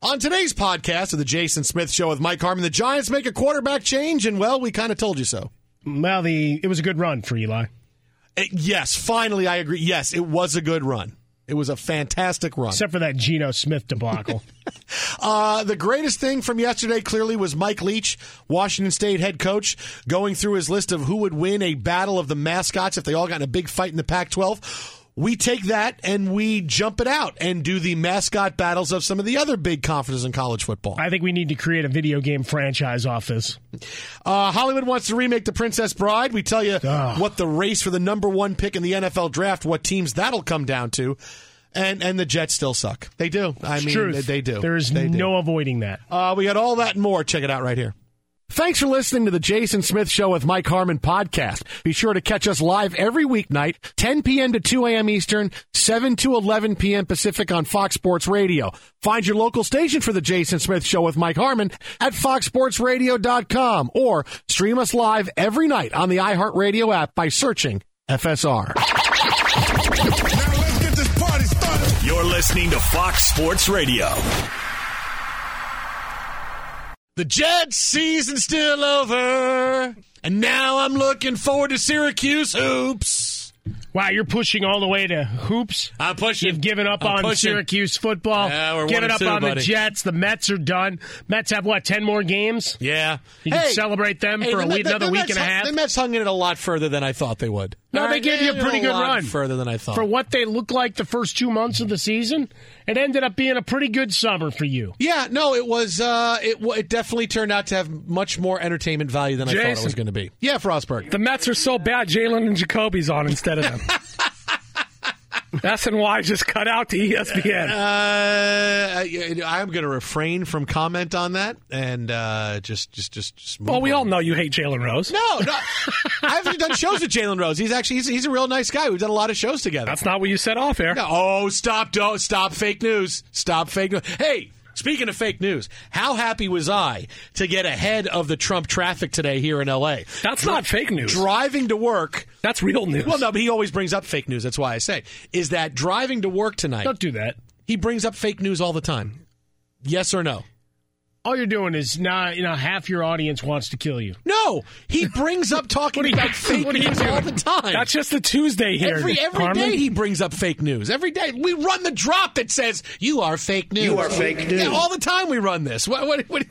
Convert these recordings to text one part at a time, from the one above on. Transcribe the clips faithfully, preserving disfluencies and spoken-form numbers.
On today's podcast of the Jason Smith Show with Mike Harmon, the Giants make a quarterback change, and, well, we kind of told you so. Well, the it was a good run for Eli. It, yes, finally, I agree. Yes, it was a good run. It was a fantastic run. Except for that Geno Smith debacle. uh, the greatest thing from yesterday, clearly, was Mike Leach, Washington State head coach, going through his list of who would win a battle of the mascots if they all got in a big fight in the Pac twelve. We take that and we jump it out and do the mascot battles of some of the other big conferences in college football. I think we need to create a video game franchise off this. Uh, Hollywood wants to remake The Princess Bride. We tell you Ugh. what the race for the number one pick in the N F L draft, what teams that'll come down to. And and the Jets still suck. They do. I It's mean, truth. They, they do. There is they no do. avoiding that. Uh, we got all that and more. Check it out right here. Thanks for listening to the Jason Smith Show with Mike Harmon podcast. Be sure to catch us live every weeknight, ten p.m. to two a.m. Eastern, seven to eleven p.m. Pacific on Fox Sports Radio. Find your local station for the Jason Smith Show with Mike Harmon at fox sports radio dot com or stream us live every night on the iHeartRadio app by searching F S R. Now let's get this party started. You're listening to Fox Sports Radio. The Jets season's still over, and now I'm looking forward to Syracuse hoops. Wow, you're pushing all the way to hoops. I'm pushing. You've given up I'm on pushing. Syracuse football. Yeah, we're given one up and two, on buddy. the Jets. The Mets are done. Mets have, what, ten more games? Yeah. You can celebrate them for the a Met- week, the- another the week Mets and a hung- half. The Mets hung in it a lot further than I thought they would. No, All they right, gave you a yeah, pretty good lot run. Further than I thought. For what they looked like the first two months of the season, it ended up being a pretty good summer for you. Yeah, no, it was. Uh, it w- it definitely turned out to have much more entertainment value than I thought it Jason. was going to be. Yeah, Frostberg. The Mets are so bad, Jalen and Jacoby's on instead of them. S and Y just cut out to E S P N. Uh, I- I'm going to refrain from comment on that and uh, just, just, just, just move Well, we on. all know you hate Jalen Rose. No, no. I haven't done shows with Jalen Rose. He's actually he's, he's a real nice guy. We've done a lot of shows together. That's not what you said off air. No, oh, stop! Don't stop fake news. Stop fake news. Hey, speaking of fake news, how happy was I to get ahead of the Trump traffic today here in L A? That's not fake news. Driving to work. That's real news. Well, no, but he always brings up fake news. That's why I say is that driving to work tonight. Don't do that. He brings up fake news all the time. Yes or no? All you're doing is now, you know, half your audience wants to kill you. No, he brings up talking What are you- about fake what are you news doing? all the time. That's just a Tuesday here. Every every Harmon. day he brings up fake news. Every day we run the drop that says you are fake news. You are fake news. Yeah, all the time we run this. What? What? what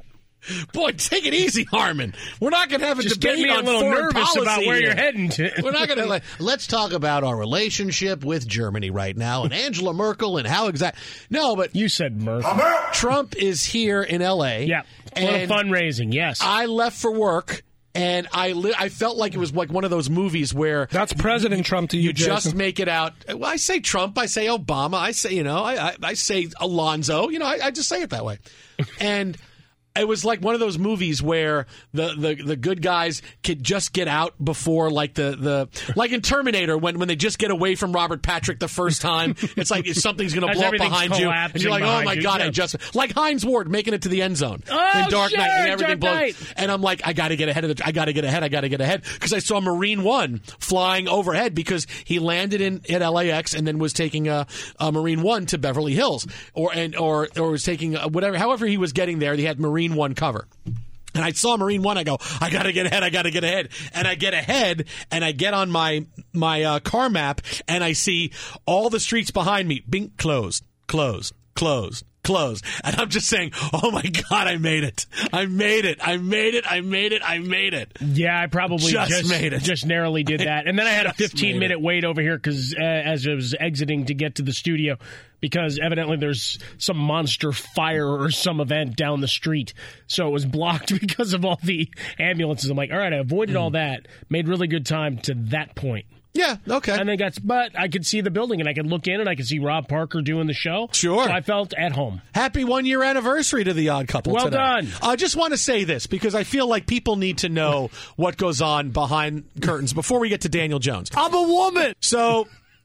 Boy, take it easy, Harmon. We're not going to have a Just debate get me a on little foreign nervous policy about where here. you're heading to. We're not going to. Like, let's talk about our relationship with Germany right now and Angela Merkel and how exact. No, but You said Murph. Trump is here in L A. Yeah. A little and fundraising, yes. I left for work. And I, li- I felt like it was like one of those movies where That's President Trump to you, you Jason. just make it out. Well, I say Trump, I say Obama, I say, you know, I, I, I say Alonzo, you know, I, I just say it that way. And it was like one of those movies where the, the, the good guys could just get out before, like the, the like in Terminator, when, when they just get away from Robert Patrick the first time. It's like if something's going to As blow up everything's behind you, and you're like, collapsing oh my behind god, you, I yeah. just like Hines Ward making it to the end zone Oh, in Dark Knight, sure, and everything Dark blows. Knight. And I'm like, I got to get ahead of the, I got to get ahead, I got to get ahead because I saw Marine One flying overhead because he landed in at L A X and then was taking a, a Marine One to Beverly Hills, or and or or was taking a, whatever, however he was getting there. He had Marine One cover. And I saw Marine One. I go, I gotta get ahead. I gotta get ahead. And I get ahead, and I get on my my uh, car map, and I see all the streets behind me. Bing, closed, closed, closed, closed. And I'm just saying, oh my god, I made it! I made it! I made it! I made it! I made it! Yeah, I probably Just just, made it. just narrowly did that. And then I had a Just made fifteen minute it. wait over here because uh, as I was exiting to get to the studio, because evidently there's some monster fire or some event down the street. So it was blocked because of all the ambulances. I'm like, all right, I avoided all that, made really good time to that point. Yeah, okay. And then got, but I could see the building and I could look in and I could see Rob Parker doing the show. Sure. So I felt at home. Happy one year anniversary to the Odd Couple. Well today. done. I just want to say this because I feel like people need to know what goes on behind curtains before we get to Daniel Jones. I'm a woman. So,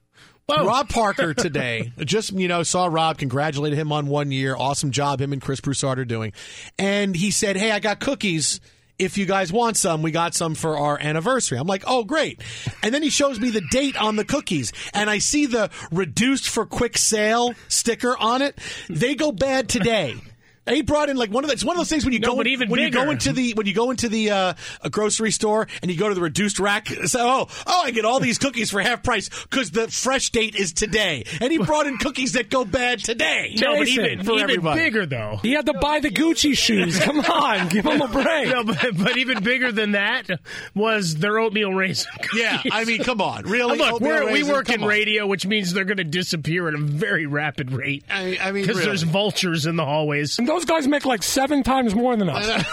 Rob Parker today, just, you know, saw Rob, congratulated him on one year. Awesome job him and Chris Broussard are doing. And he said, hey, I got cookies if you guys want some, we got some for our anniversary. I'm like, oh, great. And then he shows me the date on the cookies, and I see the reduced for quick sale sticker on it. They go bad today. He brought in like one of the, it's one of those things when you No, go but even when bigger. you go into the when you go into the uh, a grocery store and you go to the reduced rack. So oh oh I get all these cookies for half price because the fresh date is today. And he brought in cookies that go bad today. No, but Jason, even, for even everybody. bigger, though. He had to buy the Gucci shoes. Come on, give him a break. No, but, but even bigger than that was their oatmeal raisin cookies. Yeah, I mean, come on, really? Look, Oatmeal we're, we raisin? work Come in on. radio, which means they're going to disappear at a very rapid rate. I, I mean, Because really. there's vultures in the hallways. And those guys make like seven times more than us.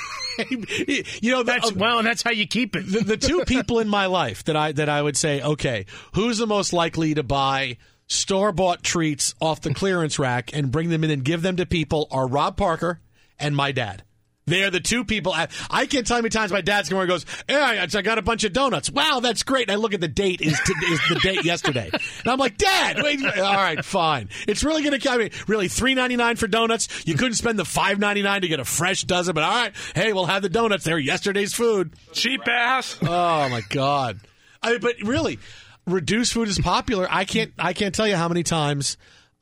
you know, That's the, well, that's how you keep it. the, the two people in my life that I that I would say, okay, who's the most likely to buy store-bought treats off the clearance rack and bring them in and give them to people are Rob Parker and my dad. They are the two people. I, I can't tell how many times my dad's going where he goes, yeah, I got a bunch of donuts. Wow, that's great. And I look at the date is, to, is the date yesterday. And I'm like, Dad, wait, all right, fine. It's really going to, I mean, really three ninety-nine for donuts. You couldn't spend the five ninety-nine to get a fresh dozen, but all right, hey, we'll have the donuts. They're yesterday's food. Cheap ass. Oh my God! I mean, but really, reduced food is popular. I can't. I can't tell you how many times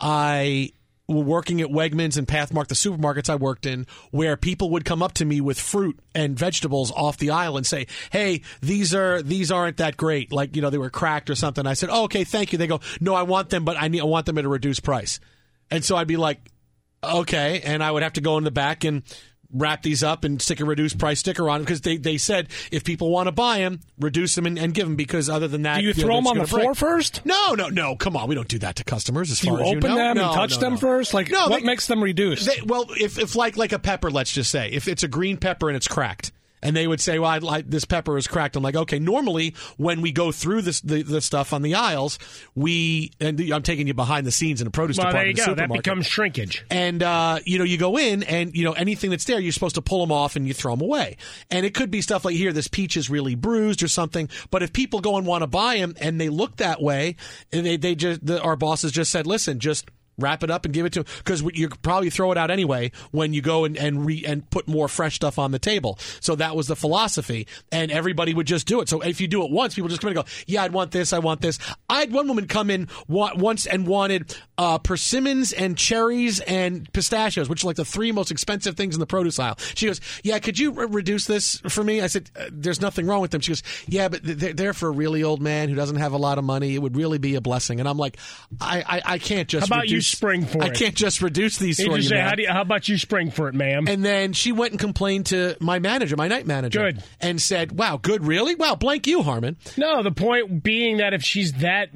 I were working at Wegmans and Pathmark, the supermarkets I worked in, where people would come up to me with fruit and vegetables off the aisle and say, "Hey, these are these aren't that great. Like, you know, they were cracked or something." I said, oh, "Okay, thank you." They go, "No, I want them, but I need I want them at a reduced price." And so I'd be like, "Okay," and I would have to go in the back and wrap these up and stick a reduced price sticker on them because they, they said if people want to buy them, reduce them and, and give them because other than that, Do you know, throw them it's on the gonna floor break. first? No, no, no. Come on, we don't do that to customers. As Do far you as open you know. them no, and touch no, them no. first? Like, No, what they- makes them reduced? They, well, if if like like a pepper, let's just say if it's a green pepper and it's cracked. And they would say, well, I like this pepper is cracked. I'm like, okay, normally when we go through this the, the stuff on the aisles, we, and I'm taking you behind the scenes in the produce Well, there department you of the go. That supermarket. becomes shrinkage. And, uh, you know, you go in and, you know, anything that's there, you're supposed to pull them off and you throw them away. And it could be stuff like here, this peach is really bruised or something. But if people go and want to buy them and they look that way, and they, they just, the, our bosses just said, listen, just wrap it up and give it to them because you probably throw it out anyway when you go and and, re, and put more fresh stuff on the table. So that was the philosophy, and everybody would just do it. So if you do it once, people just come in and go, yeah, I'd want this, I want this. I had one woman come in wa- once and wanted uh, persimmons and cherries and pistachios, which are like the three most expensive things in the produce aisle. She goes, yeah, could you re- reduce this for me? I said, uh, there's nothing wrong with them. She goes, yeah, but they're, they're for a really old man who doesn't have a lot of money. It would really be a blessing. And I'm like, I, I, I can't just How about you reduce, spring for I it? can't just reduce these They for just you, say, man. how, do you, how about you spring for it, ma'am? And then she went and complained to my manager, my night manager. Good. And said, wow, good, really? Wow, blank you, Harmon. No, the point being that if she's that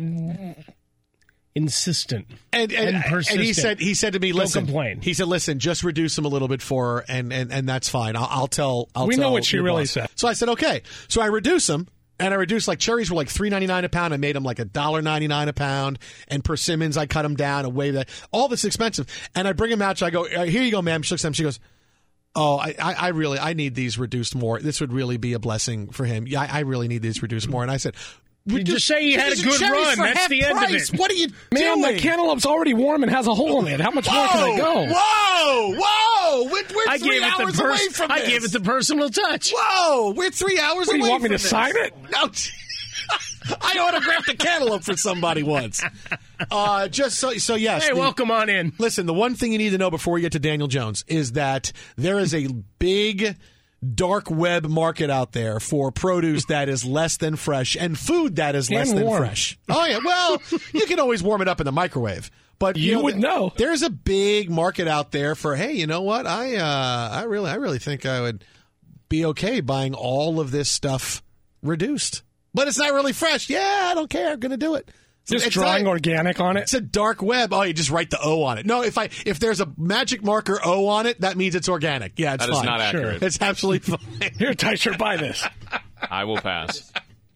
insistent And, and, and persistent, and he said he said to me, don't listen, complain. he said, listen, just reduce them a little bit for her, and, and, and that's fine. I'll, I'll tell I'll We tell know what she your really boss. said. So I said, okay. So I reduce them. And I reduced, like, cherries were like three ninety-nine a pound. I made them like one dollar ninety-nine a pound. And persimmons, I cut them down and wave that. All this expensive. And I bring them out. So I go, uh, here you go, ma'am. She looks at them. She goes, oh, I, I, I really, I need these reduced more. This would really be a blessing for him. Yeah, I, I really need these reduced more. And I said, You just say he had a these are good cherries run. for That's half the end of price. it. What are you Man, doing? the cantaloupe's already warm and has a hole in it. How much more can I go? Whoa! Whoa! We're, we're I three gave it hours the away pers- from I this. gave it the personal touch. Whoa! We're three hours What, do away you want me from to this. sign it? No. I autographed a cantaloupe for somebody once. Uh, just so, so yes. Hey, the- welcome on in. Listen, the one thing you need to know before we get to Daniel Jones is that there is a big dark web market out there for produce that is less than fresh and food that is less And than warm. fresh. Oh, yeah. Well, you can always warm it up in the microwave. But You know, would know. There's a big market out there for, hey, you know what? I uh, I really I really think I would be okay buying all of this stuff reduced. But it's not really fresh. Yeah, I don't care. I'm going to do it. Just It's drawing not- organic on it. It's a dark web. Oh, you just write the O on it. No, if I if there's a magic marker O on it, that means it's organic. Yeah, it's That is fine. not accurate. It's absolutely fine. Here, Tysher, buy this. I will pass.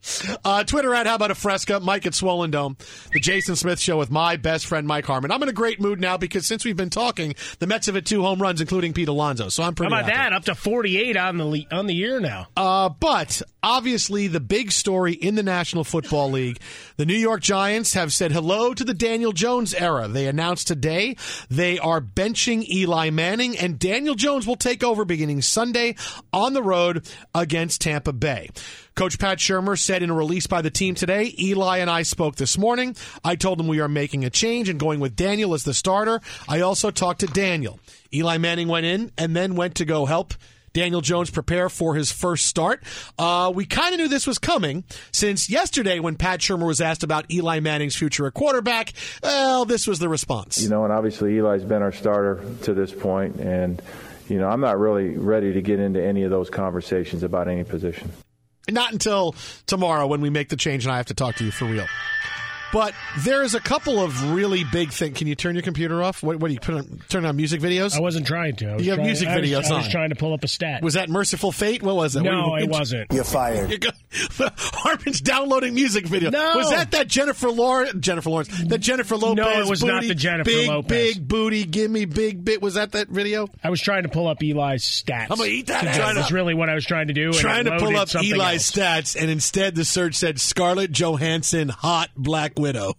Uh, Twitter at How About a Fresca, Mike at Swollen Dome, the Jason Smith Show with my best friend Mike Harmon. I'm in a great mood now because since we've been talking, the Mets have hit two home runs, including Pete Alonso. So I'm pretty How about happy. that? Up to forty-eight on the le- on the year now. Uh, but obviously, the big story in the National Football League, the New York Giants have said hello to the Daniel Jones era. They announced today they are benching Eli Manning, and Daniel Jones will take over beginning Sunday on the road against Tampa Bay. Coach Pat Shurmur said in a release by the team today, Eli and I spoke this morning. I told him we are making a change and going with Daniel as the starter. I also talked to Daniel. Eli Manning went in and then went to go help Daniel Jones prepare for his first start. Uh, we kind of knew this was coming since yesterday when Pat Shurmur was asked about Eli Manning's future at quarterback, well, this was the response. You know, and obviously Eli's been our starter to this point, and, you know, I'm not really ready to get into any of those conversations about any position. Not until tomorrow when we make the change and I have to talk to you for real. But there is a couple of really big things. Can you turn your computer off? What, what do you put on, turn on music videos? I wasn't trying to. I was You have trying, music I was, videos I was on. trying to pull up a stat. Was that Merciful Fate? What was that? No, What, it wasn't. You're fired. You got- Harmon's downloading music videos. No. Was that that Jennifer Lawrence? Jennifer Lawrence. That Jennifer Lopez. No, it was booty, not the Jennifer big, Lopez. Big booty, give me big bit. Was that that video? I was trying to pull up Eli's stats. I'm gonna eat that ass That's up. really what I was trying to do. and Trying it to pull loaded up something Eli's else. stats, and instead the search said Scarlett Johansson, hot Black Widow.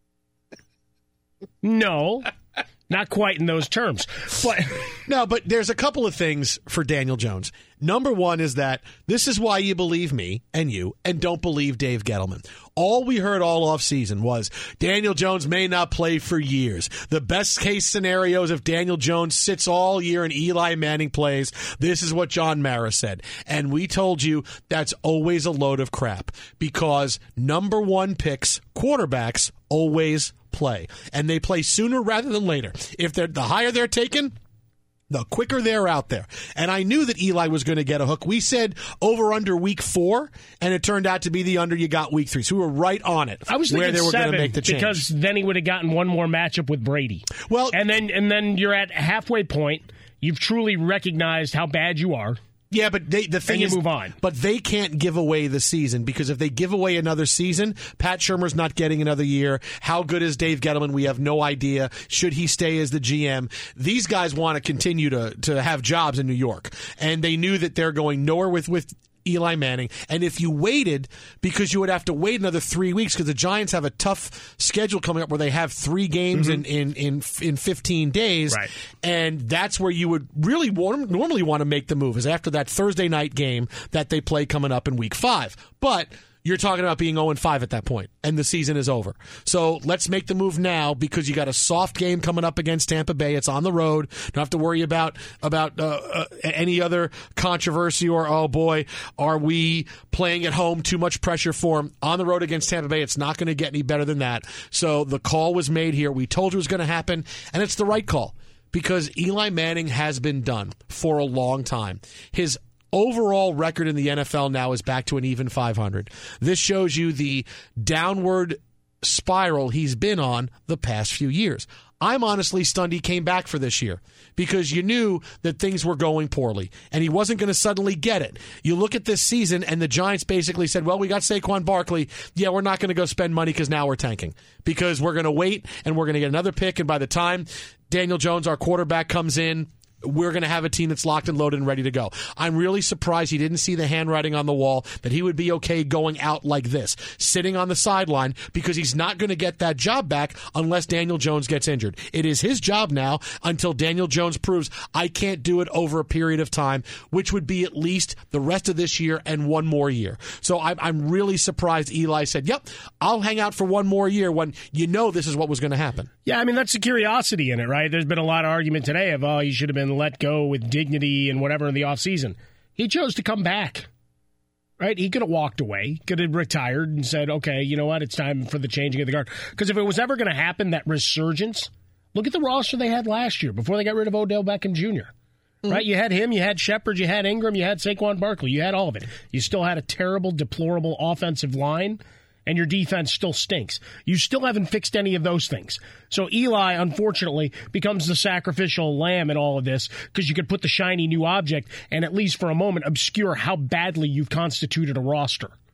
No, not quite in those terms. But No, but there's a couple of things for Daniel Jones. Number one is that this is why you believe me and you and don't believe Dave Gettleman. All we heard all offseason was Daniel Jones may not play for years. The best case scenario is if Daniel Jones sits all year and Eli Manning plays. This is what John Mara said. And we told you that's always a load of crap because number one picks, quarterbacks, always play. And they play sooner rather than later. If they're the higher they're taken, the quicker they're out there. And I knew that Eli was going to get a hook. We said over under week four, and it turned out to be the under you got week three. So we were right on it. I was where thinking they were seven going to make the change. because then he would have gotten one more matchup with Brady. Well, and then and then you're at halfway point. You've truly recognized how bad you are. yeah, but they, the thing And you is, move on. But they can't give away the season because if they give away another season, Pat Shurmur's not getting another year. How good is Dave Gettleman? We have no idea. Should he stay as the G M? These guys want to continue to to have jobs in New York, and they knew that they're going nowhere with with Eli Manning. And if you waited, because you would have to wait another three weeks because the Giants have a tough schedule coming up where they have three games Mm-hmm. in, in, in, in fifteen days. Right. And that's where you would really want, normally want to make the move is after that Thursday night game that they play coming up in week five. But you're talking about being oh and five at that point, and the season is over. So let's make the move now because you got a soft game coming up against Tampa Bay. It's on the road. Don't have to worry about about uh, uh, any other controversy or, oh, boy, are we playing at home? Too much pressure for them. On the road against Tampa Bay, it's not going to get any better than that. So the call was made here. We told you it was going to happen, and it's the right call because Eli Manning has been done for a long time. His overall record in the N F L now is back to an even five hundred. This shows you the downward spiral he's been on the past few years. I'm honestly stunned he came back for this year because you knew that things were going poorly and he wasn't going to suddenly get it. You look at this season and the Giants basically said, well, we got Saquon Barkley. Yeah, we're not going to go spend money because now we're tanking because we're going to wait and we're going to get another pick. And by the time Daniel Jones, our quarterback, comes in, we're going to have a team that's locked and loaded and ready to go. I'm really surprised he didn't see the handwriting on the wall that he would be okay going out like this, sitting on the sideline, because he's not going to get that job back unless Daniel Jones gets injured. It is his job now until Daniel Jones proves I can't do it over a period of time, which would be at least the rest of this year and one more year. So I'm, I'm really surprised Eli said, yep, I'll hang out for one more year when you know this is what was going to happen. Yeah, I mean, that's the curiosity in it, right? There's been a lot of argument today of, oh, he should have been let go with dignity and whatever in the offseason. He chose to come back, right? He could have walked away, could have retired and said, okay, you know what, it's time for the changing of the guard. Because if it was ever going to happen, that resurgence, look at the roster they had last year before they got rid of Odell Beckham Junior Mm-hmm. Right? You had him, you had Shepard, you had Ingram, you had Saquon Barkley, you had all of it. You still had a terrible, deplorable offensive line, and your defense still stinks. You still haven't fixed any of those things. So Eli, unfortunately, becomes the sacrificial lamb in all of this because you could put the shiny new object and at least for a moment obscure how badly you've constituted a roster.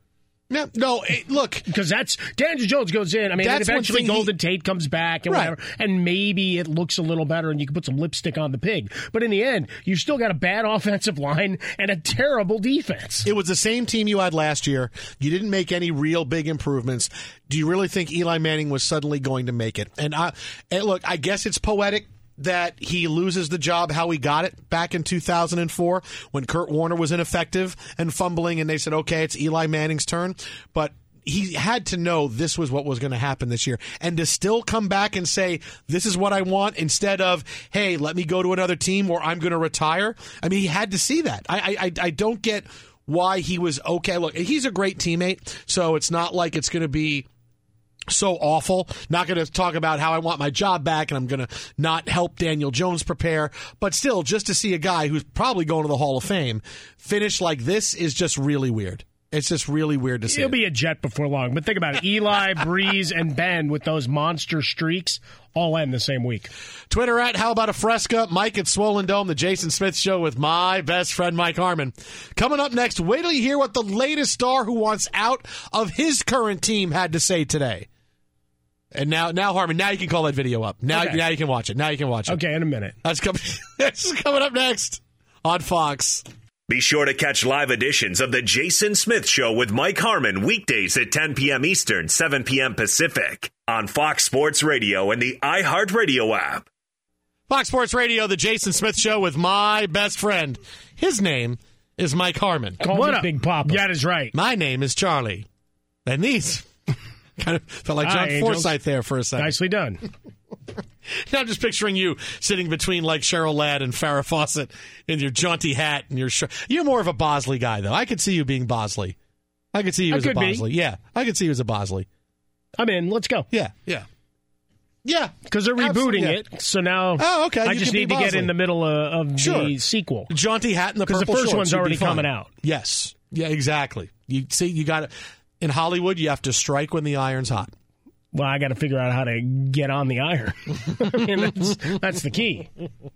Yeah, no, it, look. Because that's, Daniel Jones goes in. I mean, and eventually Golden he, Tate comes back and right. whatever. And maybe it looks a little better and you can put some lipstick on the pig. But in the end, you've still got a bad offensive line and a terrible defense. It was the same team you had last year. You didn't make any real big improvements. Do you really think Eli Manning was suddenly going to make it? And, I, and look, I guess it's poetic that he loses the job how he got it back in two thousand four when Kurt Warner was ineffective and fumbling, and they said, okay, it's Eli Manning's turn. But he had to know this was what was going to happen this year. And to still come back and say, this is what I want, instead of, hey, let me go to another team or I'm going to retire. I mean, he had to see that. I, I, I don't get why he was okay. Look, he's a great teammate, so it's not like it's going to be so awful. Not going to talk about how I want my job back and I'm going to not help Daniel Jones prepare. But still, just to see a guy who's probably going to the Hall of Fame finish like this is just really weird. It's just really weird to see. He'll it. be a Jet before long. But think about it. Eli, Breeze, and Ben with those monster streaks all end the same week. Twitter at How About a Fresca, Mike at Swollen Dome, the Jason Smith Show with my best friend Mike Harmon. Coming up next, wait till you hear what the latest star who wants out of his current team had to say today. And now, now Harmon, now you can call that video up. Now, okay. now you can watch it. Now you can watch it. Okay, in a minute. That's coming. That's coming up next on Fox. Be sure to catch live editions of the Jason Smith Show with Mike Harmon weekdays at ten p.m. Eastern, seven p.m. Pacific on Fox Sports Radio and the iHeartRadio app. Fox Sports Radio, the Jason Smith Show with my best friend. His name is Mike Harmon. Call what me up? Big Papa. Yeah, that is right. My name is Charlie. And these kind of felt like John Hi, Forsythe there for a second. Nicely done. Now I'm just picturing you sitting between like Cheryl Ladd and Farrah Fawcett in your jaunty hat and your shirt. You're more of a Bosley guy, though. I could see you being Bosley. I could see you I as a could be. Bosley. Yeah, I could see you as a Bosley. I'm in. Let's go. Yeah, yeah. Yeah. Because they're Absolutely, rebooting yeah. it, so now Oh, okay, I you just can be need to get Bosley. in the middle of, of Sure. the sequel. Jaunty hat and the 'Cause the purple first shorts, one's you'd be already fine. coming out. Yes. Yeah, exactly. You see, you got to, in Hollywood, you have to strike when the iron's hot. Well, I got to figure out how to get on the iron. I mean, that's, that's the key.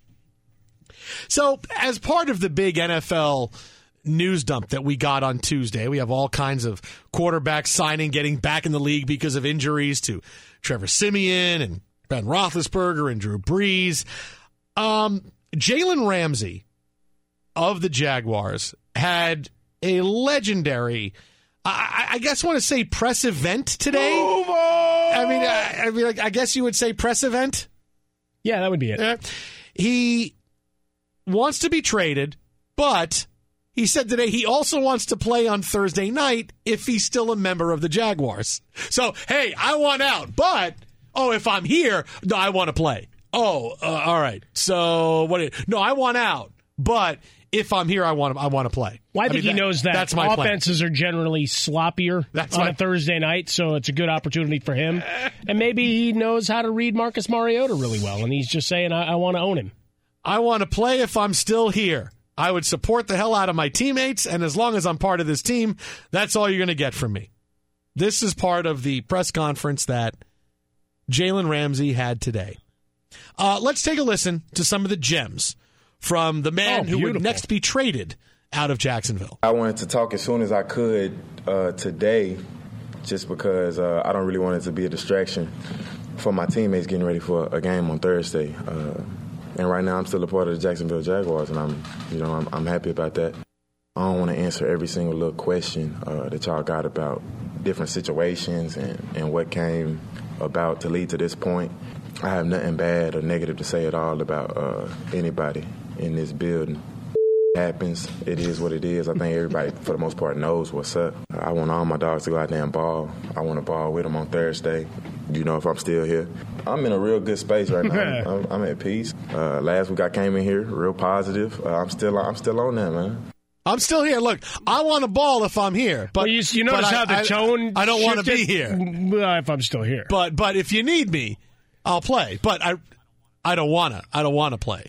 So, as part of the big N F L news dump that we got on Tuesday, we have all kinds of quarterbacks signing, getting back in the league because of injuries to Trevor Siemian and Ben Roethlisberger and Drew Brees. Um, Jalen Ramsey of the Jaguars had a legendary, I, I guess I want to say press event today. Move on! I mean, I, I mean, I guess you would say press event. Yeah, that would be it. Uh, he wants to be traded, but he said today he also wants to play on Thursday night if he's still a member of the Jaguars. So, hey, I want out, but, oh, if I'm here, no, I want to play. Oh, uh, all right. So, what? No, I want out, but if I'm here, I want to, I want to play. Well, I think mean, he that, knows that that's my offenses plan. are generally sloppier That's on my- a Thursday night, so it's a good opportunity for him. And maybe he knows how to read Marcus Mariota really well, and he's just saying, I, I want to own him. I want to play if I'm still here. I would support the hell out of my teammates, and as long as I'm part of this team, that's all you're going to get from me. This is part of the press conference that Jalen Ramsey had today. Uh, let's take a listen to some of the gems from the man Oh, who would beautiful. next be traded out of Jacksonville. I wanted to talk as soon as I could uh, today just because uh, I don't really want it to be a distraction for my teammates getting ready for a game on Thursday. Uh, and right now I'm still a part of the Jacksonville Jaguars, and I'm, you know, I'm, I'm happy about that. I don't want to answer every single little question uh, that y'all got about different situations and, and what came about to lead to this point. I have nothing bad or negative to say at all about uh, anybody in this building. It happens. It is what it is. I think everybody, for the most part, knows what's up. I want all my dogs to go out there and ball. I want to ball with them on Thursday. You know, if I'm still here. I'm in a real good space right now. I'm, I'm, I'm at peace. Uh, last week I came in here real positive. Uh, I'm still I'm still on that, man. I'm still here. Look, I want to ball if I'm here. But Well, you, you notice but how I, the I- tone I, don't want to shifted? be here. Well, if I'm still here. But but if you need me, I'll play. But I I don't want to. I don't want to play.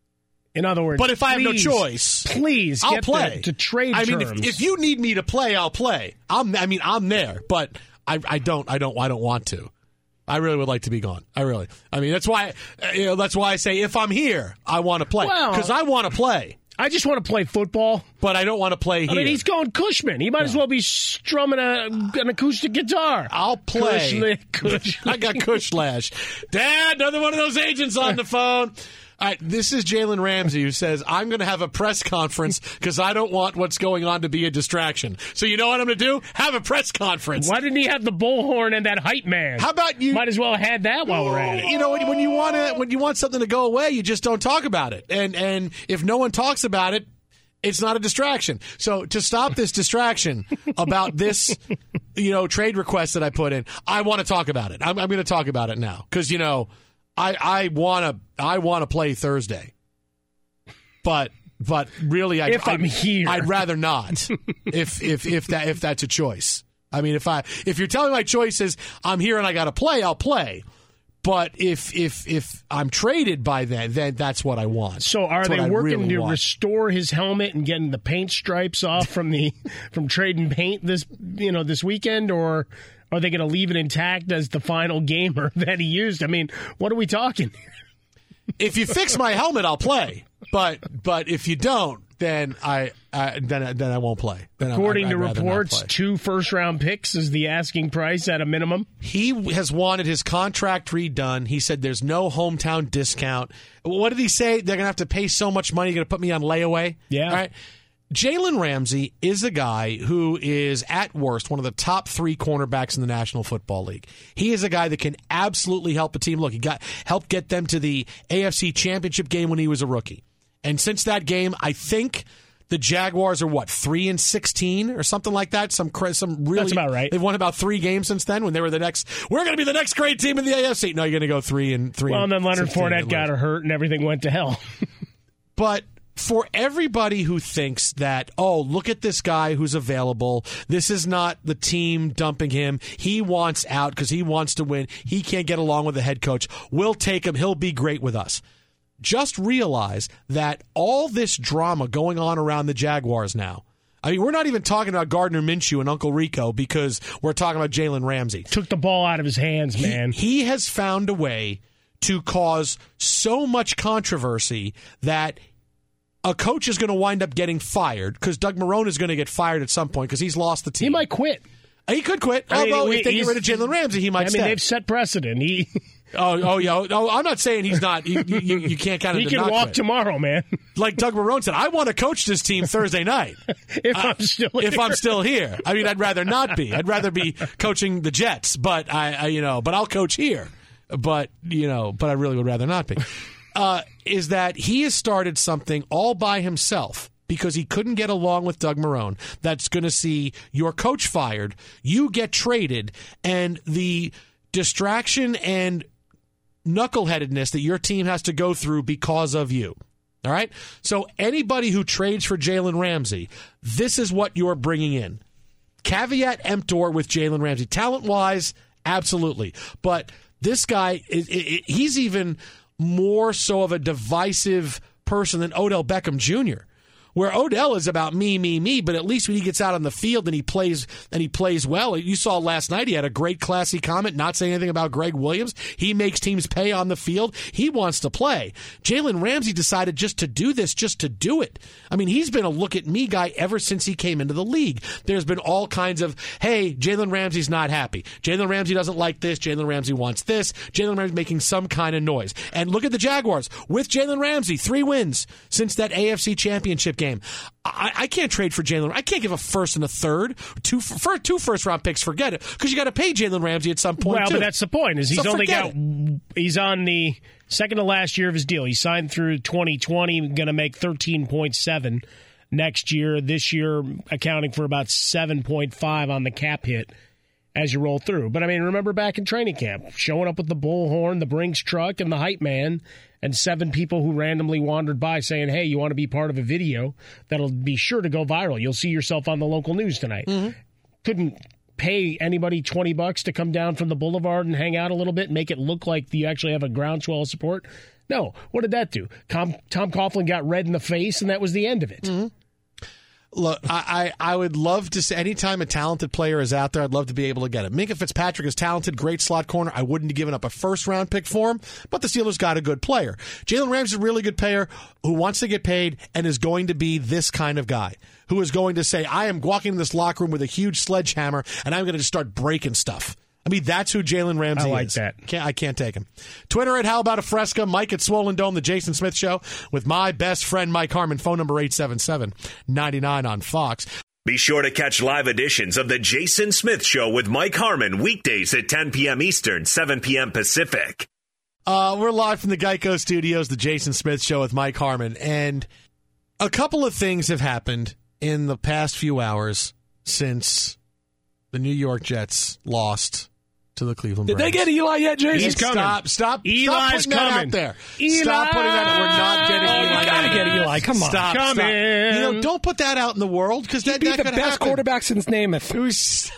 In other words, But if I have no please, choice, please I'll get play. the, to trade I mean, terms. if, if you need me to play, I'll play. I'm, I mean, I'm there, but I, I don't, I don't, I don't want to. I really would like to be gone. I really. I mean, that's why, uh, you know, that's why I say if I'm here, I want to play Well- because I want to play. I just want to play football. But I don't want to play here. I mean, he's going Cushman. He might as well be strumming a, an acoustic guitar. I'll play. Cush, Cush. I got Kushlash. Dad, another one of those agents on the phone. All right, this is Jalen Ramsey who says, I'm going to have a press conference because I don't want what's going on to be a distraction. So you know what I'm going to do? Have a press conference. Why didn't he have the bullhorn and that hype man? How about you? Might as well have had that while we're at it. You know, when, when you want to, when you want something to go away, you just don't talk about it. And and if no one talks about it, it's not a distraction. So to stop this distraction about this, you know, trade request that I put in, I want to talk about it. I'm, I'm going to talk about it now because, you know, I I want to I want to play Thursday, but but really, I, if I'm I, here, I'd rather not. if if if that if that's a choice, I mean, if I if you're telling my choice is I'm here and I got to play, I'll play. But if if if I'm traded by then, then that's what I want. So are that's they working really to want. restore his helmet and getting the paint stripes off from the from trading paint this you know this weekend, or are they going to leave it intact as the final gamer that he used? I mean, what are we talking? If you fix my helmet, I'll play. But but if you don't, then I, I then then I won't play. Then According I'd, to I'd reports, two first round picks is the asking price at a minimum. He has wanted his contract redone. He said there's no hometown discount. What did he say? They're gonna have to pay so much money. You're gonna put me on layaway. Yeah. All right. Jalen Ramsey is a guy who is, at worst, one of the top three cornerbacks in the National Football League. He is a guy that can absolutely help a team. Look, he got helped get them to the A F C Championship game when he was a rookie. And since that game, I think the Jaguars are, what, three and sixteen or something like that? Some some really. That's about right. They've won about three games since then when they were the next. We're going to be the next great team in the A F C. No, you're going to go three and three. Well, and then Leonard Fournette and got hurt and everything went to hell. But for everybody who thinks that, oh, look at this guy who's available. This is not the team dumping him. He wants out because he wants to win. He can't get along with the head coach. We'll take him. He'll be great with us. Just realize that all this drama going on around the Jaguars now, I mean, we're not even talking about Gardner Minshew and Uncle Rico because we're talking about Jalen Ramsey. Took the ball out of his hands, man. He, he has found a way to cause so much controversy that a coach is going to wind up getting fired because Doug Marrone is going to get fired at some point because he's lost the team. He might quit. He could quit. I mean, although we, if they get rid of Jalen Ramsey, he might I mean, stay. they've set precedent. He... Oh, oh, yeah. Oh, I'm not saying he's not. You, you, you can't kind of. He can walk quit. tomorrow, man. Like Doug Marrone said, I want to coach this team Thursday night. if uh, I'm still here. if I'm still here. I mean, I'd rather not be. I'd rather be coaching the Jets, but I, I you know, but I'll coach here. But you know, but I really would rather not be. Uh, is that he has started something all by himself because he couldn't get along with Doug Marrone. That's going to see your coach fired, you get traded, and the distraction and knuckleheadedness that your team has to go through because of you. All right? So anybody who trades for Jalen Ramsey, this is what you're bringing in. Caveat emptor with Jalen Ramsey. Talent-wise, absolutely. But this guy, he's even more so of a divisive person than Odell Beckham Junior, where Odell is about me, me, me, but at least when he gets out on the field and he plays and he plays well, you saw last night he had a great classy comment, not saying anything about Greg Williams. He makes teams pay on the field. He wants to play. Jalen Ramsey decided just to do this, just to do it. I mean, he's been a look-at-me guy ever since he came into the league. There's been all kinds of, hey, Jalen Ramsey's not happy. Jalen Ramsey doesn't like this. Jalen Ramsey wants this. Jalen Ramsey making some kind of noise. And look at the Jaguars. With Jalen Ramsey, three wins since that A F C Championship game. I, I can't trade for Jalen. I can't give a first and a third, two for two first round picks. Forget it, because you got to pay Jalen Ramsey at some point. Well, too. but that's the point. Is he's so only got it. he's on the second to last year of his deal. He signed through twenty twenty, going to make thirteen point seven next year. This year, accounting for about seven point five on the cap hit as you roll through. But I mean, remember back in training camp, showing up with the bullhorn, the Brinks truck, and the hype man. And seven people who randomly wandered by saying, hey, you want to be part of a video that'll be sure to go viral. You'll see yourself on the local news tonight. Mm-hmm. Couldn't pay anybody twenty bucks to come down from the boulevard and hang out a little bit and make it look like you actually have a groundswell of support. No. What did that do? Tom, Tom Coughlin got red in the face, and that was the end of it. Mm-hmm. Look, I, I, I would love to see anytime a talented player is out there, I'd love to be able to get it. Minkah Fitzpatrick is talented, great slot corner. I wouldn't have given up a first-round pick for him, but the Steelers got a good player. Jalen Ramsey is a really good player who wants to get paid and is going to be this kind of guy, who is going to say, I am walking in this locker room with a huge sledgehammer, and I'm going to just start breaking stuff. I mean, that's who Jalen Ramsey is. I like that. Can't, I can't take him. Twitter at How About a Fresca, Mike at Swollen Dome, The Jason Smith Show, with my best friend Mike Harmon. Phone number eight seven seven, nine nine on Fox. Be sure to catch live editions of The Jason Smith Show with Mike Harmon weekdays at ten p.m. Eastern, seven p.m. Pacific. Uh, we're live from the Geico Studios, The Jason Smith Show with Mike Harmon. And a couple of things have happened in the past few hours since the New York Jets lost to the Cleveland Did Browns. they get Eli yet, Jason? He's coming. Stop, stop, Eli's stop putting coming. that out there. Eli! Stop putting that out. We're not getting Oh, Eli. you gotta get Eli. Come on. Stop, Come stop. in. You know, don't put that out in the world because that, He'd be that the could best happen. quarterback since Namath. Who's...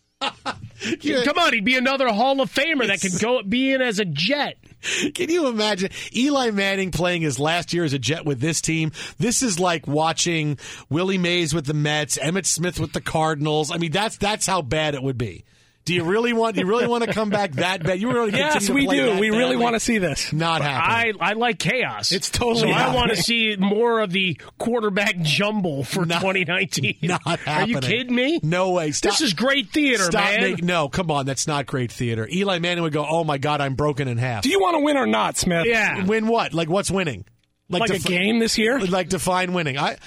Yeah. Come on, he'd be another Hall of Famer that could go be in as a Jet. Can you imagine Eli Manning playing his last year as a Jet with this team? This is like watching Willie Mays with the Mets, Emmitt Smith with the Cardinals. I mean, that's that's how bad it would be. Do you really want? You really want to come back that bad? You really Yes, continue to we play do. that We really badly? want to see this. Not happening. I, I like chaos. It's totally So I happening. want to see more of the quarterback jumble for Not- twenty nineteen. Not Are happening. you kidding me? No way. Stop. This is great theater, Stop man. make- no, come on. That's not great theater. Eli Manning would go, "Oh my God, I'm broken in half." Do you want to win or not, Smith? Yeah. Win what? Like what's winning? Like a defi- game this year? Like define winning. I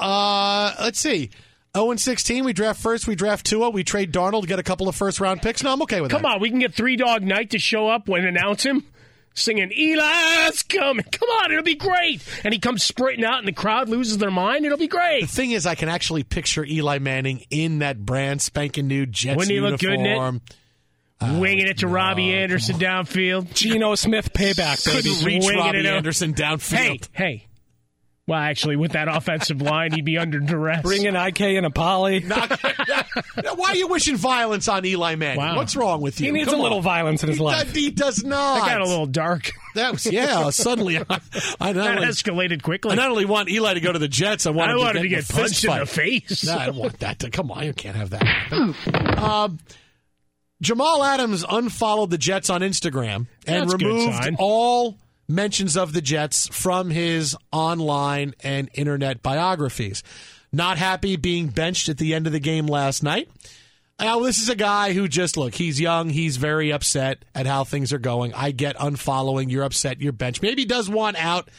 uh let's see. oh and sixteen, we draft first, we draft Tua, we trade Darnold, get a couple of first round picks. No, I'm okay with Come that. on, we can get Three Dog Night to show up and announce him singing, Eli's coming. Come on, it'll be great. And he comes sprinting out and the crowd loses their mind. It'll be The great. thing is, I can actually picture Eli Manning in that brand spanking new Jets Wouldn't he look good in it? uniform. Winging it to Robbie Anderson downfield. Geno Smith payback, baby. Couldn't reach Winging Robbie it out. Anderson Hey, downfield. hey. Well, actually, with that offensive line, he'd be under duress. Bring in I K and a Poly. Now, why are you wishing violence on Eli Manning? Wow. What's wrong with you? He needs Come a little on. violence in his He, life. he does not. That got a little dark. That was, yeah, suddenly. I, I, not That only, escalated quickly. I not only want Eli to go to the Jets, I want I him wanted to to get, get in a punched in the fist fight. face. No, I don't want that to. Come on, you can't have that happen. um, Jamal Adams unfollowed the Jets on Instagram and That's a good removed sign. all mentions of the Jets from his online and internet biographies. Not happy being benched at the end of the game last night. Now, this is a guy who just, look, he's young. He's very upset at how things are going. I get unfollowing. You're upset. You're benched. Maybe he does want out.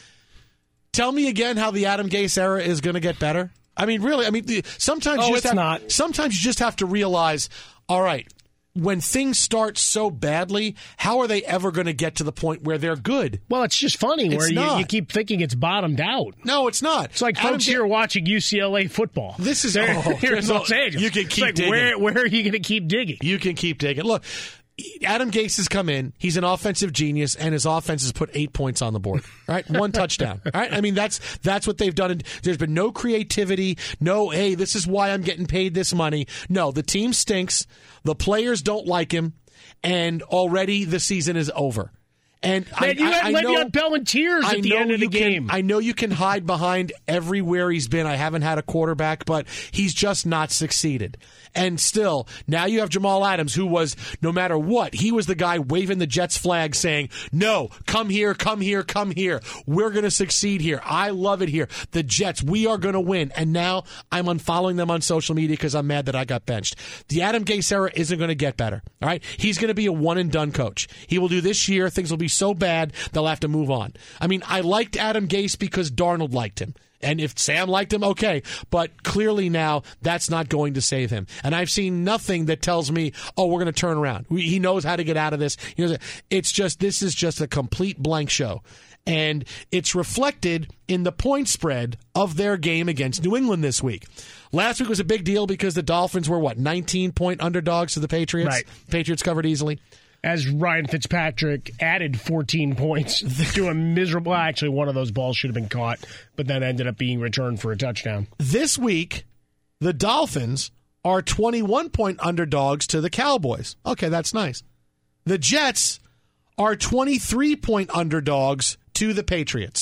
Tell me again how the Adam Gase era is going to get better. I mean, really, I mean, the- sometimes Oh, you just it's have, not. Sometimes you just have to realize, all right, when things start so badly, how are they ever going to get to the point where they're good? Well, it's just funny where It's you, not. you keep thinking it's bottomed out. No, it's not. It's like Adam folks Ga- here watching U C L A football. This is- They're- oh, here in there's Los a- Angeles. you can It's keep like, digging. Where, where are you going to keep digging? You can keep digging. Look, Adam Gase has come in. He's an offensive genius, and his offense has put eight points on the board. All right, one touchdown. All right, I mean that's that's what they've done. And there's been no creativity. No, hey, this is why I'm getting paid this money. No, the team stinks. The players don't like him, and already the season is over. And Man, I, you I, had I know, Le'Veon Bell in tears I at the know end of the you game. Can, I know you can hide behind everywhere he's been. I haven't had a quarterback, but he's just not succeeded. And still, now you have Jamal Adams, who was, no matter what, he was the guy waving the Jets flag saying, no, come here, come here, come here. We're going to succeed here. I love it here. The Jets, we are going to win. And now I'm unfollowing them on social media because I'm mad that I got benched. The Adam Gase era isn't going to get better. All right? He's going to be a one-and-done coach. He will do this year. Things will be so bad, they'll have to move on. I mean, I liked Adam Gase because Darnold liked him. And if Sam liked him, okay. But clearly now, that's not going to save him. And I've seen nothing that tells me, oh, we're going to turn around. We, he knows how to get out of this. He knows, it's just, this is just a complete blank show. And it's reflected in the point spread of their game against New England this week. Last week was a big deal because the Dolphins were, what, nineteen-point underdogs to the Patriots? Right. Patriots covered easily. As Ryan Fitzpatrick added fourteen points to a miserable. Actually, one of those balls should have been caught, but then ended up being returned for a touchdown. This week, the Dolphins are twenty-one-point underdogs to the Cowboys. Okay, that's nice. The Jets are twenty-three-point underdogs to the Patriots.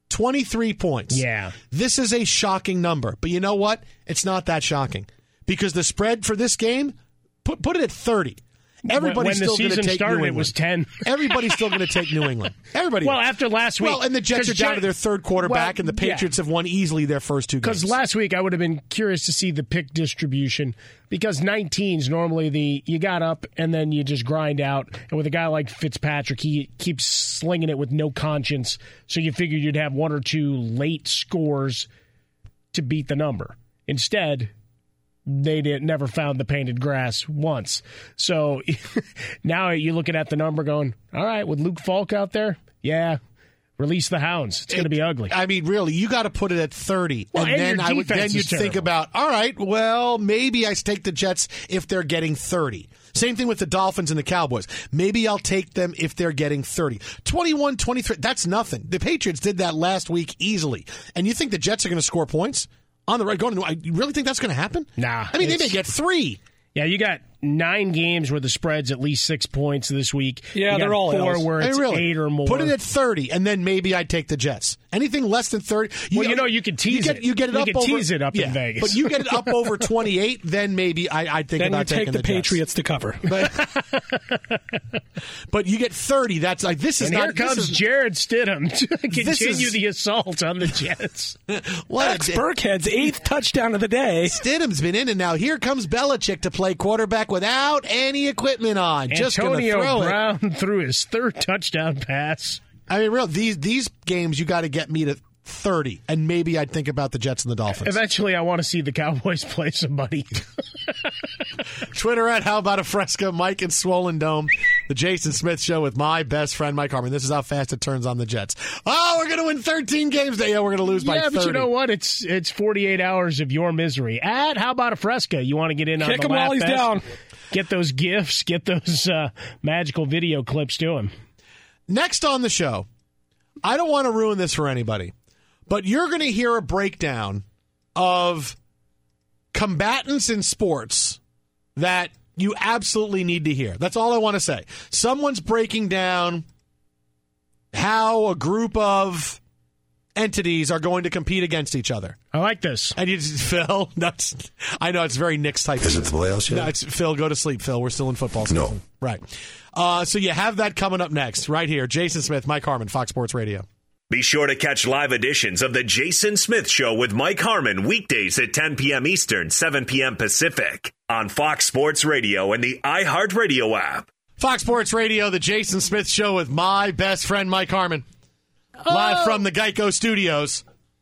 twenty-three points. Yeah. This is a shocking number. But you know what? It's not that shocking. Because the spread for this game, put put it at thirty. Everybody's when still going to take started, New England. It was ten. Everybody's still going to take New England. Everybody. Well, is. after last week. Well, and the Jets are down Jet, to their third quarterback, well, and the Patriots yeah. have won easily their first two games. Because last week I would have been curious to see the pick distribution, because nineteens normally the you got up and then you just grind out. And with a guy like Fitzpatrick, he keeps slinging it with no conscience. So you figured you'd have one or two late scores to beat the number. Instead, they did, never found the painted grass once. So now you're looking at the number going, all right, with Luke Falk out there, yeah, release the hounds. It's going to be ugly. I mean, really, you got to put it at thirty. Well, and, and then your I would then defense you'd is think terrible. about, all right, well, maybe I take the Jets if they're getting thirty. Same thing with the Dolphins and the Cowboys. Maybe I'll take them if they're getting thirty. twenty-one twenty-three, that's nothing. The Patriots did that last week easily. And you think the Jets are going to score points? On the right, going. I really think that's going to happen. Nah, I mean, they may get three. Yeah, you got nine games where the spread's at least six points this week. Yeah, you they're got all four L's. where it's Hey, really, eight or more. Put it at thirty, and then maybe I'd take the Jets. Anything less than thirty. Well, you know, you can tease you get, it. You get it You up can over, tease it up in yeah, Vegas. but you get it up over twenty-eight, then maybe I, I'd think Then you about take taking the, the Jets. Patriots to cover. But, but you get thirty. That's like this is and not. here comes this is, Jared Stidham to continue is- the assault on the Jets. what Max Burkhead's eighth touchdown of the day. Stidham's been in, and now here comes Belichick to play quarterback without any equipment on. Just going to Antonio throw it. Brown threw his third touchdown pass. I mean, real these these games you got to get me to thirty, and maybe I'd think about the Jets and the Dolphins. Eventually, I want to see the Cowboys play somebody. Twitter at How About a Fresca, Mike and Swollen Dome, the Jason Smith Show with my best friend Mike Harmon. This is how fast it turns on the Jets. Oh, we're going to win thirteen games today. Yeah, we're going to lose by yeah, thirty. but you know what? It's it's forty-eight hours of your misery. At How About a Fresca? You want to get in on Kick the him while laugh he's fest? down. Get those gifts. Get those uh, magical video clips to him. Next on the show, I don't want to ruin this for anybody, but you're going to hear a breakdown of combatants in sports that you absolutely need to hear. That's all I want to say. Someone's breaking down how a group of entities are going to compete against each other. I like this. And you just, Phil, that's, I know it's very Knicks type. Is it the playoffs yet? No, it's, Phil, go to sleep, Phil. We're still in football season. No. Right. Uh, so you have that coming up next, right here. Jason Smith, Mike Harmon, Fox Sports Radio. Be sure to catch live editions of The Jason Smith Show with Mike Harmon weekdays at ten p.m. Eastern, seven p.m. Pacific on Fox Sports Radio and the iHeartRadio app. Fox Sports Radio, The Jason Smith Show with my best friend, Mike Harmon. Oh. Live from the Geico Studios.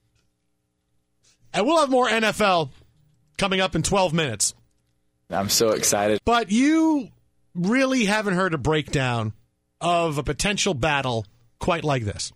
And we'll have more N F L coming up in twelve minutes. I'm so excited. But you really haven't heard a breakdown of a potential battle quite like this.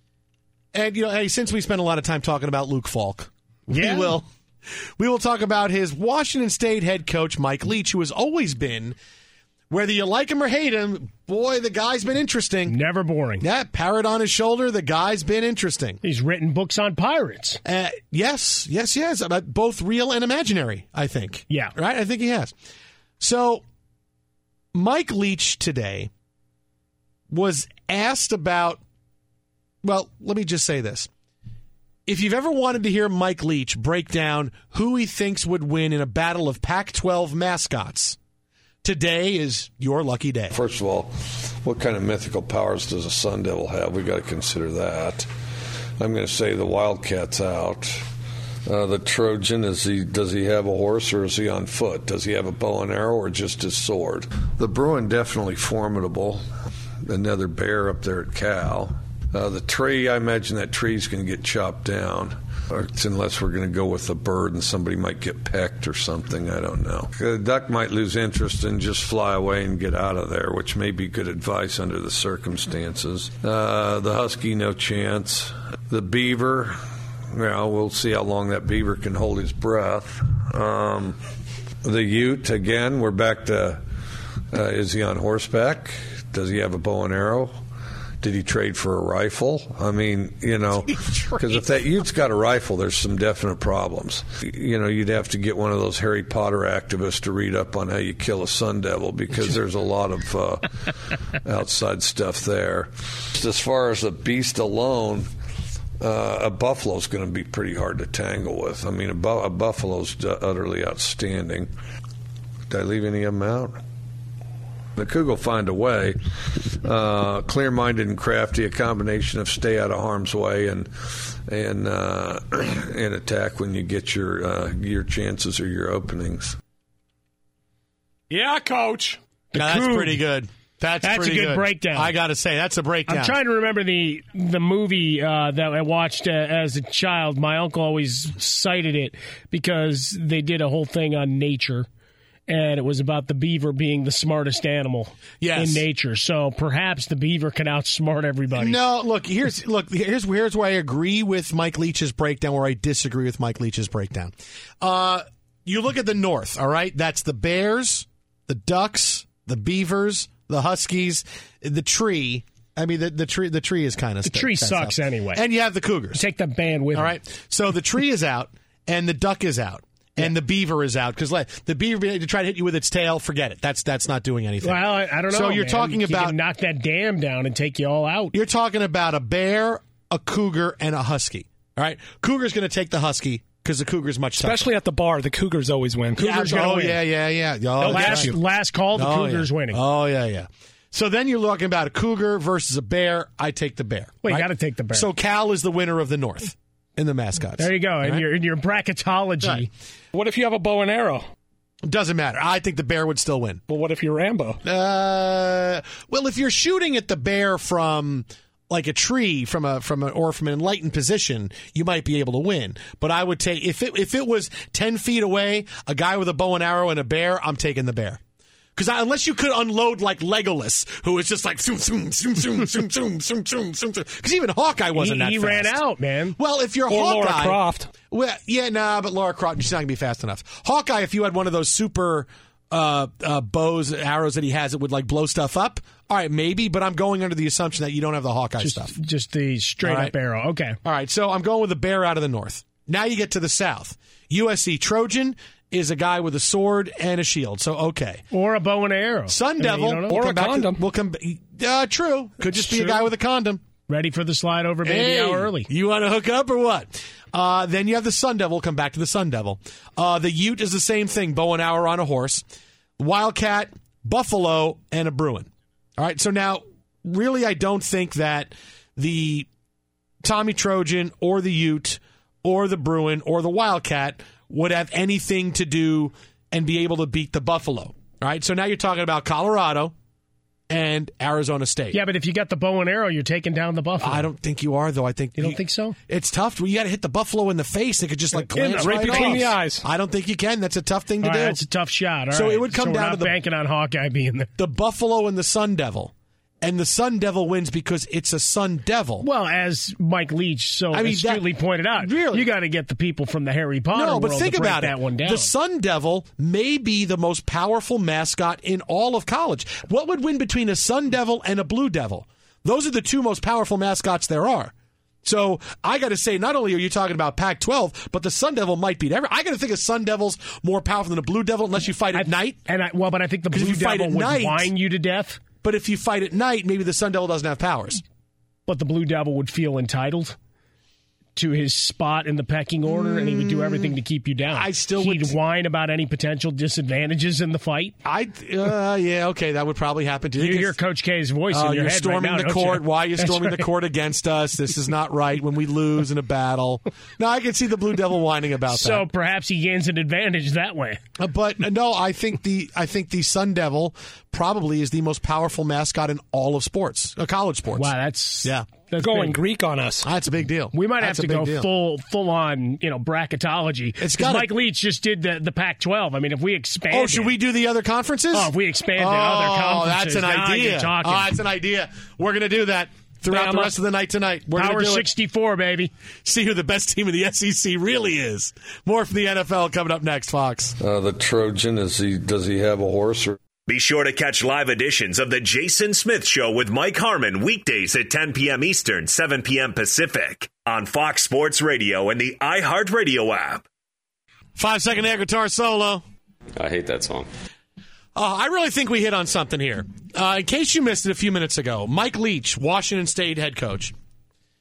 And, you know, hey, since we spent a lot of time talking about Luke Falk, Yeah. we will we will talk about his Washington State head coach, Mike Leach, who has always been, whether you like him or hate him, boy, the guy's been interesting. Never boring. Yeah, parrot on his shoulder, the guy's been interesting. He's written books on pirates. Uh, yes, yes, yes, about both real and imaginary, I think. Yeah. Right? I think he has. So, Mike Leach today was asked about, well, let me just say this. If you've ever wanted to hear Mike Leach break down who he thinks would win in a battle of Pac twelve mascots, today is your lucky day. First of all, what kind of mythical powers does a Sun Devil have? We got to consider that. I'm going to say the Wildcat's out. Uh, the Trojan, is he? Does he have a horse or is he on foot? Does he have a bow and arrow or just his sword? The Bruin, definitely formidable. Another bear up there at Cal. Uh, the tree, I imagine that tree's going to get chopped down. Or unless we're going to go with a bird and somebody might get pecked or something. I don't know. The duck might lose interest and just fly away and get out of there, which may be good advice under the circumstances. Uh, the husky, no chance. The beaver, well, we'll see how long that beaver can hold his breath. Um, the ute, again, we're back to, uh, is he on horseback? Does he have a bow and arrow? Did he trade for a rifle? I mean, you know, because if that Ute's got a rifle, there's some definite problems. You know, you'd have to get one of those Harry Potter activists to read up on how you kill a Sun Devil because there's a lot of uh, outside stuff there. As far as the beast alone, uh, a buffalo's going to be pretty hard to tangle with. I mean, a, bu- a buffalo's utterly outstanding. Did I leave any of them out? The Cougar will find a way. Uh, clear-minded and crafty, a combination of stay out of harm's way and and uh, and attack when you get your uh, your chances or your openings. Yeah, Coach. No, that's Coug. pretty good. That's, That's pretty a good, good breakdown. I got to say, that's a breakdown. I'm trying to remember the the movie uh, that I watched uh, as a child. My uncle always cited it because they did a whole thing on nature. And it was about the beaver being the smartest animal yes. in nature. So perhaps the beaver can outsmart everybody. No, look, here's look here's here's where I agree with Mike Leach's breakdown, where I disagree with Mike Leach's breakdown. Uh, you look at the North, all right? That's the Bears, the Ducks, the Beavers, the Huskies, the tree. I mean, the, the tree the tree is kind of the tree sucks anyway. And you have the Cougars. Take the band with all them. right? So the tree is out, and the duck is out. And the beaver is out because like, the beaver to try to hit you with its tail, forget it. That's that's not doing anything. Well, I, I don't know. So you're man. talking you about can knock that dam down and take you all out. You're talking about a bear, a cougar, and a husky. All right, Cougar's going to take the husky because the cougar's much tougher. Especially at the bar, the Cougars always win. Cougars yeah, gonna oh win. yeah, yeah, yeah. Oh, last yeah. last call, the oh, Cougars yeah. winning. Oh yeah, yeah. So then you're talking about a cougar versus a bear. I take the bear. Well, right? you got to take the bear. So Cal is the winner of the North in the mascots. There you go. In right? your in your bracketology. Right. What if you have a bow and arrow? Doesn't matter. I think the bear would still win. Well, what if you're Rambo? Uh, well, if you're shooting at the bear from like a tree, from a from a or from an enlightened position, you might be able to win. But I would take if it if it was ten feet away, a guy with a bow and arrow and a bear, I'm taking the bear. Because unless you could unload like Legolas, who is just like zoom, zoom, zoom, zoom, zoom, zoom, zoom, zoom, zoom. Because even Hawkeye wasn't he, that he fast. ran out, man. Well, if you're Or Hawkeye, Laura Croft. Well, yeah, nah, but Laura Croft, she's not gonna be fast enough. Hawkeye, if you had one of those super uh, uh, bows, arrows that he has, that would like blow stuff up. All right, maybe, but I'm going under the assumption that you don't have the Hawkeye just, stuff. Just the straight All up right. arrow. Okay. All right, so I'm going with the bear out of the North. Now you get to the South. U S C Trojan is a guy with a sword and a shield. So okay, or a bow and arrow. Sun I mean, Devil, you don't know. we'll Or come a back to- condom. we'll come. Uh, true, could just be True. a guy with a condom. Ready for the slide over baby Hey, hour early. You want to hook up or what? Uh, then you have the Sun Devil. Come back to the Sun Devil. Uh, the Ute is the same thing. Bow and arrow on a horse. Wildcat, Buffalo, and a Bruin. All right. So now, really, I don't think that the Tommy Trojan or the Ute or the Bruin or the Wildcat would have anything to do and be able to beat the Buffalo. All right. So now you're talking about Colorado and Arizona State. Yeah, but if you got the bow and arrow, you're taking down the Buffalo. I don't think you are, though. I think You don't think so? It's tough. You got to hit the buffalo in the face. They could just like In- glance right right, between off. the eyes. I don't think you can. That's a tough thing to All right, do. that's a tough shot. All So right. it would come so down we're to not the- banking on Hawkeye being there. The buffalo and the Sun Devil, and the Sun Devil wins because it's a Sun Devil. Well, as Mike Leach so I mean, astutely that- pointed out, really? you got to get the people from the Harry Potter no, but world think to break about that it. one down. The Sun Devil may be the most powerful mascot in all of college. What would win between a Sun Devil and a Blue Devil? Those are the two most powerful mascots there are. So I got to say, not only are you talking about Pac twelve, but the Sun Devil might beat every. I got to think a Sun Devil's more powerful than a Blue Devil unless you fight at I, night. And I, well, but I think the 'Cause if Blue you fight Devil at would night- whine you to death, But if you fight at night, maybe the Sun Devil doesn't have powers. but the Blue Devil would feel entitled to his spot in the pecking order, and he would do everything to keep you down. I still He'd would- whine about any potential disadvantages in the fight. I uh, yeah okay that would probably happen too. You hear Coach K's voice Oh, in your you're head storming right now, the don't court. you? Why are you That's storming right. the court against us? This is not right when we lose in a battle. No, I can see the Blue Devil whining about So perhaps he gains an advantage that way. that. Uh, But uh, no, I think the I think the Sun Devil probably is the most powerful mascot in all of sports, uh, college sports. Wow, that's Yeah. that's Going big. Greek on us. That's a big deal. We might That's have a to big go deal. full full on, you know, bracketology. It's 'Cause gotta- Mike Leach just did the, the Pac twelve. I mean, if we expand, Oh, should we do the other conferences? Oh, if we expand oh, to other conferences, that's an now idea. you're talking. Oh, that's an idea. We're going to do that throughout the Bama. rest of the night tonight. We're going Power to do it. sixty-four, baby. See who the best team in the S E C really is. More from the N F L coming up next, Fox. Uh, the Trojan, is he? Does he have a horse? Or Be sure to catch live editions of The Jason Smith Show with Mike Harmon weekdays at ten p.m. Eastern, seven p.m. Pacific on Fox Sports Radio and the iHeartRadio app. Five-second air guitar solo. I hate that song. Uh, I really think we hit on something here. Uh, in case you missed it a few minutes ago, Mike Leach, Washington State head coach,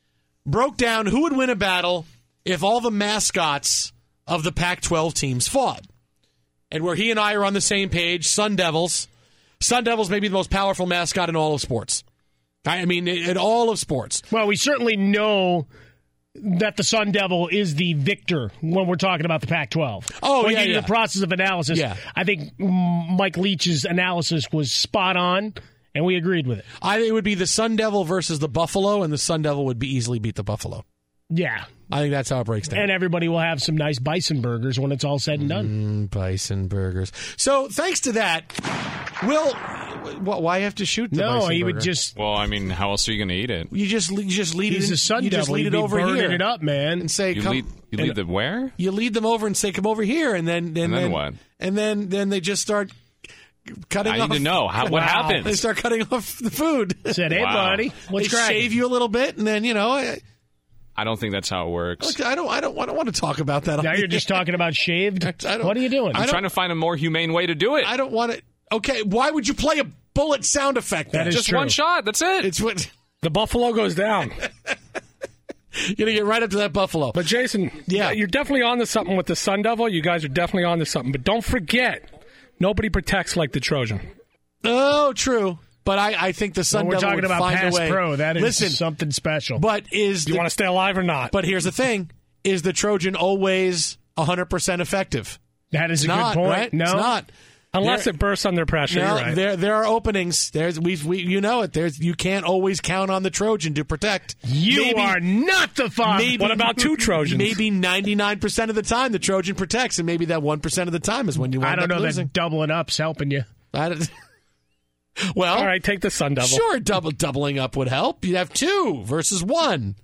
broke down who would win a battle if all the mascots of the Pac twelve teams fought. And where he and I are on the same page, Sun Devils. Sun Devils may be the most powerful mascot in all of sports. I mean, in all of sports. Well, we certainly know that the Sun Devil is the victor when we're talking about the Pac twelve. Oh, when yeah, you do yeah. the process of analysis, Yeah. I think Mike Leach's analysis was spot on, and we agreed with it. I think it would be the Sun Devil versus the Buffalo, and the Sun Devil would be easily beat the Buffalo. Yeah. I think that's how it breaks down. And everybody will have some nice bison burgers when it's all said and done. Mm, bison burgers. So, thanks to that, Will, wh- why have to shoot the no, bison he burger? would just... Well, I mean, how else are you going to eat it? You just, you just lead He's it in, a Sun you Devil. just lead He'd it be over burning here. it up, man. And say, You come... lead, you lead the where? You lead them over and say, come over here, and then... And, And then what? And then, then they just start cutting I off... need to know. How, what Wow. happens? They start cutting off the food. Said, hey, Wow. buddy, what's They cracking? shave you a little bit, and then, you know... I, I don't think that's how it works. I don't, I don't, I don't want to talk about that. Now you're just talking about shaved? I don't- What are you doing? I I'm don't- trying to find a more humane way to do it. I don't want to... Okay, why would you play a bullet sound effect then? That is Just true. one shot. That's it. It's what... The Buffalo goes down. You're going to get right up to that Buffalo. But, Jason, Yeah. you're definitely on to something with the Sun Devil. You guys are definitely on to something. But don't forget, nobody protects like the Trojan. Oh, true. But I, I think the Sun When we're Devil talking would about find pass a way. pro. That is Listen, something special. but is Do you the, want to stay alive or not? but here's the thing: is the Trojan always one hundred percent effective? that is It's a not, good point. right? No, It's not. Unless There- it bursts under pressure. No, you're right. there there are openings. There's we we you know it. There's you can't always count on the Trojan to protect. you Maybe- are not the father. Maybe, What about two Trojans? Maybe ninety-nine percent of the time the Trojan protects, and maybe that one percent of the time is when you wind I don't up know losing. that doubling up's helping you. I don't- well, All right, take the Sun Devil. sure, double doubling up would help. You'd have two versus one.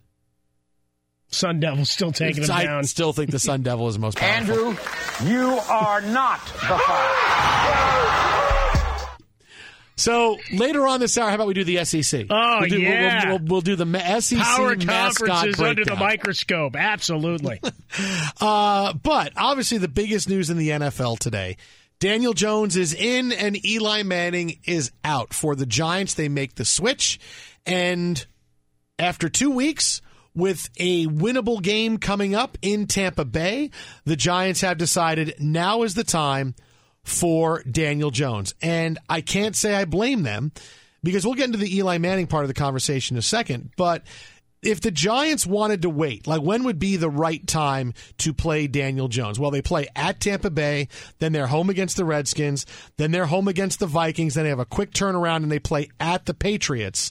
Sun Devil's still taking him I down. still think the Sun Devil is most powerful. Andrew, you are not the father. So later on this hour, how about we do the S E C? Oh, we'll do, we'll- yeah. We'll, we'll, we'll do the ma- S E C Power mascot conferences under the breakdown. microscope. Absolutely. Uh, but obviously the biggest news in the N F L today, Daniel Jones is in and Eli Manning is out. For the Giants, they make the switch. And after two weeks, with a winnable game coming up in Tampa Bay, the Giants have decided now is the time for Daniel Jones. And I can't say I blame them, because we'll get into the Eli Manning part of the conversation in a second. But if the Giants wanted to wait, like when would be the right time to play Daniel Jones? Well, they play at Tampa Bay, then they're home against the Redskins, then they're home against the Vikings, then they have a quick turnaround and they play at the Patriots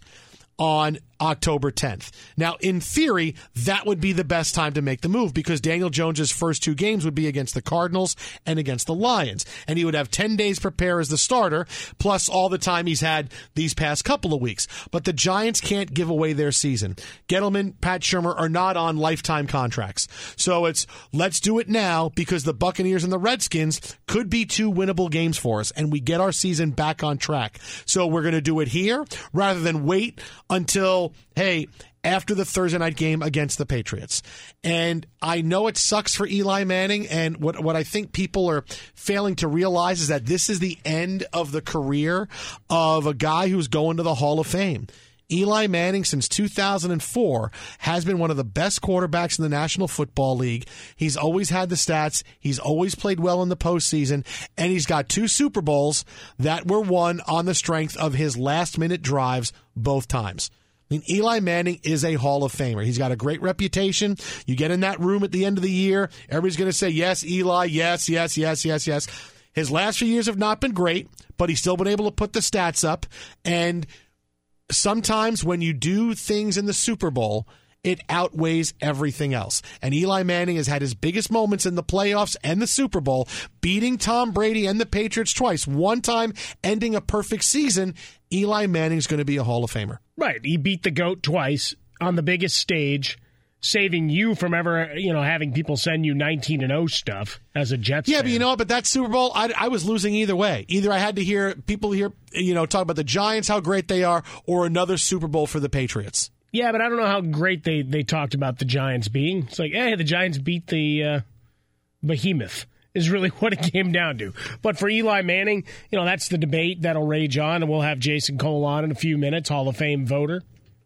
on October tenth. Now, in theory, that would be the best time to make the move, because Daniel Jones's first two games would be against the Cardinals and against the Lions. And he would have ten days prepare as the starter, plus all the time he's had these past couple of weeks. But the Giants can't give away their season. Gettleman, Pat Shurmur are not on lifetime contracts. So it's, let's do it now, because the Buccaneers and the Redskins could be two winnable games for us, and we get our season back on track. So we're going to do it here rather than wait until, hey, after the Thursday night game against the Patriots. And I know it sucks for Eli Manning, and what, what I think people are failing to realize is that this is the end of the career of a guy who's going to the Hall of Fame. Eli Manning, since two thousand four, has been one of the best quarterbacks in the National Football League. He's always had the stats. He's always played well in the postseason. And he's got two Super Bowls that were won on the strength of his last-minute drives both times. I mean, Eli Manning is a Hall of Famer. He's got a great reputation. You get in that room at the end of the year, everybody's going to say, yes, Eli, yes, yes, yes, yes, yes. His last few years have not been great, but he's still been able to put the stats up. And sometimes when you do things in the Super Bowl, it outweighs everything else. And Eli Manning has had his biggest moments in the playoffs and the Super Bowl, beating Tom Brady and the Patriots twice, one time ending a perfect season. Eli Manning's going to be a Hall of Famer. Right. He beat the GOAT twice on the biggest stage, saving you from ever, you know, having people send you nineteen and oh stuff as a Jets Yeah, fan. but you know what? But that Super Bowl, I, I was losing either way. Either I had to hear people hear, you know, talk about the Giants, how great they are, or another Super Bowl for the Patriots. Yeah, but I don't know how great they, they talked about the Giants being. It's like, hey, the Giants beat the uh, behemoth is really what it came down to. But for Eli Manning, you know, that's the debate that'll rage on, and we'll have Jason Cole on in a few minutes, Hall of Fame voter.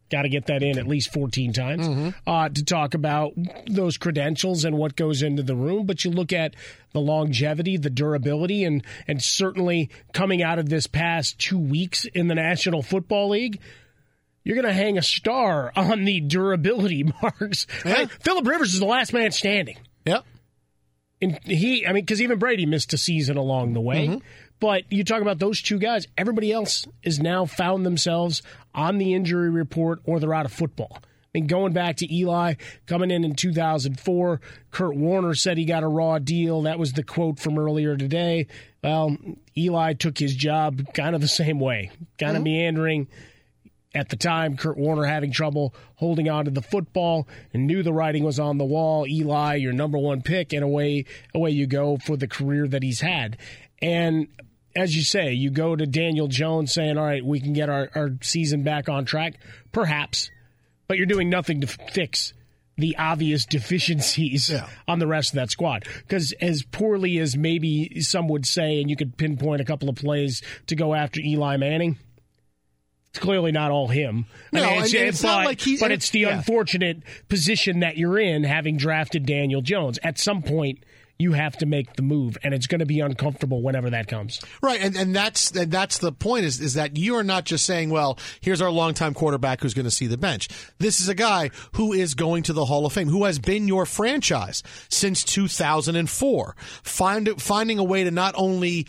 Got to get that in at least fourteen times Mm-hmm. uh, to talk about those credentials and what goes into the room. But you look at the longevity, the durability, and and certainly coming out of this past two weeks in the National Football League, you're going to hang a star on the durability marks. Yeah. Right? Phillip Rivers is the last man standing. Yep. And he, I mean, because even Brady missed a season along the way. Mm-hmm. But you talk about those two guys, everybody else has now found themselves on the injury report or they're out of football. I mean, going back to Eli, coming in in two thousand four, Kurt Warner said he got a raw deal. That was the quote from earlier today. Well, Eli took his job kind of the same way, kind Mm-hmm. of meandering. At the time, Kurt Warner having trouble holding on to the football and knew the writing was on the wall. Eli, your number one pick, and away, away you go for the career that he's had. And as you say, you go to Daniel Jones saying, all right, we can get our, our season back on track. Perhaps. But you're doing nothing to fix the obvious deficiencies yeah. on the rest of that squad. Because as poorly as maybe some would say, and you could pinpoint a couple of plays to go after Eli Manning, it's clearly not all him. No, I mean, it's, and it's but, not like he- but it's the yeah. unfortunate position that you're in having drafted Daniel Jones. At some point, you have to make the move, and it's going to be uncomfortable whenever that comes. Right, and, and that's and that's the point is is that you are not just saying, well, here's our longtime quarterback who's going to see the bench. This is a guy who is going to the Hall of Fame, who has been your franchise since two thousand four, Find, finding a way to not only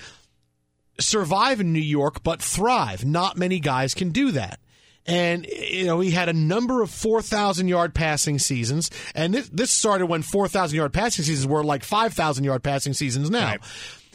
survive in New York, but thrive. Not many guys can do that. And, you know, he had a number of four thousand yard passing seasons. And this, this started when four thousand yard passing seasons were like five thousand yard passing seasons now. Right.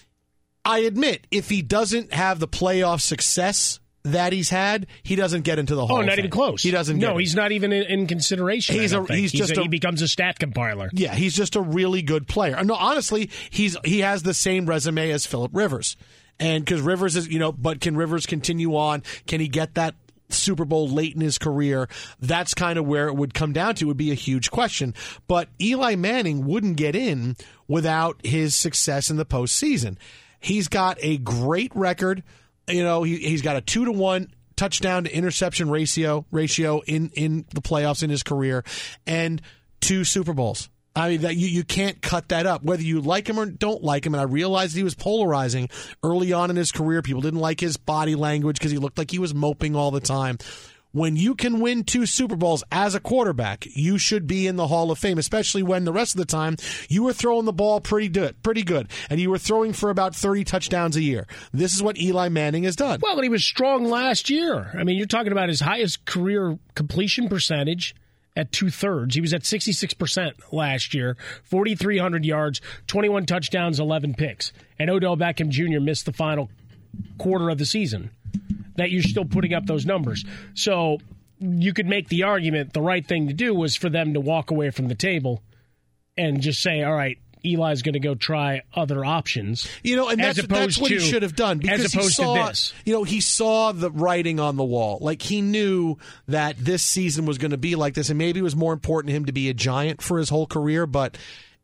I admit, if he doesn't have the playoff success that he's had, he doesn't get into the Hall Oh, of not Fame. even close. He doesn't get No, it. he's not even in, in consideration. He's I a- don't think. he's just a, a- he becomes a stat compiler. Yeah, he's just a really good player. No, honestly, he's he has the same resume as Phillip Rivers. And because Rivers is, you know, but can Rivers continue on? Can he get that Super Bowl late in his career? That's kind of where it would come down to. It would be a huge question. But Eli Manning wouldn't get in without his success in the postseason. He's got a great record. You know, he, he's got a two to one touchdown to interception ratio ratio in, in the playoffs in his career, and two Super Bowls. I mean, that you, you can't cut that up, whether you like him or don't like him. And I realized he was polarizing early on in his career. People didn't like his body language because he looked like he was moping all the time. When you can win two Super Bowls as a quarterback, you should be in the Hall of Fame, especially when the rest of the time you were throwing the ball pretty good, pretty good, and you were throwing for about thirty touchdowns a year. This is what Eli Manning has done. Well, and he was strong last year. I mean, you're talking about his highest career completion percentage at two-thirds. He was at sixty-six percent last year, forty-three hundred yards, twenty-one touchdowns, eleven picks. And Odell Beckham Junior missed the final quarter of the season. That you're still putting up those numbers. So you could make the argument the right thing to do was for them to walk away from the table and just say, all right, Eli's going to go try other options. You know, and as that's, that's what to, he should have done because as opposed he saw, to this. You know, he saw the writing on the wall. Like he knew that this season was going to be like this, and maybe it was more important to him to be a Giant for his whole career. But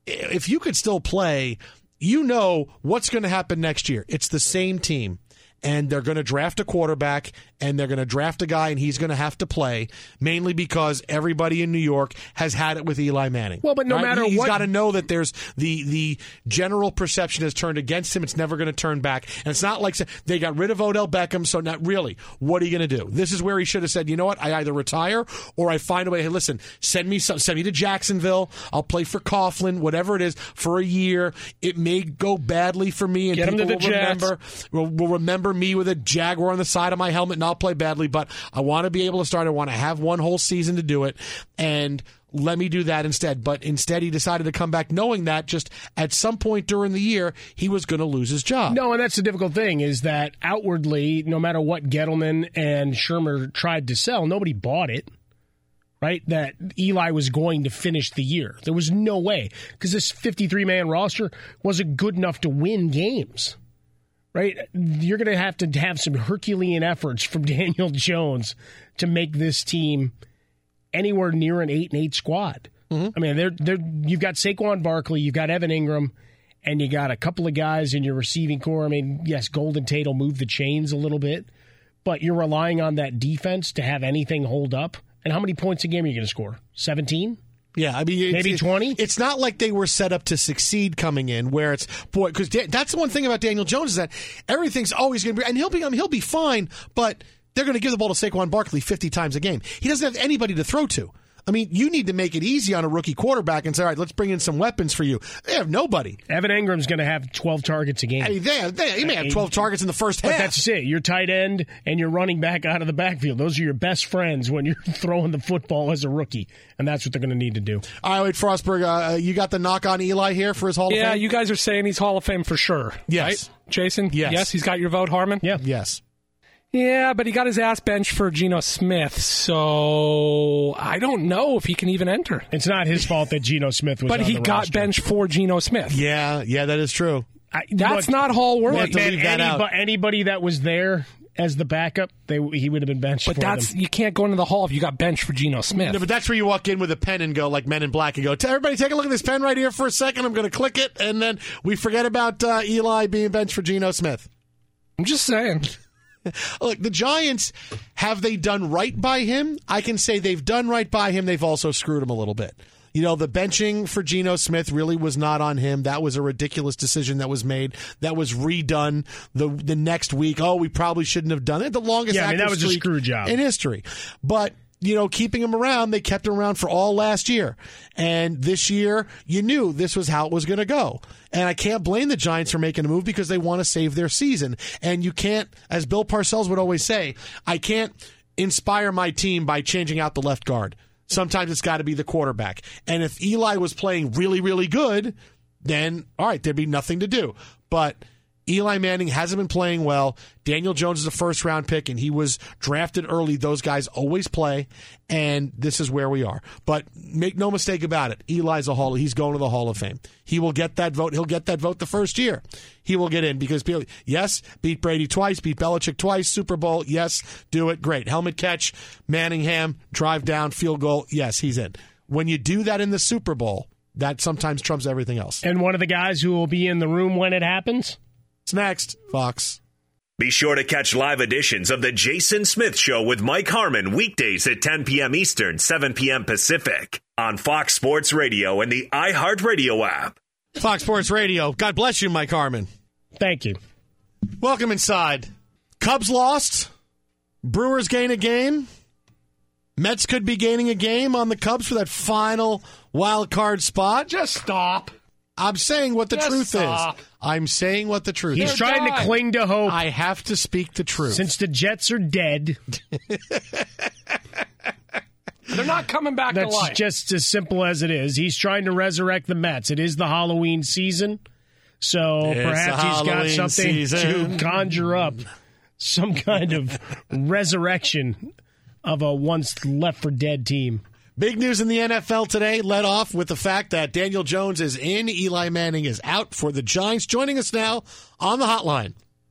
if you could still play, you know what's going to happen next year. It's the same team. And they're going to draft a quarterback, and they're going to draft a guy, and he's going to have to play, mainly because everybody in New York has had it with Eli Manning. Well, but no right? matter He's what, got to know that there's the the general perception has turned against him. It's never going to turn back, and it's not like they got rid of Odell Beckham. So not really. What are you going to do? This is where he should have said, you know what? I either retire or I find a way. Hey, listen, send me some, send me to Jacksonville. I'll play for Coughlin, whatever it is, for a year. It may go badly for me, and Get him people to the will Jets. remember will, will remember me with a Jaguar on the side of my helmet, and I'll play badly, but I want to be able to start. I want to have one whole season to do it, and let me do that instead. But instead, he decided to come back knowing that just at some point during the year, he was going to lose his job. No, and that's the difficult thing is that outwardly, no matter what Gettleman and Shermer tried to sell, nobody bought it. Right? That Eli was going to finish the year. There was no way because this fifty-three man roster wasn't good enough to win games. Right? You're going to have to have some Herculean efforts from Daniel Jones to make this team anywhere near an eight and eight squad. Mm-hmm. I mean, they're, they're, you've got Saquon Barkley, you've got Evan Ingram, and you got a couple of guys in your receiving core. I mean, yes, Golden Tate will move the chains a little bit, but you're relying on that defense to have anything hold up And how many points a game are you going to score? seventeen? Yeah, I mean, maybe it's, twenty. It's not like they were set up to succeed coming in, where it's boy, because da- that's the one thing about Daniel Jones is that everything's always going to be, and he'll be, I mean, he'll be fine, but they're going to give the ball to Saquon Barkley fifty times a game. He doesn't have anybody to throw to. I mean, you need to make it easy on a rookie quarterback and say, all right, let's bring in some weapons for you. They have nobody. Evan Ingram's going to have twelve targets a game. Hey, they, they, he may have twelve targets in the first but half. But that's it. Your tight end and your running back out of the backfield. Those are your best friends when you're throwing the football as a rookie. And that's what they're going to need to do. All right, Wade Frostberg, uh, you got the knock on Eli here for his Hall yeah, of Fame? Yeah, you guys are saying he's Hall of Fame for sure. Yes. Right? Jason? Yes. Yes, he's got your vote, Harmon? Yeah. Yes. Yeah, but he got his ass benched for Geno Smith, so I don't know if he can even enter. It's not his fault that Geno Smith was But on he the got roster. benched for Geno Smith. Yeah, yeah, that is true. I, That's look, not Hall worthy. We'll have to man, leave that anybody, out. anybody that was there as the backup, they he would have been benched But for that's them. you can't go into the Hall if you got benched for Geno Smith. No, but that's where you walk in with a pen and go like Men in Black and go, everybody take a look at this pen right here for a second. I'm going to click it, and then we forget about uh, Eli being benched for Geno Smith. I'm just saying. Look, the Giants, have they done right by him? I can say they've done right by him. They've also screwed him a little bit. You know, the benching for Geno Smith really was not on him. That was a ridiculous decision that was made. That was redone the the next week. Oh, we probably shouldn't have done it. The longest Yeah, I mean, that active was a streak screw job. in history. But you know, keeping him around, they kept him around for all last year. And this year, you knew this was how it was going to go. And I can't blame the Giants for making a move because they want to save their season. And you can't, as Bill Parcells would always say, I can't inspire my team by changing out the left guard. Sometimes it's got to be the quarterback. And if Eli was playing really, really good, then, all right, there'd be nothing to do. But Eli Manning hasn't been playing well. Daniel Jones is a first-round pick, and he was drafted early. Those guys always play, and this is where we are. But make no mistake about it. Eli's a Hall. He's going to the Hall of Fame. He will get that vote. He'll get that vote the first year. He will get in because, people, yes, beat Brady twice, beat Belichick twice, Super Bowl, yes, do it, great. Helmet catch, Manningham, drive down, field goal, yes, he's in. When you do that in the Super Bowl, that sometimes trumps everything else. And one of the guys who will be in the room when it happens? It's next, Fox. Be sure to catch live editions of The Jason Smith Show with Mike Harmon weekdays at ten p.m. Eastern, seven p.m. Pacific on Fox Sports Radio and the iHeartRadio app. Fox Sports Radio. God bless you, Mike Harmon. Thank you. Welcome inside. Cubs lost. Brewers gain a game. Mets could be gaining a game on the Cubs for that final wild card spot. Just stop. I'm saying what the Just truth stop. is. I'm saying what the truth He's is. trying done. to cling to hope. I have to speak the truth. Since the Jets are dead, They're not coming back to that's life. just as simple as it is. He's trying to resurrect the Mets. It is the Halloween season, so It's perhaps the he's got Halloween something season. to conjure up, some kind of resurrection of a once left for dead team. Big news in the N F L today, led off with the fact that Daniel Jones is in, Eli Manning is out for the Giants. Joining us now on the hotline.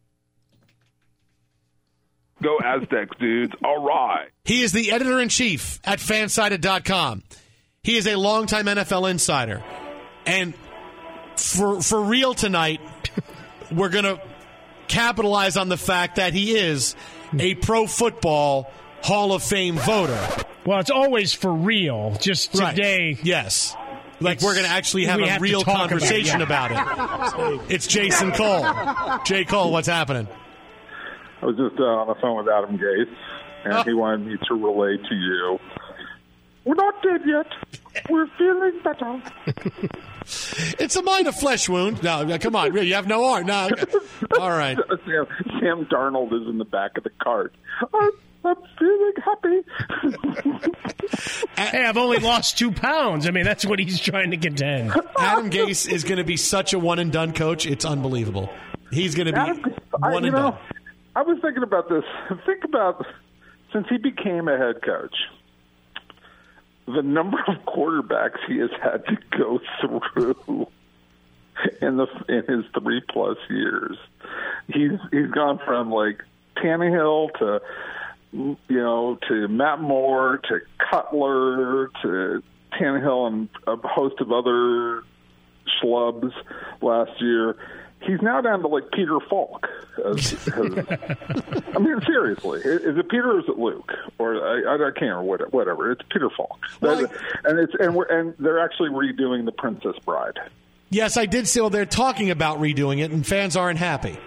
Go Aztecs, dudes. All right. He is the editor-in-chief at fansided dot com. He is a longtime N F L insider. And for for real tonight, we're going to capitalize on the fact that he is a Pro Football Hall of Fame voter. Well, it's always for real. Just today. Right. Yes. Like we're going to actually have we a have to real talk conversation about about, it. It's Jason Cole. Jay Cole, what's happening? I was just uh, on the phone with Adam Gase, and Oh. he wanted me to relay to you. We're not dead yet. We're feeling better. It's a minor flesh wound. No, no, come on. You have no arm. No. All right. Sam, Sam Darnold is in the back of the cart. I'm, I'm feeling happy. Hey, I've only lost two pounds. I mean, that's what he's trying to contend. Adam Gase is going to be such a one-and-done coach. It's unbelievable. He's going to be Adam, I, one you and know, done. I was thinking about this. Think about since he became a head coach, the number of quarterbacks he has had to go through in the in his three plus years. He's he's gone from like Tannehill to you know to Matt Moore to Cutler to Tannehill and a host of other schlubs last year. He's now down to like Peter Falk. As, as, I mean, seriously, is it Peter or is it Luke? Or I, I can't remember. Whatever. It's Peter Falk, well, and it's and we're and they're actually redoing The Princess Bride. Yes, I did see. Well, they're talking about redoing it, and fans aren't happy.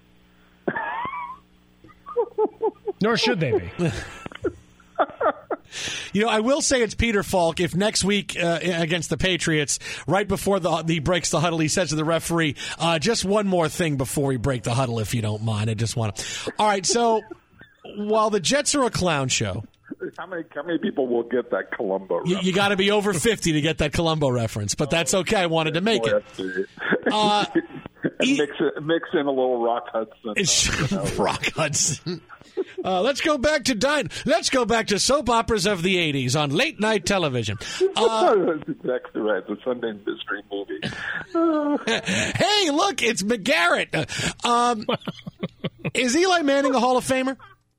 Nor should they be. You know, I will say it's Peter Falk. If next week uh, against the Patriots, right before the, he breaks the huddle, he says to the referee, uh, just one more thing before we break the huddle, if you don't mind. I just want to. All right, so while the Jets are a clown show. How many, how many people will get that Columbo reference? You, you got to be over fifty to get that Columbo reference, but that's okay. I wanted to make it. Uh, and mix, it, mix in a little Rock Hudson. Uh, you know, Rock Hudson. Uh, let's go back to dine. Let's go back to soap operas of the eighties on late night television. Uh, That's exactly right. The Sunday mystery movie. Uh, hey, look, it's McGarrett. Um, is Eli Manning a Hall of Famer?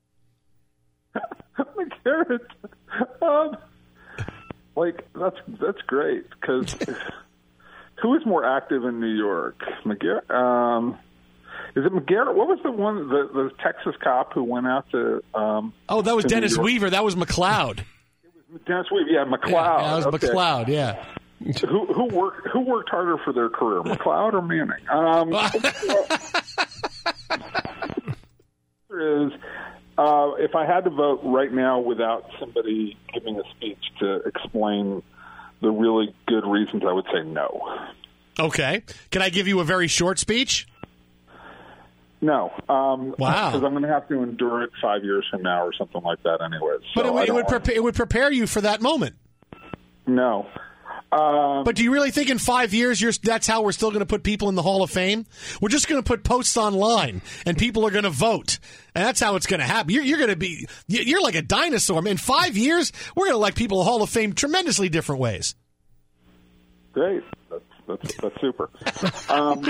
McGarrett. Um, like that's that's great because who is more active in New York, McGarrett? Um, Is it McGarrett? What was the one, the, the Texas cop who went out to? Um, oh, that was Dennis Weaver. That was McLeod. It was Dennis Weaver. Yeah, McLeod. Yeah, that was okay. McLeod. Yeah. who who worked who worked harder for their career, McLeod or Manning? Um, is uh, if I had to vote right now without somebody giving a speech to explain the really good reasons, I would say no. Okay. Can I give you a very short speech? No. Um, wow. Because I'm going to have to endure it five years from now or something like that anyways. So but it, it, would prepare, it would prepare you for that moment. No. Um, but do you really think in five years you're, that's how we're still going to put people in the Hall of Fame? We're just going to put posts online, and people are going to vote. And that's how it's going to happen. You're, you're going to be – you're like a dinosaur. In five years, we're going to elect people in the Hall of Fame tremendously different ways. Great. That's, that's, that's super. Um,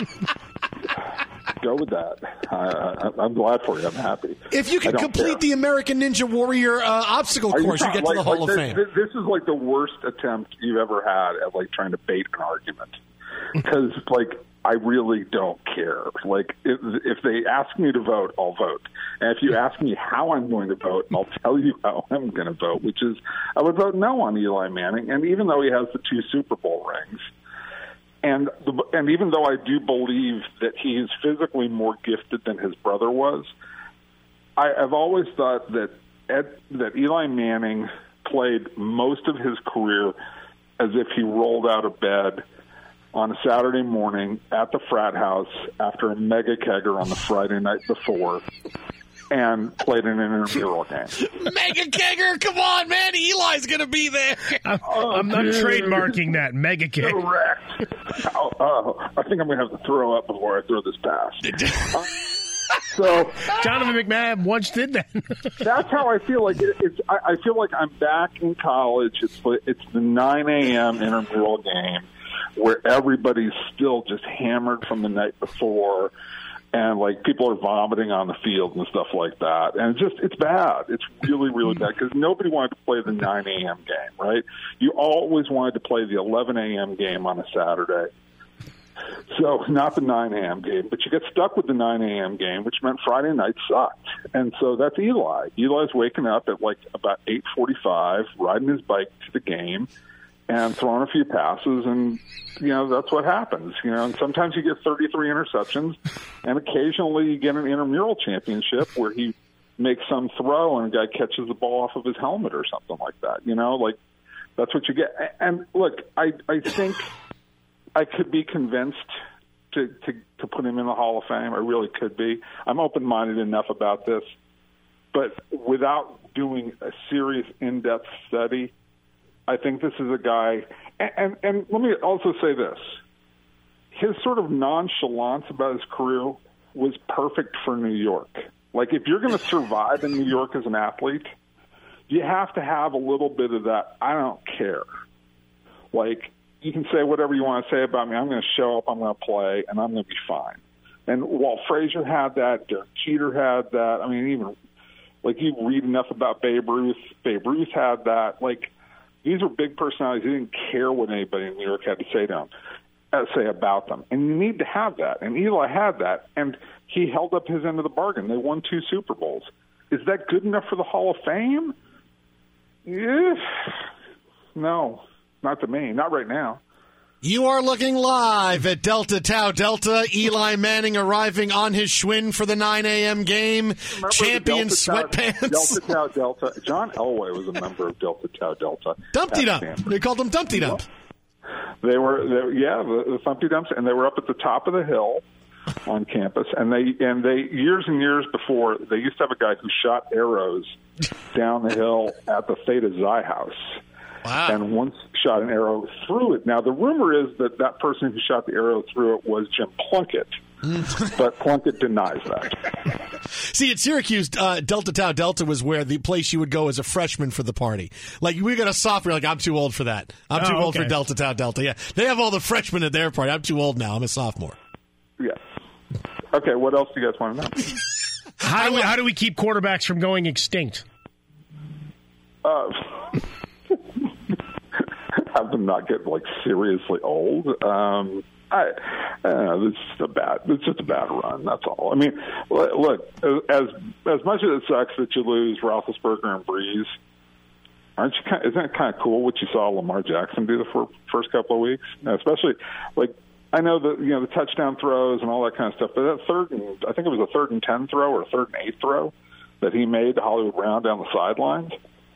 go with that. I, I, I'm glad for you. I'm happy. If you can complete care. the American Ninja Warrior uh, obstacle course, you, you get like, to the Hall like of this, Fame. This is like the worst attempt you've ever had at like trying to bait an argument. Because like I really don't care. Like if, if they ask me to vote, I'll vote. And if you ask me how I'm going to vote, I'll tell you how I'm going to vote. Which is, I would vote no on Eli Manning. And even though he has the two Super Bowl rings. And the, and even though I do believe that he is physically more gifted than his brother was, I, I've always thought that Ed, that Eli Manning played most of his career as if he rolled out of bed on a Saturday morning at the frat house after a mega kegger on the Friday night before and played in an intramural game. Mega kegger, come on, man! Eli's going to be there. I'm, oh, I'm not trademarking that mega kegger. Correct. Oh, oh, I think I'm going to have to throw up before I throw this pass. uh, so Donovan McNabb once did that. That's how I feel like it, it's. I, I feel like I'm back in college. It's it's the nine a.m. intramural game where everybody's still just hammered from the night before. And, like, people are vomiting on the field and stuff like that. And it's just, it's bad. It's really, really bad because nobody wanted to play the nine a.m. game, right? You always wanted to play the eleven a.m. game on a Saturday. So, not the nine a.m. game. But you get stuck with the nine a.m. game, which meant Friday night sucked. And so that's Eli. Eli's waking up at, like, about eight forty-five, riding his bike to the game, and throwing a few passes, and, you know, that's what happens. You know, and sometimes you get thirty-three interceptions, and occasionally you get an intramural championship where he makes some throw and a guy catches the ball off of his helmet or something like that. You know, like, that's what you get. And, look, I, I think I could be convinced to, to, to put him in the Hall of Fame. I really could be. I'm open-minded enough about this. But without doing a serious, in-depth study, I think this is a guy, and, and, and let me also say this. His sort of nonchalance about his career was perfect for New York. Like, if you're going to survive in New York as an athlete, you have to have a little bit of that, I don't care. Like, you can say whatever you want to say about me. I'm going to show up, I'm going to play, and I'm going to be fine. And Walt Frazier had that, Derek Jeter had that. I mean, even, like, you read enough about Babe Ruth. Babe Ruth had that. Like, these are big personalities. He didn't care what anybody in New York had to say to him. uh, say about them. And you need to have that. And Eli had that, and he held up his end of the bargain. They won two Super Bowls. Is that good enough for the Hall of Fame? Yeah. No, not to me. Not right now. You are looking live at Delta Tau Delta. Eli Manning arriving on his Schwinn for the nine a.m. game. Remember Champion Delta sweatpants. Tau, Delta Tau Delta. John Elway was a member of Delta Tau Delta. Dumpty Dump. They called him Dumpty Dump. They were, they, yeah, the, the Thumpty Dumps, and they were up at the top of the hill on campus. And they, and they, years and years before, they used to have a guy who shot arrows down the hill at the Theta Xi house. Wow. And once shot an arrow through it. Now, the rumor is that that person who shot the arrow through it was Jim Plunkett, but Plunkett denies that. See, at Syracuse, uh, Delta Tau Delta was where the place you would go as a freshman for the party. Like, we got a sophomore, like, I'm too old for that. I'm too oh, old okay. for Delta Tau Delta. Yeah, they have all the freshmen at their party. I'm too old now. I'm a sophomore. Yeah. Okay, what else do you guys want to know? How do we, how do we keep quarterbacks from going extinct? Uh, have them not get like seriously old. Um, I, uh, this is a bad. It's just a bad run. That's all. I mean, look, as as much as it sucks that you lose Roethlisberger and Breeze, aren't you? Kind of, isn't it kind of cool what you saw Lamar Jackson do the fir- first couple of weeks, especially like. I know that, you know, the touchdown throws and all that kind of stuff, but that third and I think it was a third and ten throw or a third and eight throw that he made to Hollywood Brown down the sidelines.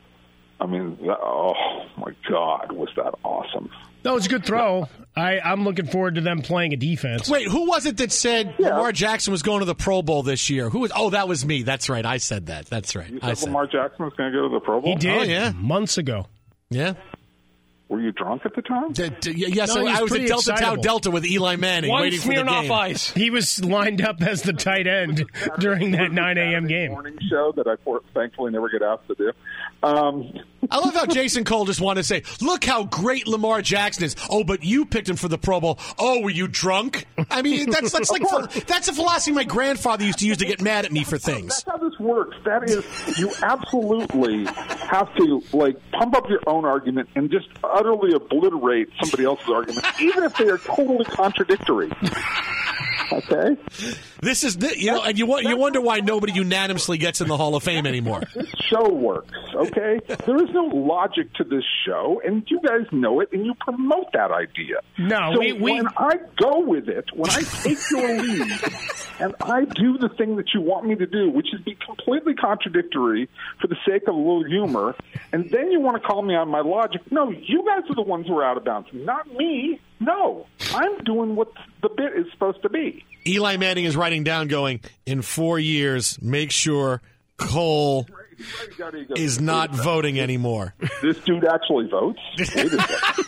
I mean, that, oh my God, was that awesome? That was a good throw. I, I'm looking forward to them playing a defense. Wait, who was it that said yeah. Lamar Jackson was going to the Pro Bowl this year? Who was? Oh, that was me. That's right. I said that. That's right. You I said said Lamar Jackson was going to go to the Pro Bowl? He did. Oh, yeah. Months ago. Yeah. Were you drunk at the time? D- d- yes, No, I, I was at Delta excitable. Tau Delta with Eli Manning One waiting for the Smirnoff game. Ice. He was lined up as the tight end during that nine a.m. game. Morning show that I for, thankfully never get asked to do. Um, I love how Jason Cole just wanted to say, look how great Lamar Jackson is. Oh, but you picked him for the Pro Bowl. Oh, were you drunk? I mean, that's that's like that's a philosophy my grandfather used to use to get mad at me for things. That's how this works. That is, you absolutely have to like pump up your own argument and just utterly obliterate somebody else's argument, even if they are totally contradictory. Okay, this is the, you know, and you you wonder why nobody unanimously gets in the Hall of Fame anymore. This show works. Okay, there is no logic to this show, and you guys know it, and you promote that idea. No, so we, we when I go with it, when I take your lead, and I do the thing that you want me to do, which is be completely contradictory for the sake of a little humor, and then you want to call me on my logic. No, you guys are the ones who are out of bounds, not me. No, I'm doing what the bit is supposed to be. Eli Manning is writing down, going, in four years, make sure Cole is not voting anymore. This dude actually votes? Wait a second.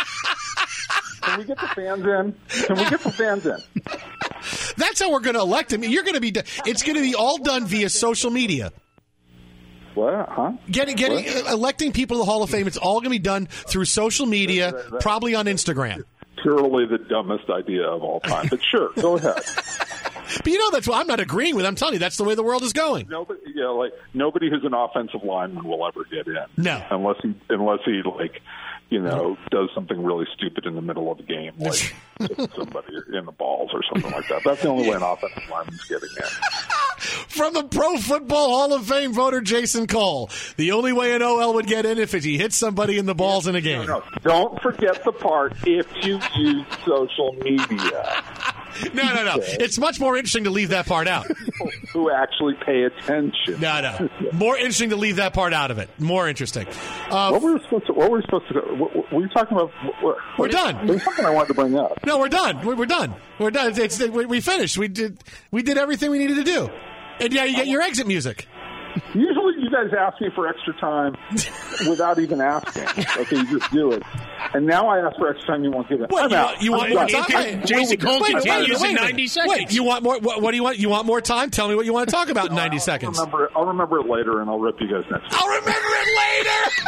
Can we get the fans in? Can we get the fans in? That's how we're going to elect him. You're going to be. It's going to be all done via social media. What? Huh? Getting, getting, what? Electing people to the Hall of Fame. It's all going to be done through social media, that, that, probably on Instagram. Purely the dumbest idea of all time. But sure, go ahead. But you know, that's what I'm not agreeing with. I'm telling you, that's the way the world is going. Nobody, yeah, like nobody who's an offensive lineman will ever get in. No, unless he, unless he like. You know, does something really stupid in the middle of the game, like hit somebody in the balls or something like that. That's the only way an offensive lineman's getting in. From the Pro Football Hall of Fame voter Jason Cole, the only way an O L would get in if he hits somebody in the balls in a game. No, no. Don't forget the part if you use social media. No, no, no. Okay. It's much more interesting to leave that part out. People who actually pay attention. No, no. More interesting to leave that part out of it. More interesting. Uh, what were we supposed to? What were we supposed to? What, what were you talking about? What, we're done. There's something I wanted to bring up. No, we're done. We're, we're done. We're done. It's, it's, we, we finished. We did. We did everything we needed to do. And yeah, you get your exit music. Usually, you guys ask me for extra time without even asking. Okay, you just do it. And now I ask for extra time, you won't give it. What, you, want, you want more time? Can, Jason Cole continues in ninety seconds. Wait, you want more? What, what do you want? You want more time? Tell me what you want to talk about in ninety I'll, seconds. I'll remember, it, I'll remember it later, and I'll rip you guys next. I'll remember it later.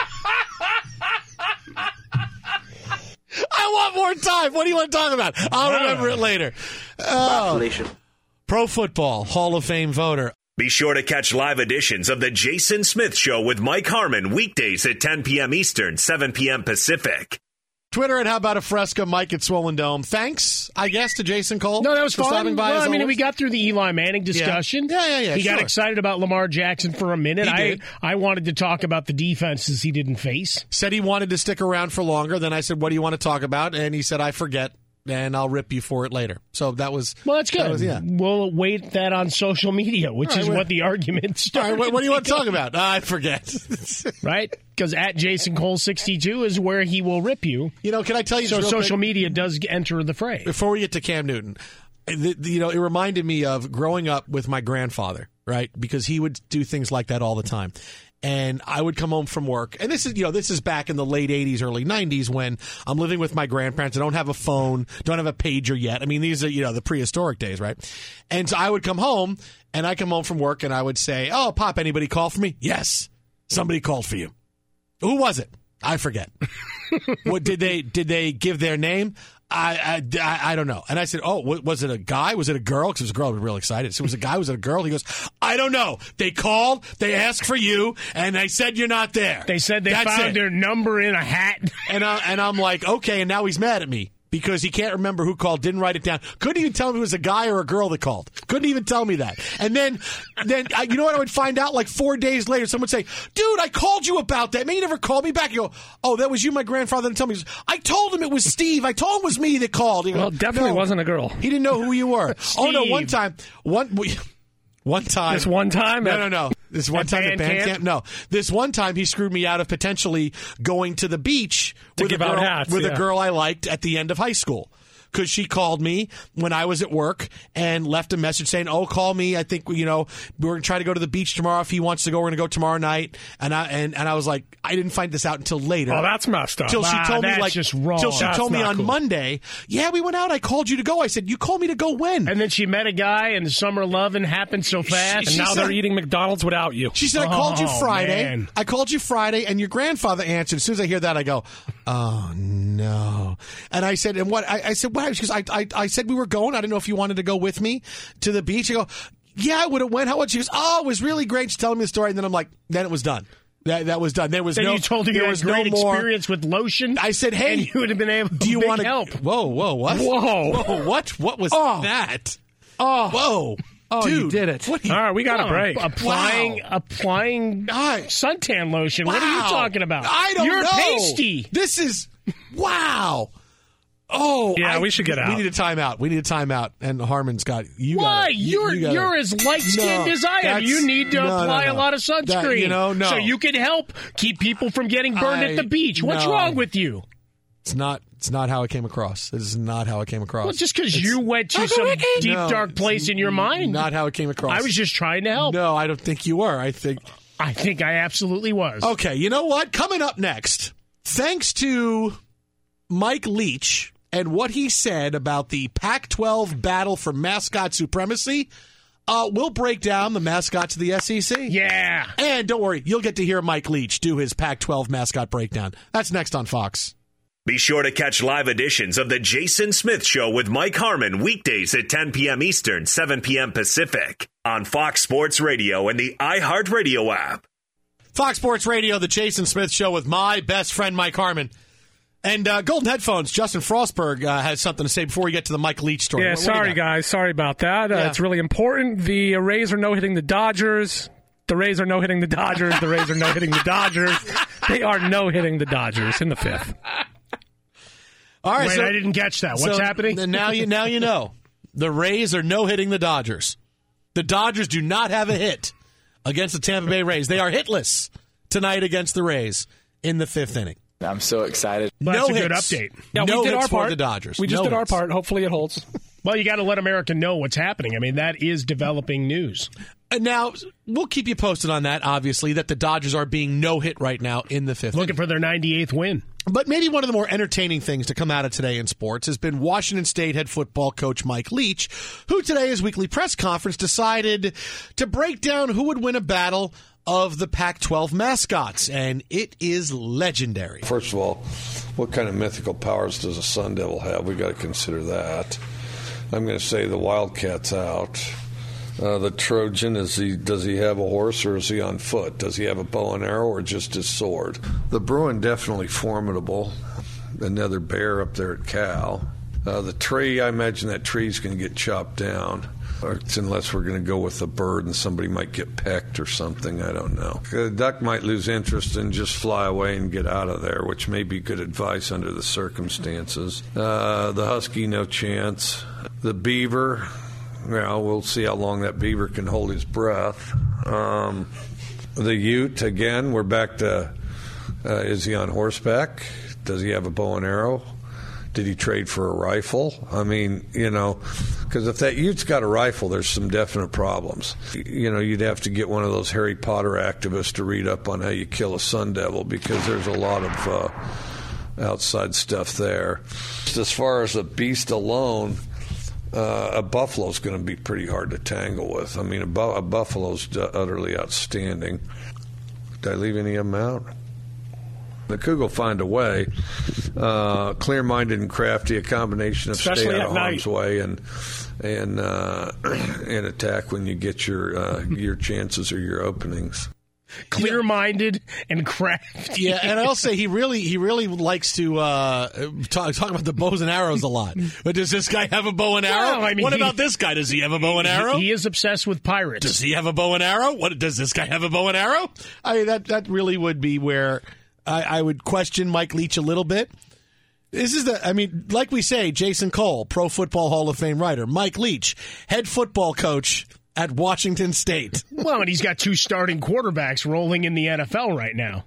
I want more time. What do you want to talk about? I'll remember it later. Oh. Pro Football Hall of Fame voter. Be sure to catch live editions of The Jason Smith Show with Mike Harmon weekdays at ten p.m. Eastern, seven p.m. Pacific. Twitter at How About a Fresca, Mike at Swollen Dome. Thanks, I guess, to Jason Cole. No, that was for fun. stopping by, Well, as I mean, always. we got through the Eli Manning discussion. Yeah, yeah, yeah. yeah he sure. got excited about Lamar Jackson for a minute. He I, did. I wanted to talk about the defenses he didn't face. Said he wanted to stick around for longer. Then I said, what do you want to talk about? And he said, I forget, and I'll rip you for it later. So that was... Well, that's good. That was, yeah. We'll wait that on social media, which All right, is well- what the argument started. All right, what, what do you want to talk about? I forget. Right? Because at Jason Cole sixty-two is where he will rip you. You know, can I tell you So just real social quick? media does enter the fray. Before we get to Cam Newton, the, the, you know, it reminded me of growing up with my grandfather, right? Because he would do things like that all the time. And I would come home from work, and this is, you know, this is back in the late eighties, early nineties when I'm living with my grandparents. I don't have a phone, don't have a pager yet. I mean, these are, you know, the prehistoric days, right? And so I would come home, and I come home from work, and I would say, oh, Pop, anybody call for me? Yes, somebody called for you. Who was it? I forget. What did they did they give their name? I, I, I don't know. And I said, oh, was it a guy? Was it a girl? Because it was a girl. I was real excited. So it was a guy. Was it a girl? He goes, I don't know. They called. They asked for you, and they said you're not there. They said they That's found it. their number in a hat. And, I, and I'm like, okay, and now he's mad at me. Because he can't remember who called, didn't write it down. Couldn't even tell me it was a guy or a girl that called. Couldn't even tell me that. And then, then I, you know what I would find out? Like four days later, someone would say, dude, I called you about that. Man, you never called me back. You go, oh, that was you, my grandfather, didn't tell me. He goes, I told him it was Steve. I told him it was me that called. You go, Well, definitely no. wasn't a girl. He didn't know who you were. Oh, no, one time, one, one time. This one time? No, at- no, no. This one at time at band band camp? camp? No. This one time he screwed me out of potentially going to the beach To with, give a, out girl, hats, with yeah. a girl I liked at the end of high school. Because she called me when I was at work and left a message saying, oh, call me. I think, you know, we're going to try to go to the beach tomorrow. If he wants to go, we're going to go tomorrow night. And I and, and I was like, I didn't find this out until later. Oh, that's messed up. Till she Wow, told me, that's like, just wrong. till she That's told me not on cool. Monday, yeah, we went out. I called you to go. I said, you called me to go when? And then she met a guy, and the summer loving happened so fast. And now said- they're eating McDonald's without you. She said, I called you Oh, Friday. man. I called you Friday, and your grandfather answered. As soon as I hear that, I go, oh, no. And I said, and what? I, I said, what? Because I, I, I said we were going. I didn't know if you wanted to go with me to the beach. I go, yeah, I would have went. How much? She goes, oh, it was really great. She's telling me the story, and then I'm like, then it was done. That that was done. There was Then no. you told her you there had was great no more. experience with lotion. I said, hey, and you would have been able. do you big want to help? Whoa, whoa, what? Whoa. whoa, what? What was Oh. that? Oh, Whoa, oh, dude, you did it. What are you- All right, we got a Oh, break. Applying Wow. applying Hi. suntan lotion. What are you Wow. talking about? I don't You're know. pasty. This is wow. Oh, Yeah, I- we should get We out. need a timeout. We need a timeout. And Harmon's got you. Why? Gotta, you, you're you gotta- you're as light skinned No, as I am. that's- You need to no, no, apply no. a lot of sunscreen. That- you know, no. So you can help keep people from getting burned I- at the beach. What's no. wrong with you? It's not. It's not how it came across. This is not how it came across. Well, just because It's- you went to Uncle some Ricky. deep, No, dark place in your mind. Not how it came across. I was just trying to help. No, I don't think you were. I think. I think I absolutely was. Okay, you know what? Coming up next, thanks to Mike Leach and what he said about the Pac twelve battle for mascot supremacy, uh, we'll break down the mascots of the S E C. Yeah. And don't worry, you'll get to hear Mike Leach do his Pac twelve mascot breakdown. That's next on Fox. Be sure to catch live editions of The Jason Smith Show with Mike Harmon weekdays at ten p.m. Eastern, seven p.m. Pacific on Fox Sports Radio and the iHeartRadio app. Fox Sports Radio, The Jason Smith Show with my best friend Mike Harmon. And uh, Golden Headphones, Justin Frostberg uh, has something to say before we get to the Mike Leach story. Yeah, What- what do you sorry, got? guys. Sorry about that. Uh, Yeah. It's really important. The Rays are no-hitting the Dodgers. The Rays are no-hitting the Dodgers. The Rays are no-hitting the Dodgers. They are no-hitting the Dodgers in the fifth. All right, Wait, so, I didn't catch that. What's so happening? then Now you now you know. The Rays are no hitting the Dodgers. The Dodgers do not have a hit against the Tampa Bay Rays. They are hitless tonight against the Rays in the fifth inning. I'm so excited. Well, that's no a good hits. update. Yeah, no we did hits our for part. the Dodgers. We just No did our hits. part. Hopefully it holds. Well, you got to let America know what's happening. I mean, that is developing news. And now we'll keep you posted on that. Obviously, that the Dodgers are being no hit right now in the fifth. Looking for their ninety-eighth win. But maybe one of the more entertaining things to come out of today in sports has been Washington State head football coach Mike Leach, who today, his weekly press conference, decided to break down who would win a battle of the Pac twelve mascots, and it is legendary. First of all, what kind of mythical powers does a Sun Devil have? We've got to consider that. I'm going to say the Wildcat's out. Uh, the Trojan, is he? Does he have a horse or is he on foot? Does he have a bow and arrow or just his sword? The Bruin, definitely formidable. another bear up there at Cal. Uh, the tree, I imagine that tree's going to get chopped down, or unless we're going to go with a bird and somebody might get pecked or something. I don't know. The duck might lose interest and just fly away and get out of there, which may be good advice under the circumstances. Uh, the husky, no chance. The beaver, well, we'll see how long that beaver can hold his breath. Um, the ute, again, we're back to, uh, is he on horseback? Does he have a bow and arrow? Did he trade for a rifle? I mean, you know, because if that ute's got a rifle, there's some definite problems. You know, you'd have to get one of those Harry Potter activists to read up on how you kill a sun devil, because there's a lot of uh, outside stuff there. As far as a beast alone, uh, a buffalo's going to be pretty hard to tangle with. I mean, a, bu- a buffalo's utterly outstanding. Did I leave any of them out? The Cougar will find a way. Uh, clear-minded and crafty, a combination of Especially stay out at of night. harm's way and and uh, and attack when you get your uh, your chances or your openings. Clear-minded and crafty. Yeah, and I'll say he really he really likes to uh, talk, talk about the bows and arrows a lot. But does this guy have a bow and arrow? Well, I mean, what he- about this guy? Does he have a bow and arrow? He, he is obsessed with pirates. Does he have a bow and arrow? What does this guy have a bow and arrow? I mean, that that really would be where I, I would question Mike Leach a little bit. This is the, I mean, like we say, Jason Cole, Pro Football Hall of Fame writer, Mike Leach, head football coach at Washington State. Well, and he's got two starting quarterbacks rolling in the N F L right now.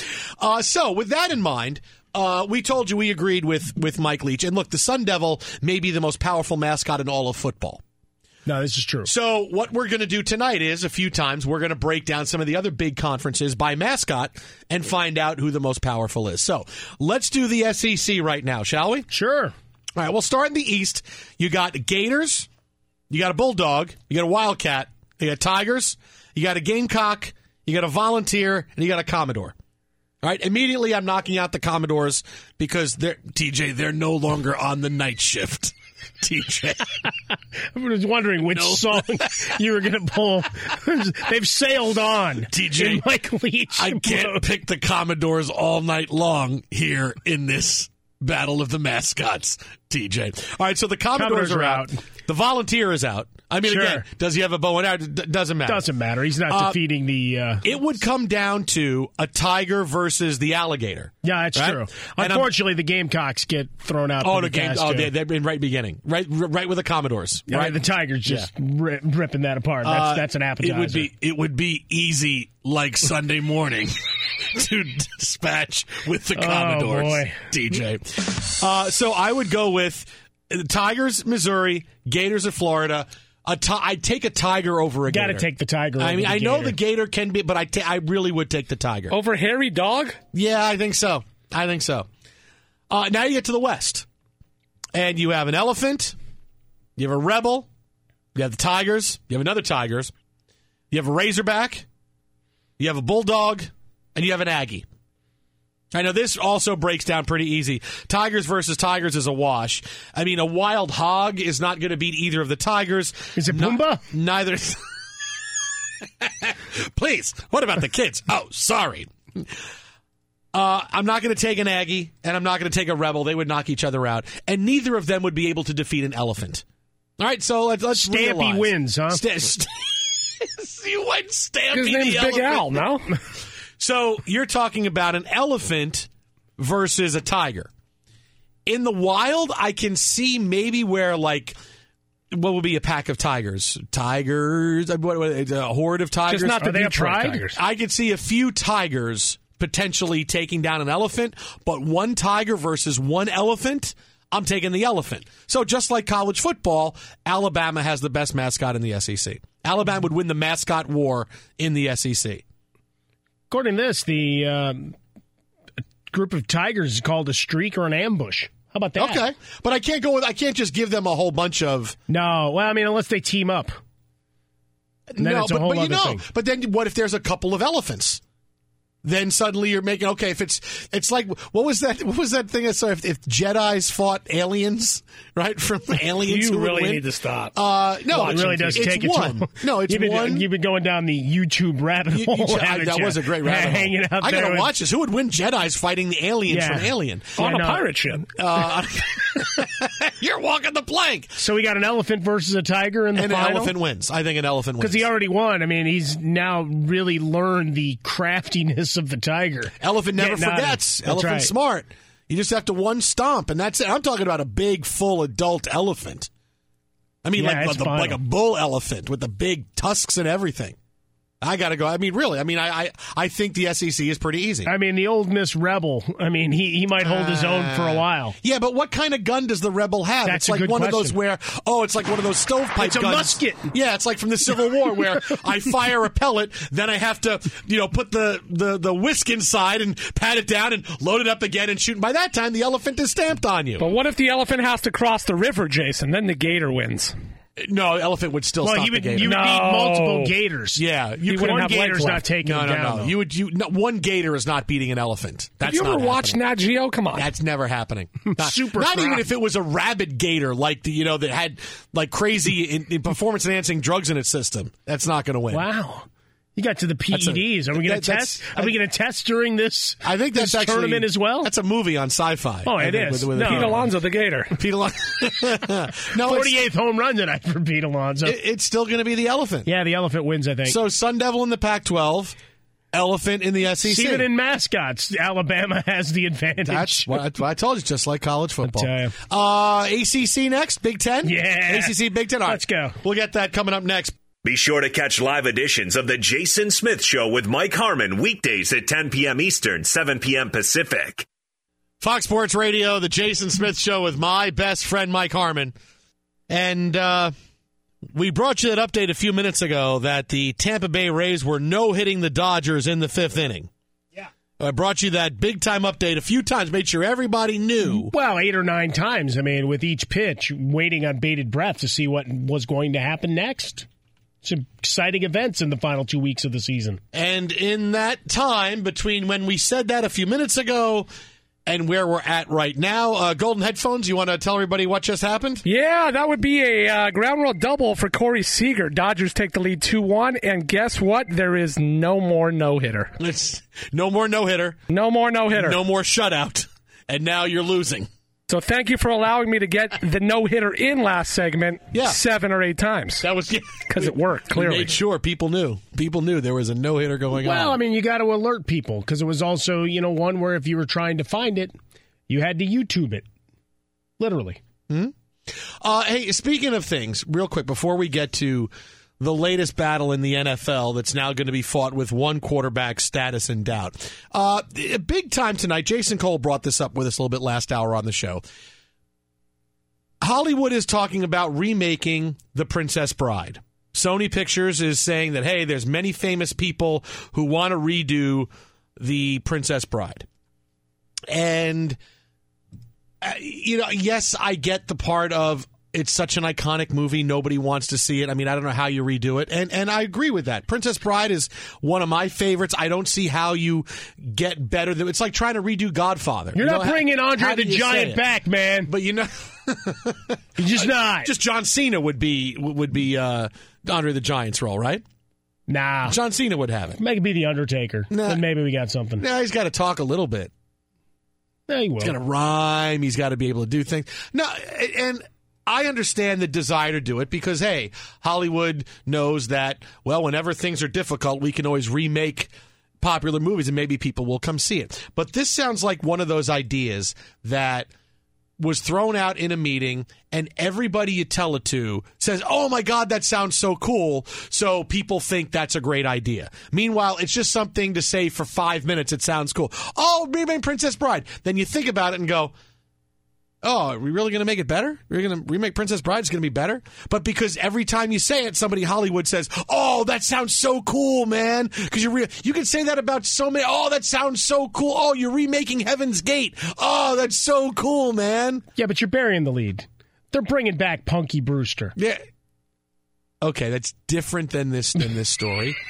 Uh, so, with that in mind, uh, we told you we agreed with, with Mike Leach. And look, the Sun Devil may be the most powerful mascot in all of football. No, this is true. So what we're going to do tonight is, a few times, we're going to break down some of the other big conferences by mascot and find out who the most powerful is. So let's do the S E C right now, shall we? Sure. All right, we'll start in the East. You got Gators, you got a Bulldog, you got a Wildcat, you got Tigers, you got a Gamecock, you got a Volunteer, and you got a Commodore. All right, immediately I'm knocking out the Commodores because they're, T J, they're no longer on the night shift. T J. I was wondering which No. song you were going to pull. They've sailed on. T J, in Mike Leach. I can't pick the Commodores all night long here in this Battle of the Mascots, T J. All right, so the Commodores, Commodores are are out. out. The Volunteer is out. I mean, Sure. again, does he have a bow and arrow? D- doesn't matter. Doesn't matter. He's not Uh, defeating the... Uh, It would come down to a tiger versus the alligator. yeah, that's right? true. And I'm- Unfortunately, the Gamecocks get thrown out. Oh, pretty the game. fast, Oh, too. they, they've been right beginning, right, right with the Commodores. Yeah, Right, the Tigers just ri- ripping that apart. That's, Uh, that's an appetizer. It would be it would be easy like Sunday morning to dispatch with the Oh, Commodores, boy. D J. Uh, so I would go with the Tigers, Missouri, Gators of Florida. A ti- I'd take a Tiger over a Got to Gator. take the Tiger. I over mean, the I know Gator. the Gator can be, but I ta- I really would take the Tiger. Over Hairy Dog? Yeah, I think so. I think so. Uh, now you get to the West, and you have an elephant, you have a rebel, you have the Tigers, you have another Tigers, you have a Razorback, you have a Bulldog, and you have an Aggie. I know this also breaks down pretty easy. Tigers versus Tigers is a wash. I mean, a wild hog is not going to beat either of the Tigers. Is it No- Pumbaa? neither. Please, what about the kids? Oh, sorry. Uh, I'm not going to take an Aggie, and I'm not going to take a Rebel. They would knock each other out, and neither of them would be able to defeat an elephant. All right, so let's let's Stampy realize. wins, huh? Sta- st- you went Stampy His the name's Big elephant. Al, no? So you're talking about an elephant versus a tiger. In the wild, I can see maybe where, like, what would be a pack of tigers? Tigers? What, what, a horde of tigers? Just not the Are they a Detroit pride? Tigers. I could see a few tigers potentially taking down an elephant, but one tiger versus one elephant, I'm taking the elephant. So just like college football, Alabama has the best mascot in the S E C. Alabama would win the mascot war in the S E C. According to this, the um, group of tigers is called a streak or an ambush. How about that? Okay, but I can't go with. I can't just give them a whole bunch of. No, well, I mean, unless they team up. And then no, it's a but, whole but you other know, thing. but then what if there's a couple of elephants? then suddenly you're making okay. If it's it's like what was that? What was that thing? I saw if, if Jedis fought aliens, right? From aliens, you who would really win? need to stop. Uh, no, well, it really does it's take it one. to No, it's you've been, one. You've been going down the YouTube rabbit hole. You, you, I, that you? was a great rabbit hole. Hanging out I there gotta with, watch this. Who would win? Jedis fighting the aliens Yeah. from Alien On Yeah, a no. pirate ship. uh, you're walking the plank. So we got an elephant versus a tiger in the And final. an elephant wins. I think an elephant wins Because he already won. I mean, he's now really learned the craftiness of the tiger. Elephant never Getting out of- forgets. That's Elephant's right. smart. You just have to one stomp, and that's it. I'm talking about a big, full adult elephant. I mean, Yeah, like, it's the, final. like a bull elephant with the big tusks and everything. I got to go. I mean, really. I mean, I, I I think the S E C is pretty easy. I mean, the old Miss Rebel, I mean, he, he might hold his own for a while. Yeah, but what kind of gun does the Rebel have? That's it's a like good one question. of those where, oh, it's like one of those stovepipe It's a guns. musket. Yeah, it's like from the Civil War where I fire a pellet, then I have to, you know, put the, the, the whisk inside and pat it down and load it up again and shoot. And by that time, the elephant is stamped on you. But what if the elephant has to cross the river, Jason? Then the gator wins. No, elephant would still Well, stop you would, the gator. you would No. need multiple gators. Yeah, you He could. wouldn't One have gator's legs not left. taking No, him no, down. no. though. You would. You no, one gator is not beating an elephant. That's Have you ever not watched happening. Nat Geo? Come on. That's never happening. Not, Super not even crap. if it was a rabid gator, like the, you know, that had like crazy in, in performance enhancing drugs in its system. That's not going to win. Wow. You got to the P E Ds. That's a- Are we going that- to that's- test? Are we going to test during this? I think that's this actually tournament as well. That's a movie on Sci-Fi. Oh, I it think, is. With, with No. Pete Alonso, the gator. Pete Alonso. no, forty-eighth home run tonight for Pete Alonso. it's, it, it's still going to be the elephant. yeah, the elephant wins. I think. So Sun Devil in the Pac twelve, elephant in the S E C. Even in mascots, Alabama has the advantage. That's what I, what I told you, just like college football. tell you. Uh, A C C next, Big Ten? Yeah. A C C, Big Ten. All right. Let's go. We'll get that coming up next. Be sure to catch live editions of The Jason Smith Show with Mike Harmon weekdays at ten p.m. Eastern, seven p.m. Pacific. Fox Sports Radio, The Jason Smith Show with my best friend, Mike Harmon. And uh, we brought you that update a few minutes ago that the Tampa Bay Rays were no-hitting the Dodgers in the fifth inning. Yeah. I brought you that big-time update a few times, made sure everybody knew. Well, eight or nine times. I mean, with each pitch, waiting on bated breath to see what was going to happen next. Some exciting events in the final two weeks of the season. And in that time, between when we said that a few minutes ago and where we're at right now, uh, Golden Headphones, you want to tell everybody what just happened? Yeah, that would be a uh, ground rule double for Corey Seager. Dodgers take the lead two one, and guess what? There is no more no-hitter. It's no more no-hitter. No more no-hitter. No more shutout. And now you're losing. So thank you for allowing me to get the no-hitter in last segment Yeah. seven or eight times. That was Because it worked, We clearly. made sure people knew. People knew there was a no-hitter going on. Well, I mean, you got to alert people because it was also, you know, one where if you were trying to find it, you had to YouTube it. Literally. Uh, hey, speaking of things, real quick, before we get to the latest battle in the N F L that's now going to be fought with one quarterback status in doubt. Uh, big time tonight. Jason Cole brought this up with us a little bit last hour on the show. Hollywood is talking about remaking The Princess Bride. Sony Pictures is saying that, hey, there's many famous people who want to redo The Princess Bride. And, uh, you know, yes, I get the part of it's such an iconic movie, nobody wants to see it. I mean, I don't know how you redo it. And and I agree with that. Princess Bride is one of my favorites. I don't see how you get better than it's like trying to redo Godfather. You're You not know, bringing how- Andre how do the you say Giant it? back, man. But you know, You're just not. just John Cena would be would be uh, Andre the Giant's role, right? Nah. John Cena would have it. Make it be the Undertaker. Nah. Then maybe we got something. Now he's got to talk a little bit. Yeah, he will. He's got to rhyme. He's got to be able to do things. No, and I understand the desire to do it because, hey, Hollywood knows that, well, whenever things are difficult, we can always remake popular movies and maybe people will come see it. But this sounds like one of those ideas that was thrown out in a meeting and everybody you tell it to says, oh my God, that sounds so cool. So people think that's a great idea. Meanwhile, it's just something to say for five minutes. It sounds cool. Oh, remake Princess Bride. Then you think about it and go, oh, are we really going to make it better? We're going to remake Princess Bride? It's going to be better? But because every time you say it, somebody Hollywood says, oh, that sounds so cool, man. Because you re- you can say that about so many. Oh, that sounds so cool. Oh, you're remaking Heaven's Gate. Oh, that's so cool, man. Yeah, but you're burying the lead. They're bringing back Punky Brewster. Yeah. Okay, that's different than this than this story.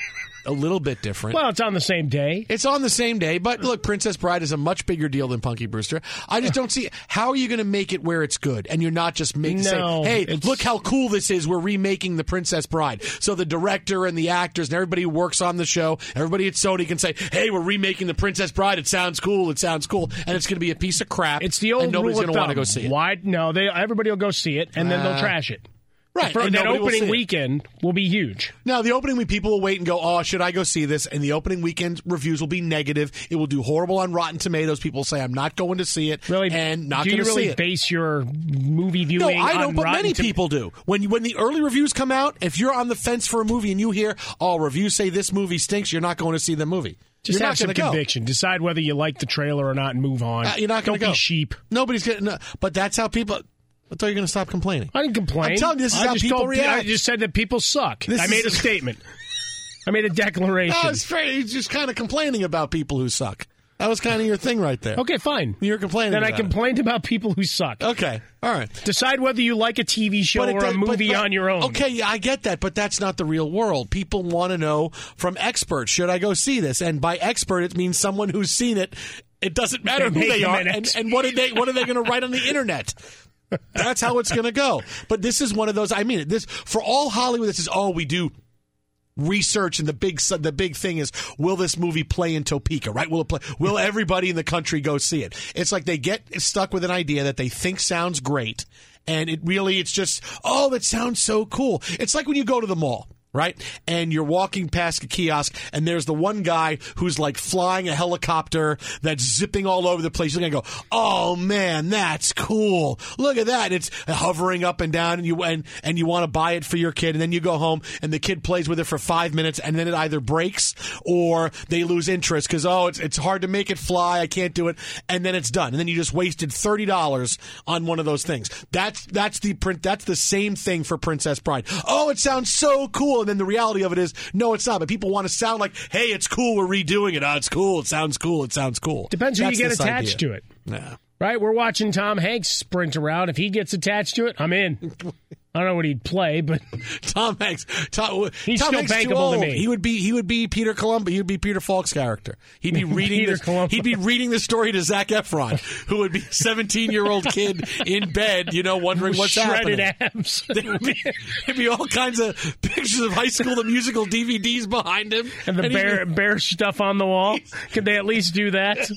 a little bit different. Well, it's on the same day. It's on the same day, but look, Princess Bride is a much bigger deal than Punky Brewster. I just don't see how are you going to make it where it's good, and you're not just making No, say, "Hey, it's- look how cool this is. We're remaking the Princess Bride." So the director and the actors and everybody who works on the show, everybody at Sony can say, "Hey, we're remaking the Princess Bride. It sounds cool. It sounds cool," and it's going to be a piece of crap. It's the old and nobody's rule of going to want to thumb. go see it. Why? No, they everybody will go see it, and then Uh, they'll trash it. Right, For and that nobody will see opening it. weekend will be huge. Now, the opening week, people will wait and go, oh, should I go see this? And the opening weekend reviews will be negative. It will do horrible on Rotten Tomatoes. People will say, I'm not going to see it. Really? And not Do going you to really see it. base your movie No, viewing I on don't, but Rotten many Tom- people do. When when the early reviews come out, if you're on the fence for a movie and you hear, oh, reviews say this movie stinks, you're not going to see the movie. Just you're have not some gonna go. conviction. Decide whether you like the trailer or not and move on. Uh, you're not going Don't to go. be sheep. Nobody's getting. No, but that's how people. I thought you were going to stop complaining. I didn't complain. I'm telling you, this is I how just people told, react. I just said that people suck. This I made a is- statement. I made a declaration. No, it's fair. You're just kind of complaining about people who suck. That was kind of your thing right there. Okay, fine. You're complaining Then I about it. complained about people who suck. Okay, all right. Decide whether you like a T V show But it or does- a but- movie but- on your own. Okay, yeah, I get that, but that's not the real world. People want to know from experts, should I go see this? And by expert, it means someone who's seen it. It doesn't matter They who make they them are, an and, expert. and what are they what are they going to write on the internet? That's how it's going to go. But this is one of those. I mean, this for all Hollywood. This is all we do. Research and the big the big thing is, will this movie play in Topeka? Right? Will it play? Will everybody in the country go see it? It's like they get stuck with an idea that they think sounds great, and it really it's just oh, that sounds so cool. It's like when you go to the mall. Right? And you're walking past a kiosk, and there's the one guy who's like flying a helicopter that's zipping all over the place. You're going to go, oh, man, that's cool. Look at that. It's hovering up and down, and you and, and you want to buy it for your kid. And then you go home, and the kid plays with it for five minutes, and then it either breaks or they lose interest because, oh, it's, it's hard to make it fly. I can't do it. And then it's done. And then you just wasted thirty dollars on one of those things. That's, that's, the print, that's the same thing for Princess Bride. Oh, it sounds so cool. And then the reality of it is, no, it's not. But people want to sound like, hey, it's cool, we're redoing it. Oh, it's cool, it sounds cool, it sounds cool. Depends who you That's get this attached idea. to it. Yeah. Right? We're watching Tom Hanks sprint around. If he gets attached to it, I'm in. I don't know what he'd play, but Tom Hanks, Tom, he's Tom still Hanks too bankable old. to me. He would be he would be Peter Columbo. He would be Peter Falk's character. He'd be reading Peter this, Columbo. He'd be reading the story to Zac Efron, who would be a seventeen year old kid in bed, you know, wondering what's Shredded happening. abs. There'd be, there'd be all kinds of pictures of High School the Musical D V Ds behind him, and the and he'd bear be- bear stuff on the wall. Could they at least do that?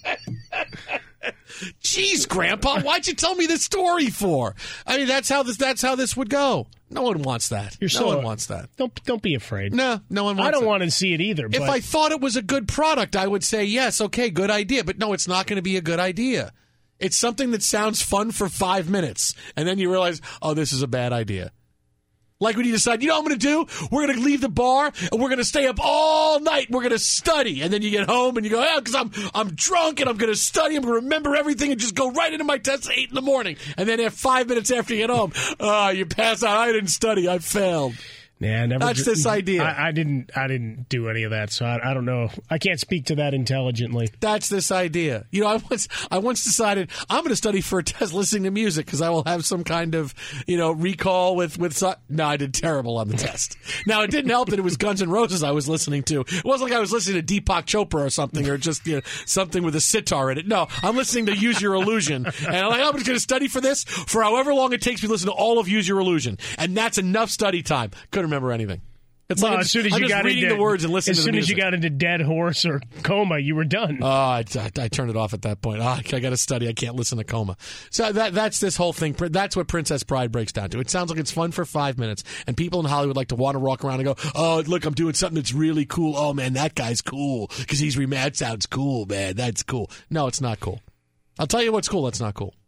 Jeez, Grandpa, why'd you tell me this story for? I mean, that's how this that's how this would go. No one wants that. You're no so, one wants that. Don't don't be afraid. No, no one wants I don't it. want to see it either. If but I thought it was a good product, I would say, yes, okay, good idea. But no, it's not going to be a good idea. It's something that sounds fun for five minutes, and then you realize, oh, this is a bad idea. Like when you decide, you know what I'm going to do? We're going to leave the bar, and we're going to stay up all night. We're going to study. And then you get home, and you go, yeah, because I'm, I'm drunk, and I'm going to study. I'm going to remember everything and just go right into my test at eight in the morning. And then if five minutes after you get home, oh, you pass out. I didn't study. I failed. Yeah, never. That's this idea. I, I didn't. I didn't do any of that, so I, I don't know. I can't speak to that intelligently. That's this idea. You know, I once I once decided I'm going to study for a test listening to music because I will have some kind of, you know, recall with with. No, I did terrible on the test. Now it didn't help that it was Guns N' Roses I was listening to. It wasn't like I was listening to Deepak Chopra or something or just, you know, something with a sitar in it. No, I'm listening to Use Your Illusion, and I'm like, I'm just going to study for this for however long it takes me to listen to all of Use Your Illusion, and that's enough study time. Couldn't remember anything. It's well, like I'm as just, soon as I'm you just got reading into, the words and listening as to the soon as music. you got into Dead Horse or Coma, you were done. Oh, I, I, I turned it off at that point. Oh, I got to study. I can't listen to Coma. So that that's this whole thing. That's what Princess Bride breaks down to. It sounds like it's fun for five minutes, and people in Hollywood like to want to walk around and go, "Oh, look, I'm doing something that's really cool. Oh man, that guy's cool because he's remad. That sounds cool, man. That's cool." No, it's not cool. I'll tell you what's cool. That's not cool.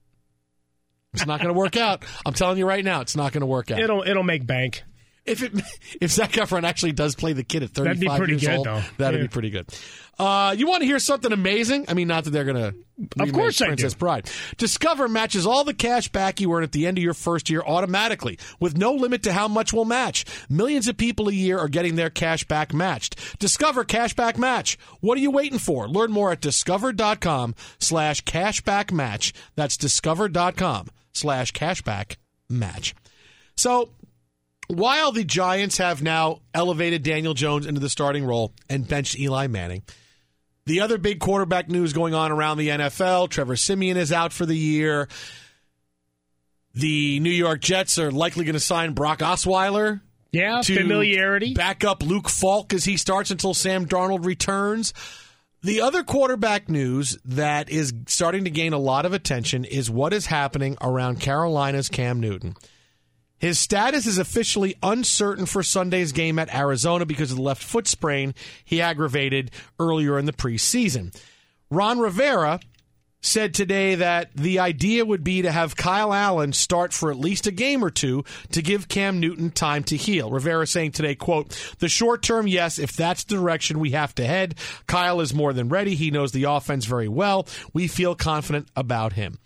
It's not going to work out. I'm telling you right now, it's not going to work out. It'll it'll make bank. If it if Zac Efron actually does play the kid at thirty-five That'd be pretty years good, old, though. that'd Yeah. be pretty good. Uh, you want to hear something amazing? I mean, not that they're going to Of course I do. Princess Bride. Discover matches all the cash back you earn at the end of your first year automatically, with no limit to how much will match. Millions of people a year are getting their cash back matched. Discover Cashback Match. What are you waiting for? Learn more at discover.com slash cashback match. That's discover.com slash cashback match. So, while the Giants have now elevated Daniel Jones into the starting role and benched Eli Manning, the other big quarterback news going on around the N F L, Trevor Siemian is out for the year. The New York Jets are likely going to sign Brock Osweiler. Yeah, to familiarity. Back up Luke Falk as he starts until Sam Darnold returns. The other quarterback news that is starting to gain a lot of attention is what is happening around Carolina's Cam Newton. His status is officially uncertain for Sunday's game at Arizona because of the left foot sprain he aggravated earlier in the preseason. Ron Rivera said today that the idea would be to have Kyle Allen start for at least a game or two to give Cam Newton time to heal. Rivera saying today, quote, the short term, yes, if that's the direction we have to head. Kyle is more than ready. He knows the offense very well. We feel confident about him.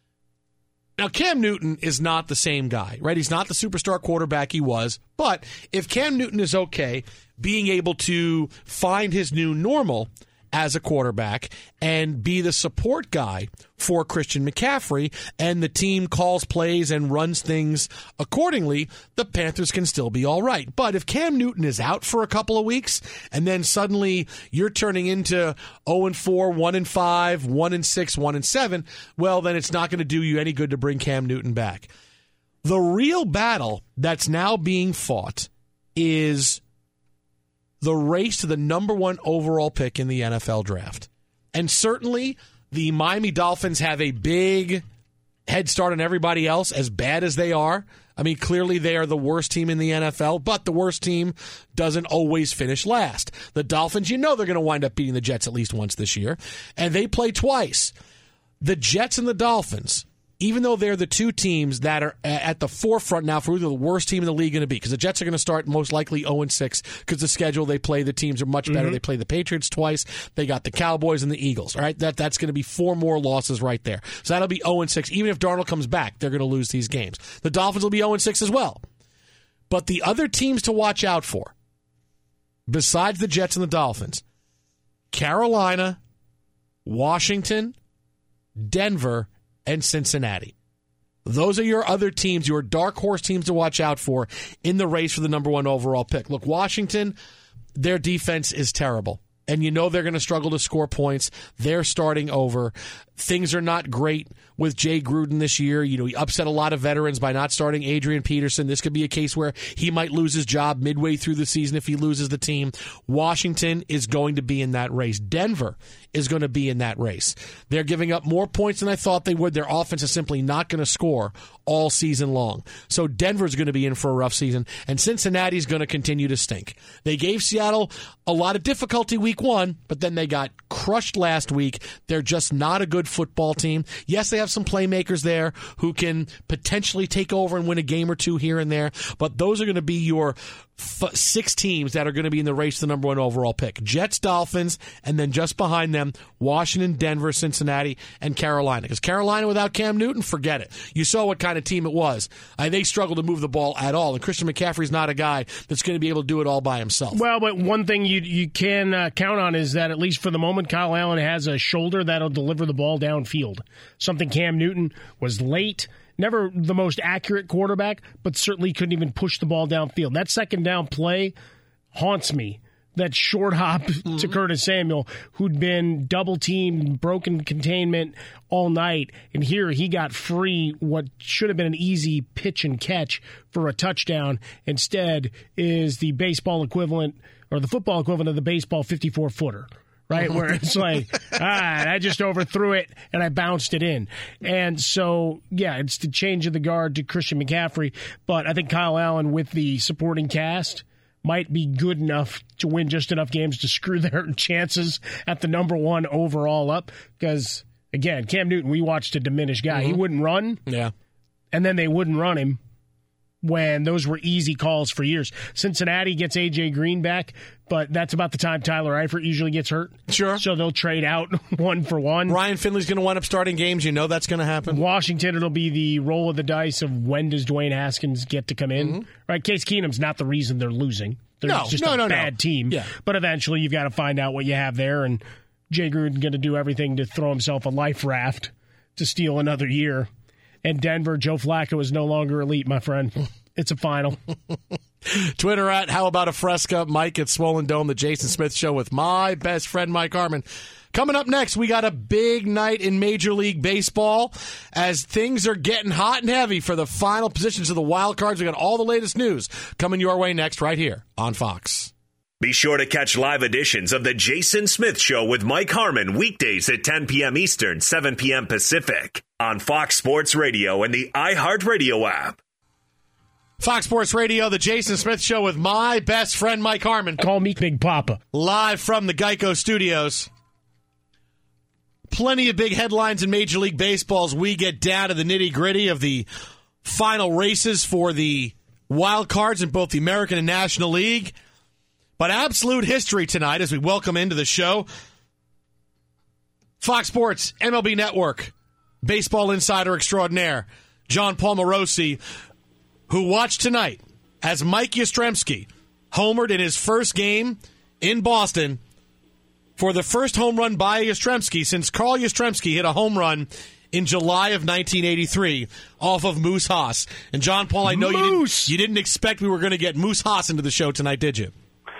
Now, Cam Newton is not the same guy, right? He's not the superstar quarterback he was. But if Cam Newton is okay being able to find his new normal as a quarterback and be the support guy for Christian McCaffrey, and the team calls plays and runs things accordingly, the Panthers can still be all right. But if Cam Newton is out for a couple of weeks and then suddenly you're turning into oh and four, one and five, one and six, one and seven, well, then it's not going to do you any good to bring Cam Newton back. The real battle that's now being fought is the race to the number one overall pick in the N F L draft. And certainly the Miami Dolphins have a big head start on everybody else, as bad as they are. I mean, clearly they are the worst team in the N F L, but the worst team doesn't always finish last. The Dolphins, you know they're going to wind up beating the Jets at least once this year, and they play twice. The Jets and the Dolphins, even though they're the two teams that are at the forefront now for who the worst team in the league going to be, because the Jets are going to start most likely oh and six because the schedule they play, the teams are much better. Mm-hmm. They play the Patriots twice. They got the Cowboys and the Eagles. All right, that that's going to be four more losses right there. So that'll be oh and six. Even if Darnold comes back, they're going to lose these games. The Dolphins will be oh and six as well. But the other teams to watch out for, besides the Jets and the Dolphins, Carolina, Washington, Denver, and Cincinnati. Those are your other teams, your dark horse teams to watch out for in the race for the number one overall pick. Look, Washington, their defense is terrible. And you know they're going to struggle to score points. They're starting over. Things are not great with Jay Gruden this year. You know, he upset a lot of veterans by not starting Adrian Peterson. This could be a case where he might lose his job midway through the season if he loses the team. Washington is going to be in that race. Denver is going to be in that race. They're giving up more points than I thought they would. Their offense is simply not going to score all season long. So Denver's going to be in for a rough season, and Cincinnati's going to continue to stink. They gave Seattle a lot of difficulty week one, but then they got crushed last week. They're just not a good football team. Yes, they have some playmakers there who can potentially take over and win a game or two here and there, but those are going to be your f- six teams that are going to be in the race to the number one overall pick. Jets, Dolphins, and then just behind them, Washington, Denver, Cincinnati, and Carolina. Because Carolina without Cam Newton, forget it. You saw what kind of team it was. Uh, they struggled to move the ball at all, and Christian McCaffrey's not a guy that's going to be able to do it all by himself. Well, but one thing you you can uh, count on is that at least for the moment, Kyle Allen has a shoulder that'll deliver the ball downfield. Something Cam Newton was late. Never the most accurate quarterback, but certainly couldn't even push the ball downfield. That second down play haunts me. That short hop mm-hmm. to Curtis Samuel, who'd been double-teamed, broken containment all night, and here he got free what should have been an easy pitch and catch for a touchdown. Instead is the baseball equivalent, or the football equivalent of the baseball fifty-four footer. Right, where it's like, ah, I just overthrew it and I bounced it in. And so, yeah, it's the change of the guard to Christian McCaffrey. But I think Kyle Allen with the supporting cast might be good enough to win just enough games to screw their chances at the number one overall up. Because, again, Cam Newton, we watched a diminished guy. Mm-hmm. He wouldn't run. Yeah. And then they wouldn't run him when those were easy calls for years. Cincinnati gets A J Green back, but that's about the time Tyler Eifert usually gets hurt. Sure. So they'll trade out one for one. Ryan Finley's going to wind up starting games. You know that's going to happen. Washington, it'll be the roll of the dice of when does Dwayne Haskins get to come in. Mm-hmm. Right? Case Keenum's not the reason they're losing. They're no, just no, a no, bad no. team. Yeah. But eventually you've got to find out what you have there, and Jay Gruden's going to do everything to throw himself a life raft to steal another year. And Denver, Joe Flacco is no longer elite, my friend. It's a final. Twitter at How About a Fresca, Mike at Swollen Dome, the Jason Smith Show with my best friend Mike Harmon. Coming up next, we got a big night in Major League Baseball as things are getting hot and heavy for the final positions of the wild cards. We got all the latest news coming your way next right here on Fox. Be sure to catch live editions of the Jason Smith Show with Mike Harmon weekdays at ten p.m. Eastern, seven p.m. Pacific on Fox Sports Radio and the iHeartRadio app. Fox Sports Radio, the Jason Smith Show with my best friend Mike Harmon. Call me Big Papa. Live from the Geico Studios. Plenty of big headlines in Major League Baseball as we get down to the nitty-gritty of the final races for the wild cards in both the American and National League. But absolute history tonight as we welcome into the show Fox Sports, M L B Network, baseball insider extraordinaire, John Paul Morosi, who watched tonight as Mike Yastrzemski homered in his first game in Boston for the first home run by Yastrzemski since Carl Yastrzemski hit a home run in July of nineteen eighty-three off of Moose Haas. And John Paul, I know you didn't, you didn't expect we were going to get Moose Haas into the show tonight, did you?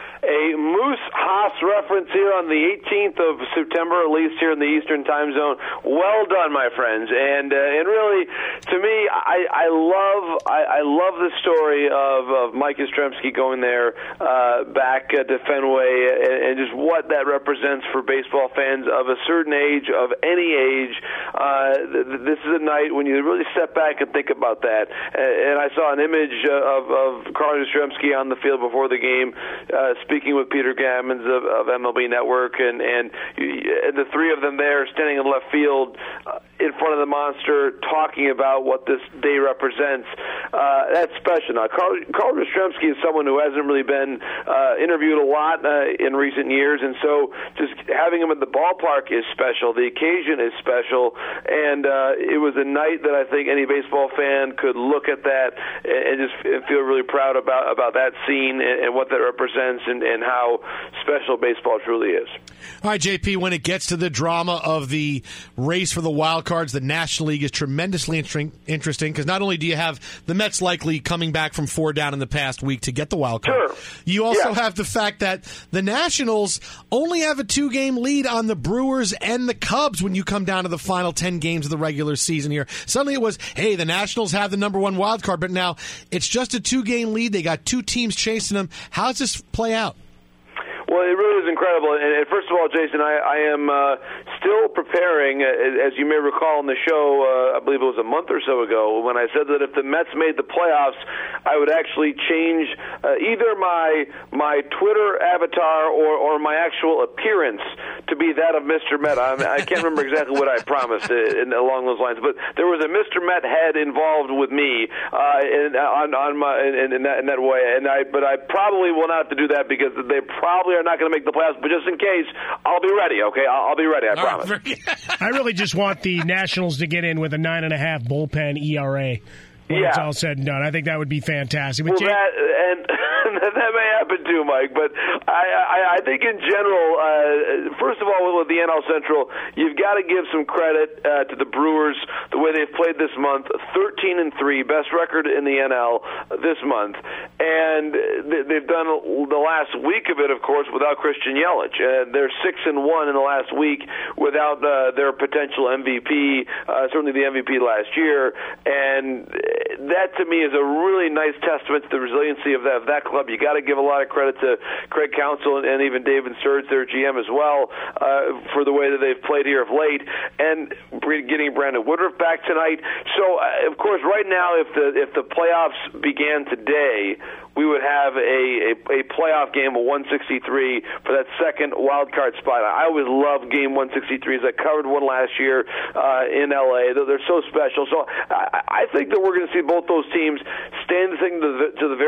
A Moose Haas reference here on the eighteenth of September, at least here in the Eastern Time Zone. Well done, my friends. And uh, and really, to me, I, I love I, I love the story of, of Mike Yastrzemski going there uh, back uh, to Fenway and, and just what that represents for baseball fans of a certain age, of any age. Uh, th- this is a night when you really step back and think about that. And I saw an image of, of Carl Yastrzemski on the field before the game, uh, speaking with Peter Gammons of, of M L B Network, and, and and the three of them there standing in left field uh, in front of the monster talking about what this day represents. Uh, that's special. Now, Carl, Carl Yastrzemski is someone who hasn't really been uh, interviewed a lot uh, in recent years, and so just having him at the ballpark is special. The occasion is special, and uh, it was a night that I think any baseball fan could look at that and, and just feel really proud about, about that scene and, and what that represents and, and how special baseball truly is. All right, J P, when it gets to the drama of the race for the wild cards, the National League is tremendously interesting because not only do you have the Mets likely coming back from four down in the past week to get the wild card, sure. you also yeah. have the fact that the Nationals only have a two-game lead on the Brewers and the Cubs when you come down to the final ten games of the regular season here. Suddenly it was, hey, the Nationals have the number one wild card, but now it's just a two-game lead. They got two teams chasing them. How does this play out? Well, it really is incredible. And, and first of all, Jason, I, I am uh, still preparing, uh, as you may recall in the show, uh, I believe it was a month or so ago, when I said that if the Mets made the playoffs, I would actually change uh, either my my Twitter avatar or, or my actual appearance to be that of Mister Met. I, mean, I can't remember exactly what I promised in, along those lines, but there was a Mister Met head involved with me uh, in, on, on my, in, in, that, in that way. And I, but I probably will not have to do that because they probably are not going to make the playoffs, but just in case, I'll be ready, okay? I'll, I'll be ready, I All promise. Right. I really just want the Nationals to get in with a nine and a half bullpen E R A when yeah. it's all said and done. I think that would be fantastic. Well, Jay- that, and that may happen too, Mike, but I, I, I think in general, uh, first of all, with the N L Central, you've got to give some credit uh, to the Brewers, the way they've played this month, thirteen and three, best record in the N L this month, and they've done the last week of it, of course, without Christian Yelich. Uh, they're six and one in the last week without uh, their potential M V P, uh, certainly the M V P last year, and that to me is a really nice testament to the resiliency of that, of that club. You got to give a lot of credit to Craig Counsell and, and even David Sturge, their G M as well, uh, for the way that they've played here of late, and getting Brandon Woodruff back tonight. So, uh, of course, right now, if the if the playoffs began today, we would have a, a, a playoff game of one sixty-three for that second wild card spot. I always love game one sixty-threes. I covered one last year uh, in L A. They're so special. So I, I think that we're going to see both those teams stand the thing to the, to the very end.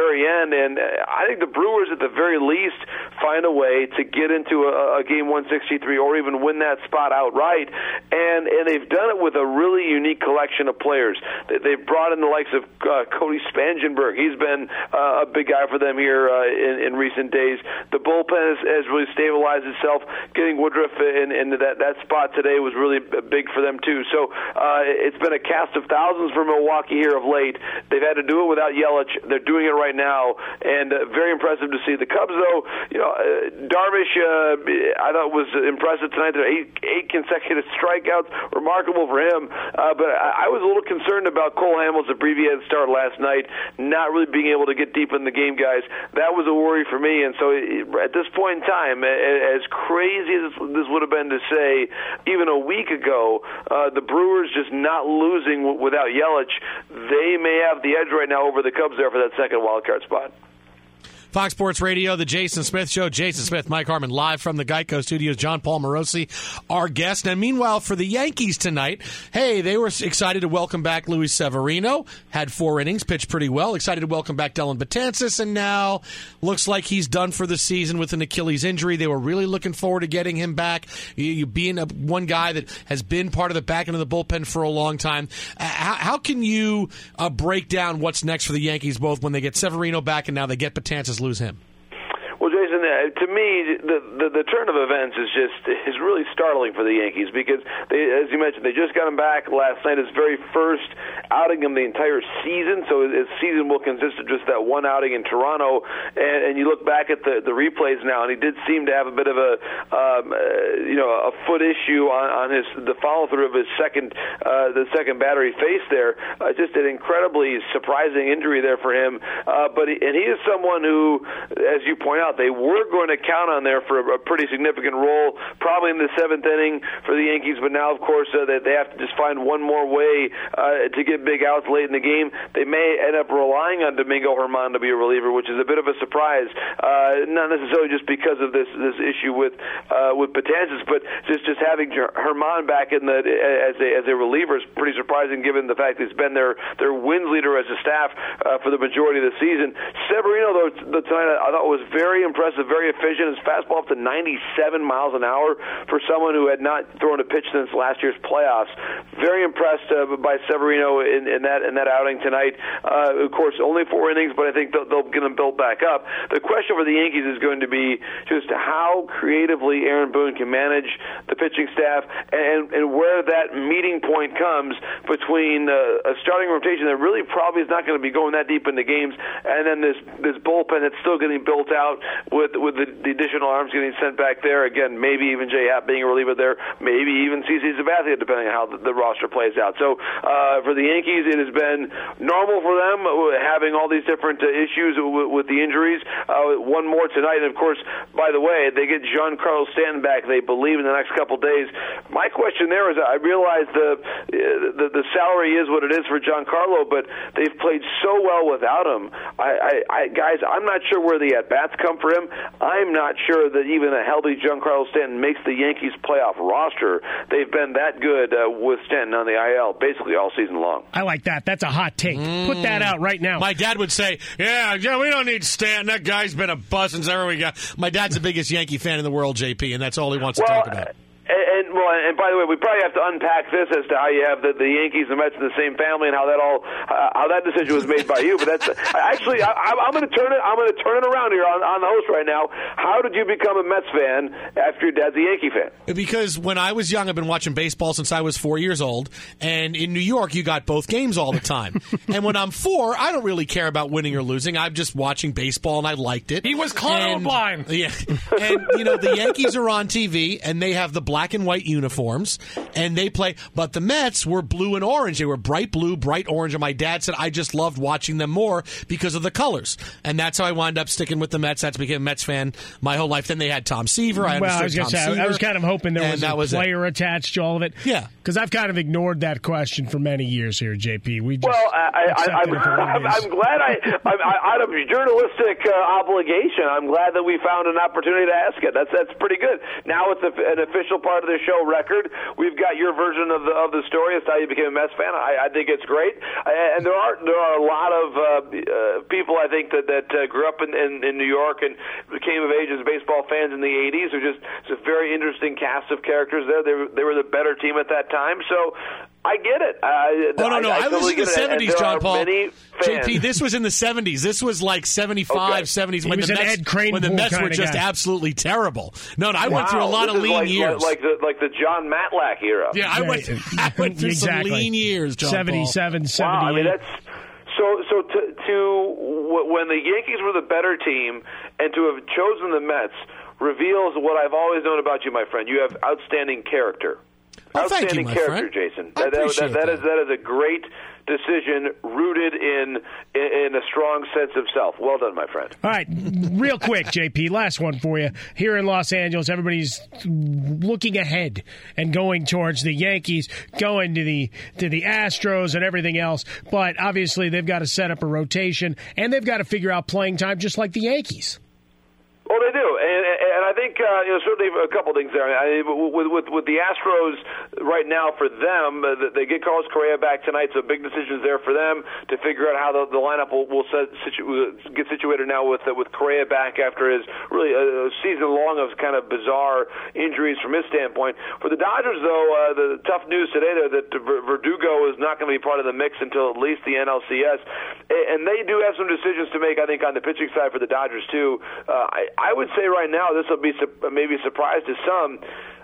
done, and I think the Brewers at the very least find a way to get into a, a game one sixty-three or even win that spot outright, and and they've done it with a really unique collection of players. They, they've brought in the likes of uh, Cody Spangenberg. He's been uh, a big guy for them here uh, in, in recent days. The bullpen has, has really stabilized itself. Getting Woodruff in, into that, that spot today was really big for them too. So uh, it's been a cast of thousands for Milwaukee here of late. They've had to do it without Yelich. They're doing it right now, and uh, very impressive to see. The Cubs, though, you know, uh, Darvish, uh, I thought was impressive tonight. There are eight, eight consecutive strikeouts, remarkable for him. Uh, but I, I was a little concerned about Cole Hamels' abbreviated start last night, not really being able to get deep in the game, guys. That was a worry for me, and so at this point in time, as crazy as this would have been to say even a week ago, uh, the Brewers just not losing w- without Yelich, they may have the edge right now over the Cubs there for that second wild card spot. Fox Sports Radio, the Jason Smith Show. Jason Smith, Mike Harmon, live from the Geico Studios. John Paul Morosi, our guest. And meanwhile, for the Yankees tonight, hey, they were excited to welcome back Luis Severino. Had four innings, pitched pretty well. Excited to welcome back Dellin Betances, and now looks like he's done for the season with an Achilles injury. They were really looking forward to getting him back. You, you being a, one guy that has been part of the back end of the bullpen for a long time. Uh, how, how can you uh, break down what's next for the Yankees, both when they get Severino back and now they get Betances? Lose him? Well, Jason, uh, to me, the, the the turn of events is just is really startling for the Yankees because, they, as you mentioned, they just got him back last night, his very first outing of the entire season. So his season will consist of just that one outing in Toronto. And, and you look back at the, the replays now, and he did seem to have a bit of a um, uh, you know a foot issue on, on his the follow through of his second uh, the second batter he faced there. Uh, just an incredibly surprising injury there for him. Uh, but he, and he is someone who, as you point out, they were going to count on there for a, a pretty significant role, probably in the seventh inning for the Yankees. But now, of course, uh, they, they have to just find one more way uh, to get big outs late in the game. They may end up relying on Domingo Germán to be a reliever, which is a bit of a surprise. Uh, not necessarily just because of this this issue with uh, with Betances, but just just having Germán back in the as a as a reliever is pretty surprising, given the fact that he's been their their wins leader as a staff uh, for the majority of the season. Severino, though, the tonight I thought was very impressive, very efficient. His fastball up to ninety-seven miles an hour for someone who had not thrown a pitch since last year's playoffs. Very impressed uh, by Severino in, in that in that outing tonight. Uh, of course, only four innings, but I think they'll, they'll get him built back up. The question for the Yankees is going to be just how creatively Aaron Boone can manage the pitching staff and, and where that meeting point comes between uh, a starting rotation that really probably is not going to be going that deep into games, and then this this bullpen that's still getting built out with with the, the additional arms getting sent back there. Again, maybe even J. Happ being a reliever there, maybe even C C Sabathia, depending on how the, the roster plays out. So uh, for the Yankees, it has been normal for them having all these different uh, issues with, with the injuries. Uh, one more tonight, and of course, by the way, they get Giancarlo Stanton back, they believe, in the next couple days. My question there is, I realize the, the the salary is what it is for Giancarlo, but they've played so well without him. I, I, I guys, I'm not sure where the at-bats come for him. I'm not sure that even a healthy Giancarlo Stanton makes the Yankees playoff roster. They've been that good uh, with Stanton on the I L basically all season long. I like that. That's a hot take. Mm. Put that out right now. My dad would say, yeah, yeah, we don't need Stanton. That guy's been a bust since ever we got. My dad's the biggest Yankee fan in the world, J P, and that's all he wants well, to talk about. And, and well, and by the way, we probably have to unpack this as to how you have the, the Yankees and the Mets in the same family, and how that all uh, how that decision was made by you. But that's actually, I, I'm going to turn it. I'm going to turn it around here on, on the host right now. How did you become a Mets fan after your dad's a Yankee fan? Because when I was young, I've been watching baseball since I was four years old, and in New York, you got both games all the time. And when I'm four, I don't really care about winning or losing. I'm just watching baseball, and I liked it. He was colorblind. Yeah, and you know the Yankees are on T V, and they have the black and white uniforms, and they play. But the Mets were blue and orange. They were bright blue, bright orange. And my dad said I just loved watching them more because of the colors. And that's how I wound up sticking with the Mets. That's became a Mets fan my whole life. Then they had Tom Seaver. I well, I was, Tom say, Seaver, I was kind of hoping there was a was player it. attached to all of it. Yeah. Because I've kind of ignored that question for many years here, J P. We just well, I, I, I'm, I'm, I'm glad I, I'm, I, out of journalistic uh, obligation, I'm glad that we found an opportunity to ask it. That's that's pretty good. Now it's a, an official part of the the show record. We've got your version of the of the story as to how you became a Mets fan. I, I think it's great, and there are there are a lot of uh, uh, people I think that that uh, grew up in, in in New York and came of age as baseball fans in the eighties. Who just it's a very interesting cast of characters there. They were, they were the better team at that time, so. I get it. Uh, oh, no, no. I, I, I was in the seventies, John Paul. J P, this was in the seventies. This was like seventy-five, okay. seventies when the, Mets, when the Mets were just guy. absolutely terrible. No, no I wow. went through a lot this of lean like, years. Like the, like the John Matlack era. Yeah, I went, I went through exactly. some lean years, John seventy-seven, Paul. seventy-eight. Wow, I mean, that's... So, so to, to when the Yankees were the better team and to have chosen the Mets reveals what I've always known about you, my friend. You have outstanding character. Oh, Outstanding you, character, friend. Jason. I That, that, appreciate that, that, that. is, that is a great decision rooted in, in a strong sense of self. Well done, my friend. All right, real quick, J P, last one for you. Here in Los Angeles, everybody's looking ahead and going towards the Yankees, going to the to the Astros and everything else. But obviously, they've got to set up a rotation, and they've got to figure out playing time just like the Yankees. Well, they do, and, and I think uh, you know certainly a couple things there. I mean, with, with with the Astros right now, for them, uh, they get Carlos Correa back tonight, so big decisions there for them to figure out how the, the lineup will, will set, situ, get situated now with uh, with Correa back after his really a, a season long of kind of bizarre injuries from his standpoint. For the Dodgers, though, uh, the tough news today there that Verdugo is not going to be part of the mix until at least the N L C S, and they do have some decisions to make. I think on the pitching side for the Dodgers too. Uh, I, I would say right now this will be maybe a surprise to some.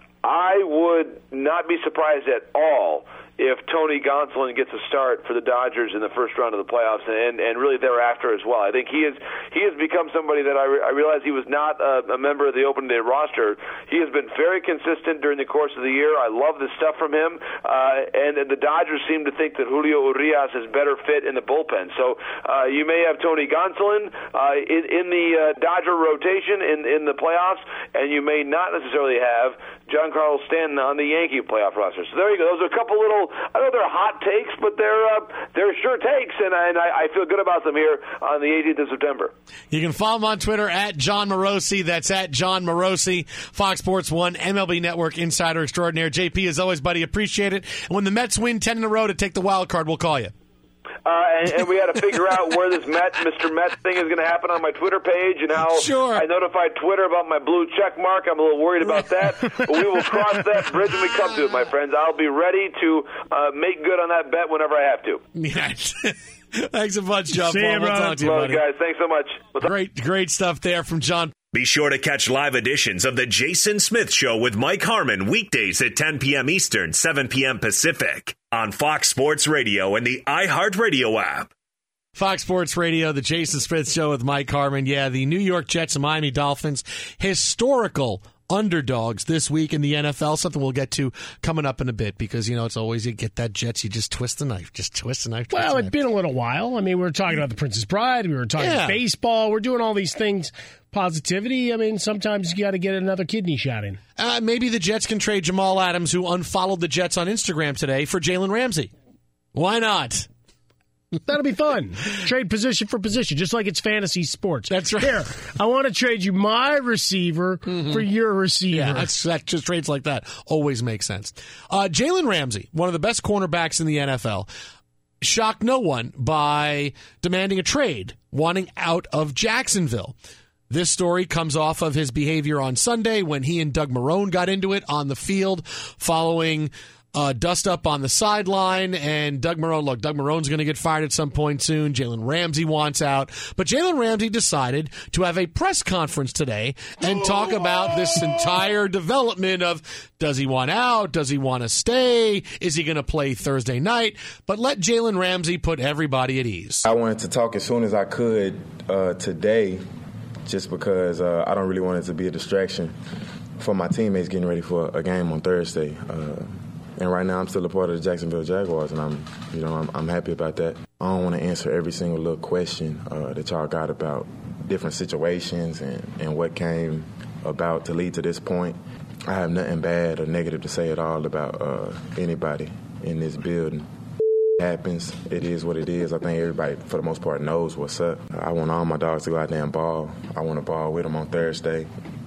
I would not be surprised at all if Tony Gonsolin gets a start for the Dodgers in the first round of the playoffs, and and really thereafter as well. I think he is he has become somebody that I, re- I realize he was not a, a member of the opening day roster. He has been very consistent during the course of the year. I love the stuff from him, uh, and, and the Dodgers seem to think that Julio Urias is better fit in the bullpen. So uh, you may have Tony Gonsolin uh, in, in the uh, Dodger rotation in in the playoffs, and you may not necessarily have Giancarlo Stanton on the Yankee playoff roster. So there you go. Those are a couple little, I know they're hot takes, but they're uh, they're sure takes, and, I, and I, I feel good about them here on the eighteenth of September. You can follow him on Twitter at John Morosi. That's at John Morosi, Fox Sports one, M L B Network Insider Extraordinaire. J P, as always, buddy, appreciate it. And when the Mets win ten in a row to take the wild card, we'll call you. Uh, and, and we got to figure out where this Met, Mister Met thing is going to happen on my Twitter page, and how sure. I notified Twitter about my blue check mark. I'm a little worried about that, but we will cross that bridge when we come to it, my friends. I'll be ready to uh, make good on that bet whenever I have to. Yes. Thanks a bunch, John See Paul. you, we'll talk to you, Love buddy. guys. Thanks so much. Great, great stuff there from John. Be sure to catch live editions of The Jason Smith Show with Mike Harmon weekdays at ten p.m. Eastern, seven p.m. Pacific on Fox Sports Radio and the iHeartRadio app. Fox Sports Radio, The Jason Smith Show with Mike Harmon. Yeah, the New York Jets and Miami Dolphins, historical underdogs this week in the N F L, something we'll get to coming up in a bit, because, you know, it's always you get that Jets, you just twist the knife, just twist the knife. Twist well, the it's knife. been a little while. I mean, we were talking about the Princess Bride, we were talking Yeah. baseball, we're doing all these things. Positivity, I mean, sometimes you got to get another kidney shot in. Uh, maybe the Jets can trade Jamal Adams, who unfollowed the Jets on Instagram today, for Jalen Ramsey. Why not? That'll be fun. Trade position for position, just like it's fantasy sports. That's right. Here, I want to trade you my receiver mm-hmm. for your receiver. Yeah, that's, that just trades like that always makes sense. Uh, Jalen Ramsey, one of the best cornerbacks in the N F L, shocked no one by demanding a trade, wanting out of Jacksonville. This story comes off of his behavior on Sunday when he and Doug Marrone got into it on the field following Uh, dust up on the sideline, and Doug Marrone, look, Doug Marrone's going to get fired at some point soon. Jalen Ramsey wants out. But Jalen Ramsey decided to have a press conference today and talk about this entire development of, does he want out? Does he want to stay? Is he going to play Thursday night? But let Jalen Ramsey put everybody at ease. I wanted to talk as soon as I could uh, today, just because uh, I don't really want it to be a distraction for my teammates getting ready for a game on Thursday. Uh, And right now, I'm still a part of the Jacksonville Jaguars, and I'm, you know, I'm, I'm happy about that. I don't want to answer every single little question uh, that y'all got about different situations and, and what came about to lead to this point. I have nothing bad or negative to say at all about uh, anybody in this building. It happens. It is what it is. I think everybody, for the most part, knows what's up. I want all my dogs to go out there and ball. I want to ball with them on Thursday.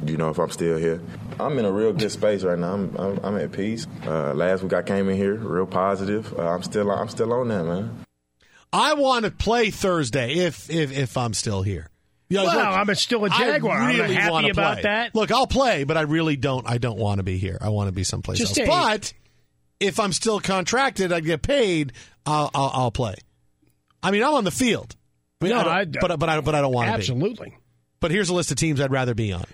you know, if I'm still here. I'm in a real good space right now. I'm I'm, I'm at peace. Uh, last week I came in here real positive. Uh, I'm still I'm still on that, man. I want to play Thursday if if if I'm still here. You know, well, look, I'm still a Jaguar. I really I'm happy wanna about play. that. Look, I'll play, but I really don't. I don't want to be here. I want to be someplace Just else. a- But if I'm still contracted, I get paid. I'll, I'll, I'll play. I mean, I'm on the field. I mean, No, I don't, I- but but I but I don't want to be. Absolutely. But here's a list of teams I'd rather be on.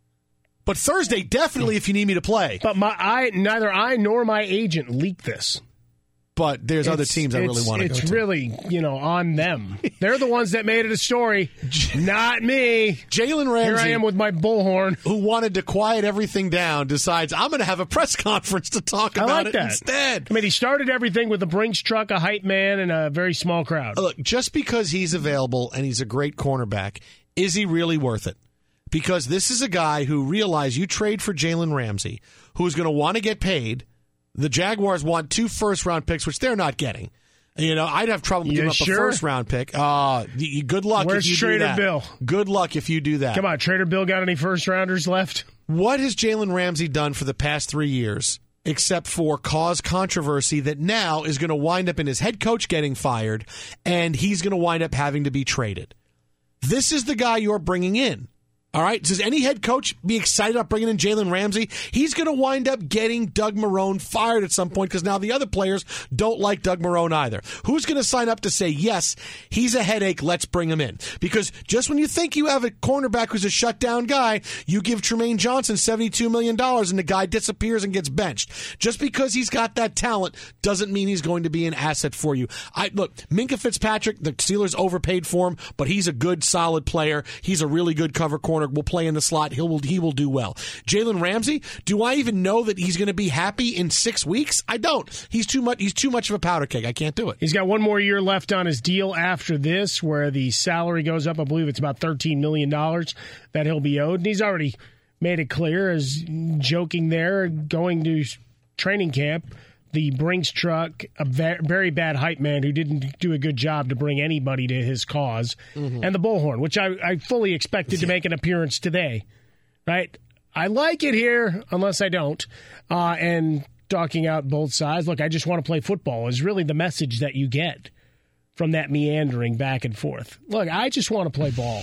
But Thursday, definitely, if you need me to play. But my I neither I nor my agent leaked this. But there's other It's- teams I really it's- want to go to. It's really, you know, on them. They're the ones that made it a story, not me. Jalen Ramsey, Here I am with my bullhorn. who wanted to quiet everything down, decides I'm going to have a press conference to talk I about like it that. instead. I mean, he started everything with a Brinks truck, a hype man, and a very small crowd. Look, just because he's available and he's a great cornerback, is he really worth it? Because this is a guy who realized you trade for Jalen Ramsey, who's going to want to get paid. The Jaguars want two first-round picks, which they're not getting. You know, I'd have trouble You giving up sure? a first-round pick. Uh, y- good luck Where's if you Trader do that. Bill? Good luck if you do that. Come on, Trader Bill got any first rounders left? What has Jalen Ramsey done for the past three years except for cause controversy that now is going to wind up in his head coach getting fired and he's going to wind up having to be traded? This is the guy you're bringing in. All right. Does any head coach be excited about bringing in Jalen Ramsey? He's going to wind up getting Doug Marrone fired at some point because now the other players don't like Doug Marrone either. Who's going to sign up to say, yes, he's a headache, let's bring him in? Because just when you think you have a cornerback who's a shutdown guy, you give Tremaine Johnson seventy-two million dollars and the guy disappears and gets benched. Just because he's got that talent doesn't mean he's going to be an asset for you. I Look, Minkah Fitzpatrick, the Steelers overpaid for him, but he's a good, solid player. He's a really good cover corner. Will play in the slot. He will he will do well. Jalen Ramsey, do I even know that he's going to be happy in six weeks? I don't. He's too much. He's too much of a powder keg. I can't do it. He's got one more year left on his deal after this, where the salary goes up. I believe it's about thirteen million dollars that he'll be owed. And he's already made it clear, as joking there, going to training camp, the Brinks truck, a very bad hype man who didn't do a good job to bring anybody to his cause, mm-hmm. and the bullhorn, which I, I fully expected to make an appearance today. Right? I like it here, unless I don't. Uh, and talking out both sides, look, I just want to play football is really the message that you get from that meandering back and forth. Look, I just want to play ball.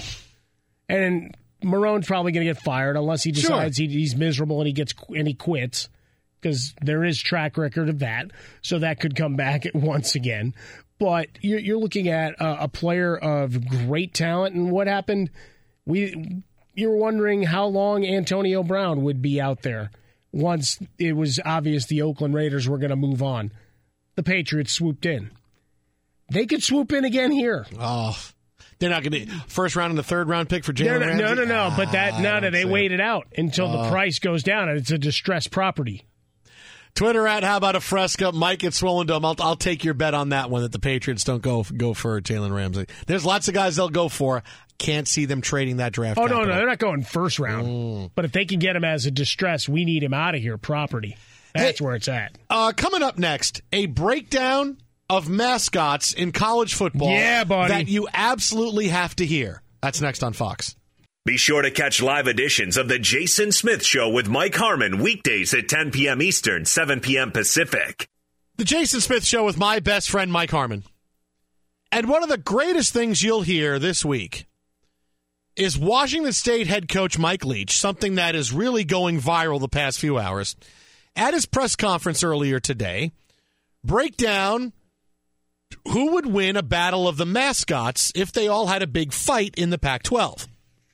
And Marrone's probably going to get fired unless he decides sure. he, he's miserable and he gets and he quits. Because there is track record of that, so that could come back once again. But you're, you're looking at a, a player of great talent, and what happened? We you're wondering how long Antonio Brown would be out there once it was obvious the Oakland Raiders were going to move on. The Patriots swooped in. They could swoop in again here. Oh. They're not going to first round and the third round pick for Jalen Ramsey. No, no, no. Ah, but that no, no, they waited out until uh, the price goes down, and it's a distressed property. Twitter at How About a Fresca, Mike at Swollen Dome. I'll, I'll take your bet on that one that the Patriots don't go go for Jalen Ramsey. There's lots of guys they'll go for. Can't see them trading that draft. Oh, capital. no, no, they're not going first round. Mm. But if they can get him as a distress, we need him out of here property. That's hey, where it's at. Uh, coming up next, a breakdown of mascots in college football yeah, buddy. that you absolutely have to hear. That's next on Fox. Be sure to catch live editions of The Jason Smith Show with Mike Harmon weekdays at ten p.m. Eastern, seven p.m. Pacific. The Jason Smith Show with my best friend, Mike Harmon. And one of the greatest things you'll hear this week is Washington State head coach Mike Leach, something that is really going viral the past few hours, at his press conference earlier today, break down who would win a battle of the mascots if they all had a big fight in the Pac twelve.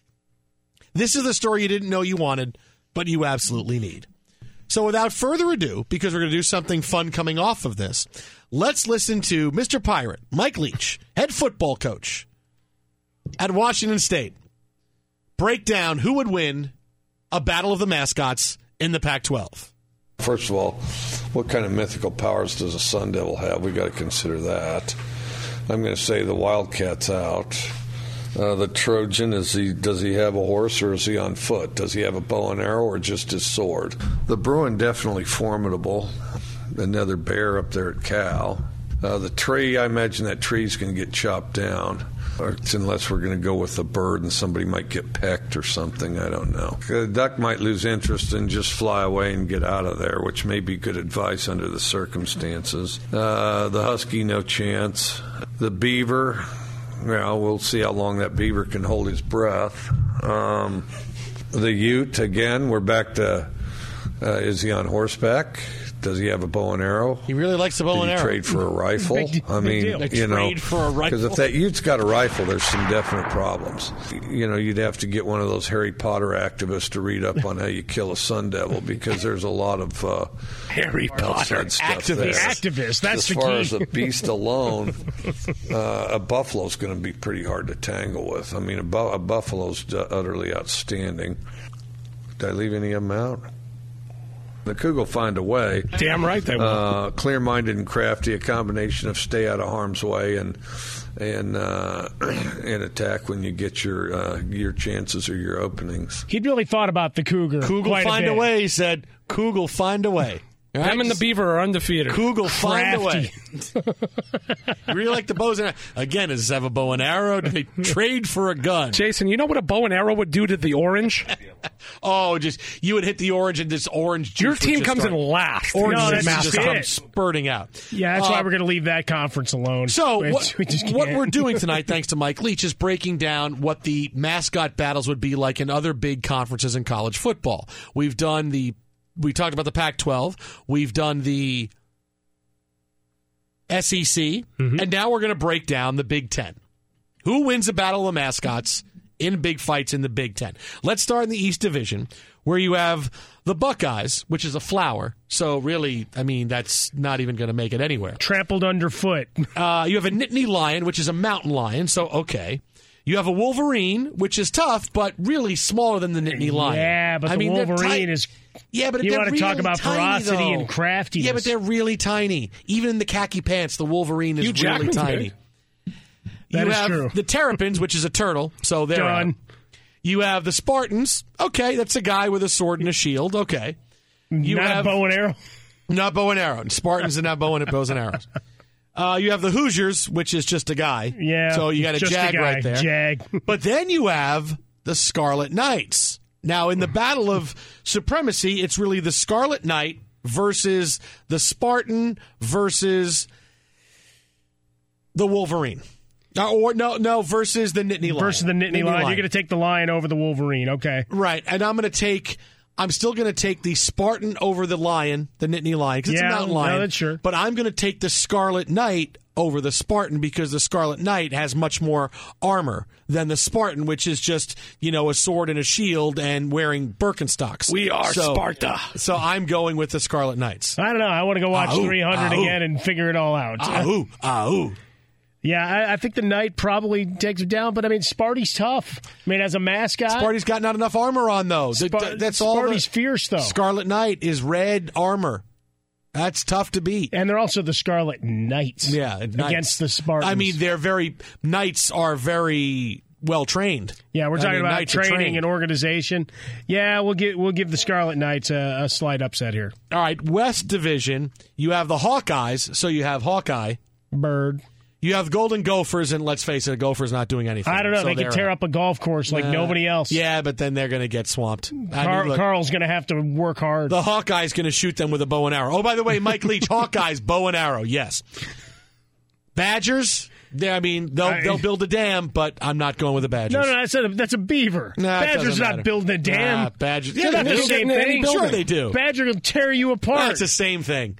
This is the story you didn't know you wanted, but you absolutely need. So without further ado, because we're going to do something fun coming off of this, let's listen to Mister Pirate, Mike Leach, head football coach at Washington State, break down who would win a battle of the mascots in the Pac twelve. First of all, what kind of mythical powers does a Sun Devil have? We've got to consider that. I'm going to say the Wildcat's out. Uh, the Trojan, is he? Does he have a horse or is he on foot? Does he have a bow and arrow or just his sword? The Bruin, definitely formidable. Another bear up there at Cal. Uh, the tree, I imagine that tree's going to get chopped down. unless we're going to go with a bird and somebody might get pecked or something. I don't know. The duck might lose interest and just fly away and get out of there, which may be good advice under the circumstances. Uh, the husky, no chance. The beaver, well, we'll see how long that beaver can hold his breath. Um, the ute, again, we're back to, uh, is he on horseback? Does he have a bow and arrow? He really likes the bow Did and he arrow. Trade for a rifle? Big, I mean, big you know, trade for a rifle. Because if that ute's got a rifle, there's some definite problems. You know, you'd have to get one of those Harry Potter activists to read up on how you kill a sun devil, because there's a lot of uh, Harry Potter stuff activist. there. Activist. That's as the far key. as a beast alone, uh, a buffalo's going to be pretty hard to tangle with. I mean, a, bu- a buffalo's utterly outstanding. Did I leave any of them out? The Cougar will find a way. Damn right they will. Uh, clear-minded and crafty, a combination of stay out of harm's way and and uh, and attack when you get your uh, your chances or your openings. He'd really thought about the Cougar. Cougar quite find a, a way, he said. Cougar find a way. Right? Them and the beaver are undefeated. Cougar find a way. Crafty. You really like the bows and arrows. Again, does this have a bow and arrow? Do they trade for a gun? Jason, you know what a bow and arrow would do to the orange? Oh, just you would hit the orange and this orange juice Your would team just comes start, in last. Orange No, juice that's just it. comes spurting out. Yeah, that's Uh, why we're going to leave that conference alone. So It's- what, we just what can't. we're doing tonight, thanks to Mike Leach, is breaking down what the mascot battles would be like in other big conferences in college football. We've done the we talked about the Pac twelve. We've done the S E C, Mm-hmm. and now we're going to break down the Big Ten. Who wins the battle of mascots in big fights in the Big Ten? Let's start in the East Division, where you have the Buckeyes, which is a flower. So really, I mean, that's not even going to make it anywhere. Trampled underfoot. Uh, you have a Nittany Lion, which is a mountain lion. So okay. You have a Wolverine, which is tough, but really smaller than the Nittany Lion. Yeah, but I the mean, they're Wolverine ti- is. Yeah, but you they're want to really talk about tiny, ferocity though. and craftiness. Yeah, but they're really tiny. Even in the khaki pants, the Wolverine is Hugh really Jackman's tiny. big. That you is have true. the Terrapins, which is a turtle, so they're Done. out. You have the Spartans. Okay, that's a guy with a sword and a shield. Okay. You Not have a bow and arrow. not bow and arrow. Spartans are not bow and bows and arrows. Uh, you have the Hoosiers, which is just a guy. Yeah. So you got a just jag a guy. right there. Jag. But then you have the Scarlet Knights. Now, in the battle of supremacy, it's really the Scarlet Knight versus the Spartan versus the Wolverine. Uh, or no, no, versus the Nittany Lion. Versus the Nittany, Lion. You're going to take the Lion over the Wolverine. Okay. Right, and I'm going to take. I'm still going to take the Spartan over the Lion, the Nittany Lion, because it's Yeah, a mountain no, lion. that's sure. But I'm going to take the Scarlet Knight over the Spartan because the Scarlet Knight has much more armor than the Spartan, which is just, you know, a sword and a shield and wearing Birkenstocks. We are so, Sparta. So I'm going with the Scarlet Knights. I don't know. I want to go watch Ahoo, three hundred ahoo. again and figure it all out. Ahoo, ahoo. Yeah, I, I think the Knight probably takes him down, but I mean, Sparty's tough. I mean, as a mascot. Sparty's got not enough armor on, though. Th- Spar- th- that's all. Sparty's the- fierce, though. Scarlet Knight is red armor. That's tough to beat. And they're also the Scarlet Knights. Yeah, Knights. Against the Spartans. I mean, they're very Knights are very well trained. Yeah, we're I talking mean, about Knights are training trained. and organization. Yeah, we'll give we'll give the Scarlet Knights a, a slight upset here. All right, West Division. You have the Hawkeyes, so you have Hawkeye. Bird. You have Golden Gophers, and let's face it, a Gopher's not doing anything. I don't know. So they could they're tear out. up a golf course like Uh, nobody else. Yeah, but then they're going to get swamped. I Car- mean, look, Carl's going to have to work hard. the Hawkeye's going to shoot them with a bow and arrow. Oh, by the way, Mike Leach, Hawkeye's bow and arrow. Yes. Badgers. they- I mean, they'll I- they'll build a dam, but I'm not going with the Badgers. No, no, that's a, that's a beaver. Nah, it Badger's doesn't not matter. building a dam. Nah, Badgers. They're Yeah, not they the do. same They- thing. Sure they do. Badger will tear you apart. That's the same thing.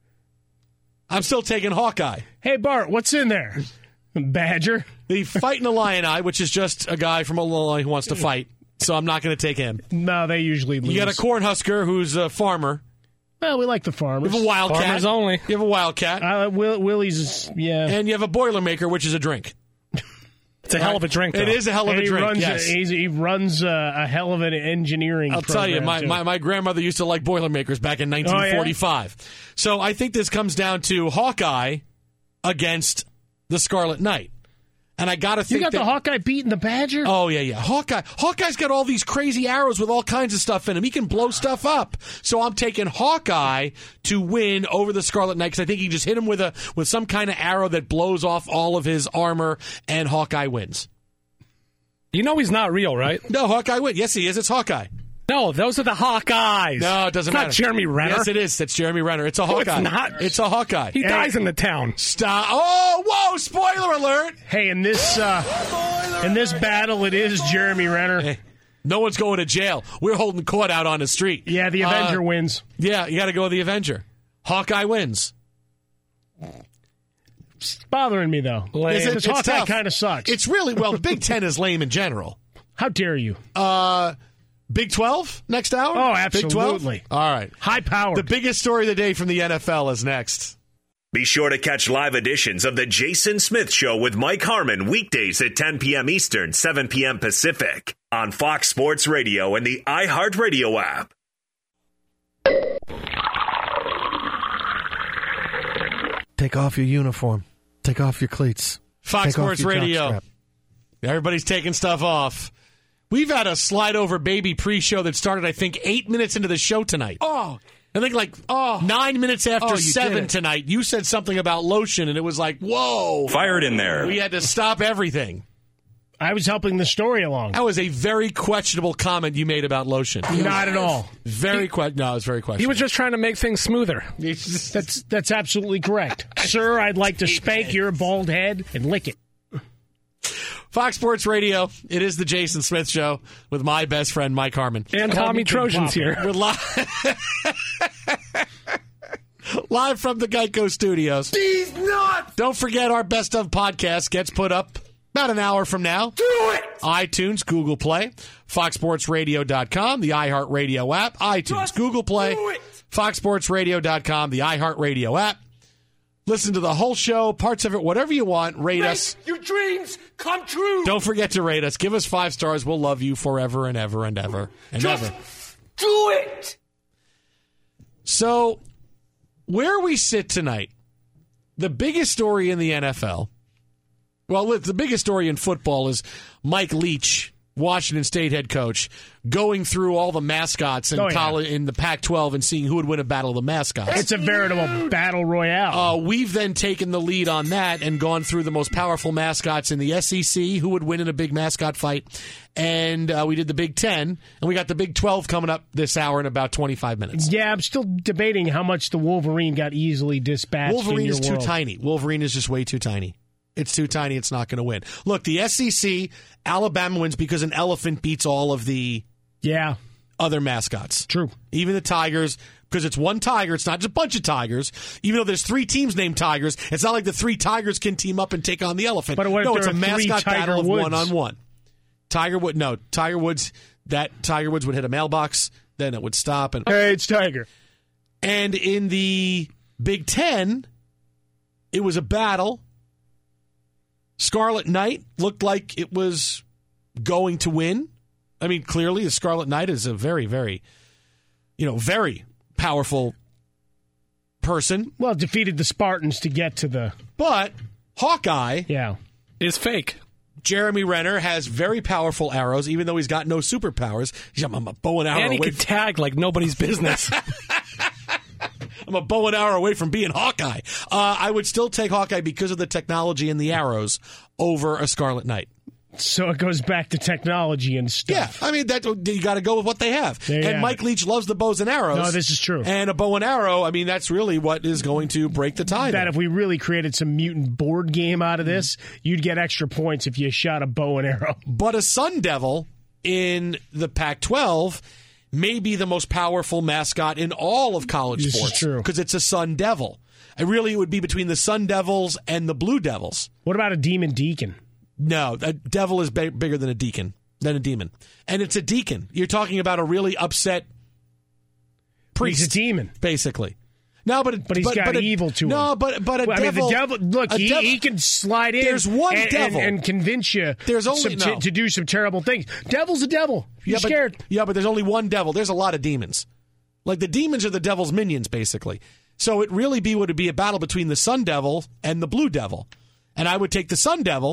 I'm still taking Hawkeye. Hey, Bart, what's in there? Badger. The Fighting Illini, which is just a guy from Illinois who wants to fight, so I'm not going to take him. No, they usually lose. You got a Cornhusker who's a farmer. Well, we like the farmers. You have a Wildcat. Farmers only. You have a Wildcat. Uh, Will, Willie's, is- yeah. And you have a Boilermaker, which is a drink. It's a hell of a drink, though. It is a hell of And a he drink, runs, yes. a, he's, he runs a, a hell of an engineering I'll tell you, program, my, too. my, my grandmother used to like Boilermakers back in nineteen forty-five. Oh, So I think this comes down to Hawkeye against the Scarlet Knight. And I got to think You got that, the Hawkeye beating the Badger? Oh, yeah, yeah. Hawkeye. Hawkeye's got all these crazy arrows with all kinds of stuff in him. He can blow stuff up. So I'm taking Hawkeye to win over the Scarlet Knight because I think he just hit him with a with some kind of arrow that blows off all of his armor, and Hawkeye wins. You know he's not real, right? No, Hawkeye wins. Yes, he is. It's Hawkeye. No, those are the Hawkeyes. No, it doesn't it's matter. not Jeremy Renner. Yes, it is. That's Jeremy Renner. It's a No, Hawkeye. it's not. It's a Hawkeye. He Hey. dies in the town. Stop. Oh, whoa, spoiler alert. Hey, in this uh, in this battle, it is Jeremy Renner. Hey, no one's going to jail. We're holding court out on the street. Yeah, the Avenger Uh, wins. Yeah, you got to go with the Avenger. Hawkeye wins. It's bothering me, though. Is it? Because It's Hawkeye tough. kind of sucks. It's really, well, the Big Ten is lame in general. How dare you? Uh, Big twelve next hour? Oh, Big twelve? absolutely. All right. High power. The biggest story of the day from the N F L is next. Be sure to catch live editions of The Jason Smith Show with Mike Harmon weekdays at ten p.m. Eastern, seven p.m. Pacific on Fox Sports Radio and the iHeartRadio app. Take off your uniform. Take off your cleats. Fox Take Sports off your Radio. jockstrap. Everybody's taking stuff off. We've had a slide over baby pre-show that started, I think, eight minutes into the show tonight. Oh. I think like oh, nine minutes after Oh, you seven did it. tonight, you said something about lotion, and it was like, whoa. Fired in there. We had to stop everything. I was helping the story along. That was a very questionable comment you made about lotion. Not at all. Very que- No, it was very questionable. He was just trying to make things smoother. That's that's absolutely correct. Sir, I'd like to spank your bald head and lick it. Fox Sports Radio. It is the Jason Smith Show with my best friend, Mike Harmon. And Call Tommy me Big Trojan's Papa. here. We're live, live from the Geico Studios. These nuts! Don't forget our Best of podcast gets put up about an hour from now. Do it! iTunes, Google Play, fox sports radio dot com, the iHeartRadio app, iTunes, Just Google Play, do it! fox sports radio dot com, the iHeartRadio app. Listen to the whole show, parts of it, whatever you want. Rate Make us. your dreams come true! Don't forget to rate us. Give us five stars. We'll love you forever and ever and ever and Just ever. do it! So, where we sit tonight, the biggest story in the N F L, well, the biggest story in football is Mike Leach, Washington State head coach, going through all the mascots in, Oh, yeah. college, in the Pac twelve and seeing who would win a battle of the mascots. It's a veritable battle royale. Uh, we've then taken the lead on that and gone through the most powerful mascots in the S E C, who would win in a big mascot fight. And uh, we did the Big Ten, and we got the Big twelve coming up this hour in about twenty-five minutes. Yeah, I'm still debating how much the Wolverine got easily dispatched. Wolverine in your is too world. tiny. Wolverine is just way too tiny. It's too tiny. It's not going to win. Look, the S E C, Alabama wins because an elephant beats all of the Yeah, other mascots. true. Even the Tigers, because it's one tiger. It's not just a bunch of tigers. Even though there's three teams named Tigers, it's not like the three tigers can team up and take on the elephant. But what if no, there it's a are three mascot Tiger battle of Woods? one-on-one. Tiger Wood, no. Tiger Woods, that Tiger Woods would hit a mailbox, then it would stop. And Hey, it's Tiger. And in the Big Ten, it was a battle. Scarlet Knight looked like it was going to win. I mean, clearly, the Scarlet Knight is a very, very, you know, very powerful person. Well, defeated the Spartans to get to the. But Hawkeye Yeah. Is fake. Jeremy Renner has very powerful arrows, even though he's got no superpowers. He's I'm a bow and arrow And he away could tag like nobody's business. I'm a bow and arrow away from being Hawkeye. Uh, I would still take Hawkeye because of the technology and the arrows over a Scarlet Knight. So it goes back to technology and Yeah, stuff. I mean that you got to go with what they have. There you and have Mike it. Leach loves the bows and arrows. No, this is true. And a bow and arrow, I mean, that's really what is going to break the tie. That there. if we really created some mutant board game out of this, you'd get extra points if you shot a bow and arrow. But a Sun Devil in the Pac twelve may be the most powerful mascot in all of college This is sports. true. Because it's a Sun Devil. I really, it would be between the Sun Devils and the Blue Devils. What about a demon deacon? No, a devil is ba- bigger than a deacon, than a demon. And it's a deacon. You're talking about a really upset priest. He's a demon. Basically. No, but it, But he's got but a- evil to him. No, but but a Well, devil. I mean, the devil. Look, a he, devil- he can slide in. There's one and, devil. and, and convince you. There's only- some te- no. to do some terrible things. Devil's a devil. You're yeah, but, scared. Yeah, but there's only one devil. There's a lot of demons. Like the demons are the devil's minions, basically. So it really be would be a battle between the Sun Devil and the Blue Devil, and I would take the Sun Devil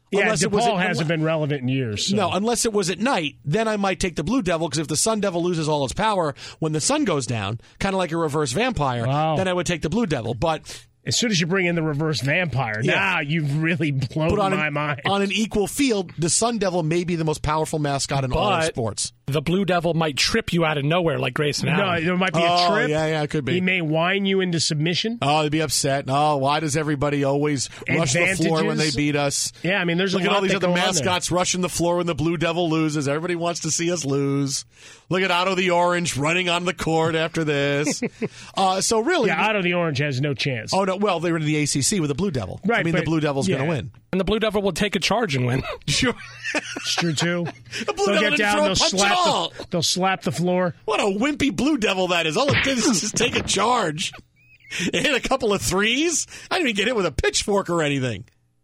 Yeah, unless it was DePaul at, hasn't been relevant in years. So. No, unless it was at night, then I might take the Blue Devil, because if the Sun Devil loses all its power when the sun goes down, kind of like a reverse vampire, wow. then I would take the Blue Devil. But as soon as you bring in the reverse vampire, yeah. now you've really blown but on my an, mind. On an equal field, the Sun Devil may be the most powerful mascot in but all of sports. The Blue Devil might trip you out of nowhere like Grayson Allen. No, there might be a oh, trip. Yeah, yeah, it could be. He may whine you into submission. Oh, they'd be upset. Oh, why does everybody always rush the floor when they beat us? Yeah, I mean, there's Look a at lot all these that other go on mascots rushing the floor when the Blue Devil loses. Everybody wants to see us lose. Look at Otto the Orange running on the court after this. uh, so really, yeah, Otto the Orange has no chance. Oh no, well they were in the A C C with the Blue Devil. Right, I mean but, the Blue Devil's yeah. going to win, and the Blue Devil will take a charge and win. Sure, it's true too. The Blue they'll Devil get didn't down. throw a They'll punch slap. at all. The, they'll slap the floor. What a wimpy Blue Devil that is! All it did is just take a charge. It hit a couple of threes. I didn't even get hit with a pitchfork or anything.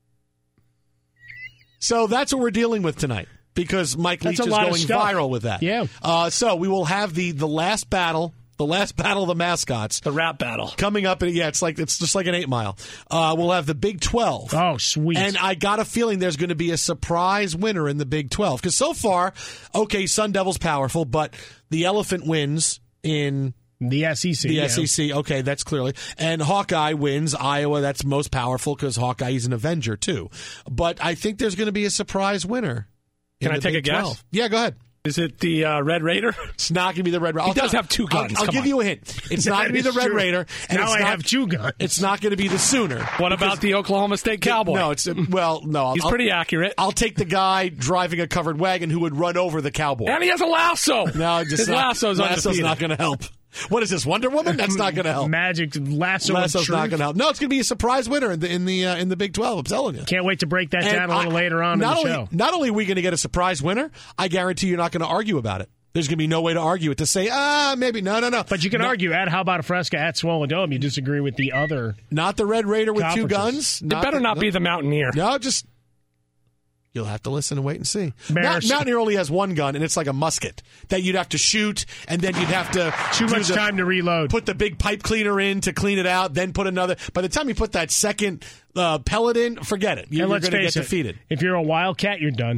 So that's what we're dealing with tonight, because Mike That's Leach a is lot of going stuff. viral with that. Yeah. Uh, so we will have the the last battle, the last battle of the mascots, the rap battle coming up. And yeah, it's like it's just like an eight mile. Uh, we'll have the Big twelve. Oh, sweet! And I got a feeling there's going to be a surprise winner in the Big twelve, because so far, okay, Sun Devil's powerful, but the Elephant wins in the S E C. The yeah. S E C, okay, that's clearly. And Hawkeye wins Iowa. That's most powerful because Hawkeye is an Avenger, too. But I think there's going to be a surprise winner. Can I take Big a guess? twelve. Yeah, go ahead. Is it the uh, Red Raider? It's not going to be the Red Raider. He does have two guns. I'll, I'll give on. you a hint. It's not going to be the Red true. Raider. And now it's I not, have two guns. It's not going to be the Sooner. What about the Oklahoma State Cowboy? No, it's well, no. He's I'll, pretty accurate. I'll take the guy driving a covered wagon who would run over the cowboy. And he has a lasso. No, just his not, lasso's lasso's undefeated. not going to help. What is this, Wonder Woman? That's not going to help. Magic lasso. Lasso's not going to help. No, it's going to be a surprise winner in the in the uh, in the Big twelve. I'm telling you. Can't wait to break that And down a little I, later on not in the only, show. Not only are we going to get a surprise winner, I guarantee you're not going to argue about it. There's going to be no way to argue it, to say, ah, maybe. No, no, no. But you can no. argue at How About a Fresca at Swollen Dome. You disagree with the other. Not the Red Raider with two guns. It better the, not no. be the Mountaineer. No, just. You'll have to listen and wait and see. Bears. Mountaineer only has one gun, and it's like a musket that you'd have to shoot, and then you'd have to Too much the, time to reload. Put the big pipe cleaner in to clean it out, then put another. By the time you put that second uh, pellet in, forget it. You're, you're going to get it, defeated. If you're a Wildcat, you're done.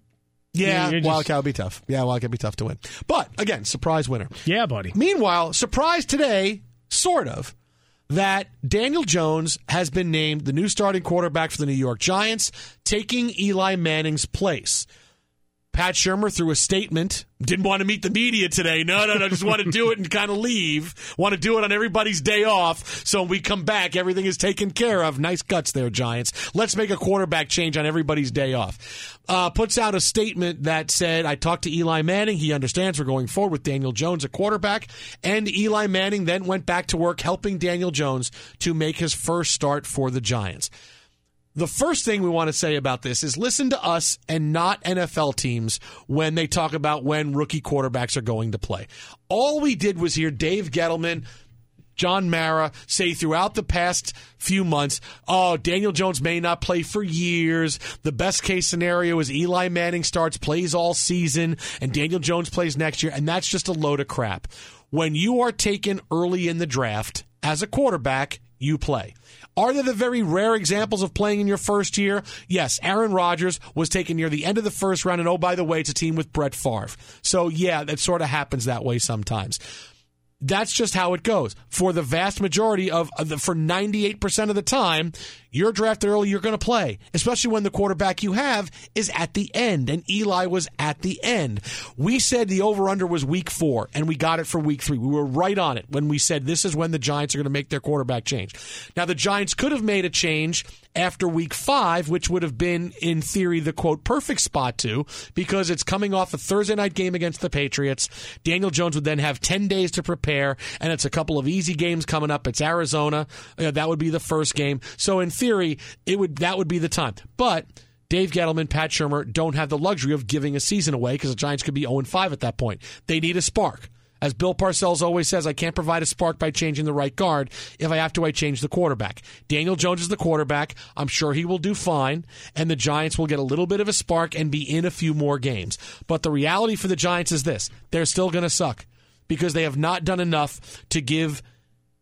Yeah, you're just, Wildcat would be tough. Yeah, Wildcat would be tough to win. But, again, surprise winner. Yeah, buddy. Meanwhile, surprise today, sort of, that Daniel Jones has been named the new starting quarterback for the New York Giants, taking Eli Manning's place. Pat Shurmur, through a statement, didn't want to meet the media today. No, no, no, just want to do it and kind of leave. Want to do it on everybody's day off. So when we come back, everything is taken care of. Nice guts there, Giants. Let's make a quarterback change on everybody's day off. Uh, puts out a statement that said, I talked to Eli Manning. He understands we're going forward with Daniel Jones at quarterback. And Eli Manning then went back to work helping Daniel Jones to make his first start for the Giants. The first thing we want to say about this is listen to us and not N F L teams when they talk about when rookie quarterbacks are going to play. All we did was hear Dave Gettleman, John Mara say throughout the past few months, oh, Daniel Jones may not play for years. The best case scenario is Eli Manning starts, plays all season, and Daniel Jones plays next year, and that's just a load of crap. When you are taken early in the draft as a quarterback, you play. Are there the very rare examples of playing in your first year? Yes, Aaron Rodgers was taken near the end of the first round, and oh, by the way, it's a team with Brett Favre. So, yeah, it sort of happens that way sometimes. That's just how it goes. For the vast majority of, of the, for ninety-eight percent of the time, you're drafted early, you're going to play, especially when the quarterback you have is at the end, and Eli was at the end. We said the over-under was week four, and we got it for week three. We were right on it when we said this is when the Giants are going to make their quarterback change. Now, the Giants could have made a change after week five, which would have been, in theory, the, quote, perfect spot to, because it's coming off a Thursday night game against the Patriots. Daniel Jones would then have ten days to prepare, and it's a couple of easy games coming up. It's Arizona. Uh, that would be the first game. So, in theory, it would that would be the time. But Dave Gettleman, Pat Shurmur don't have the luxury of giving a season away because the Giants could be oh and five at that point. They need a spark. As Bill Parcells always says, I can't provide a spark by changing the right guard. If I have to, I change the quarterback. Daniel Jones is the quarterback. I'm sure he will do fine, and the Giants will get a little bit of a spark and be in a few more games. But the reality for the Giants is this. They're still going to suck because they have not done enough to give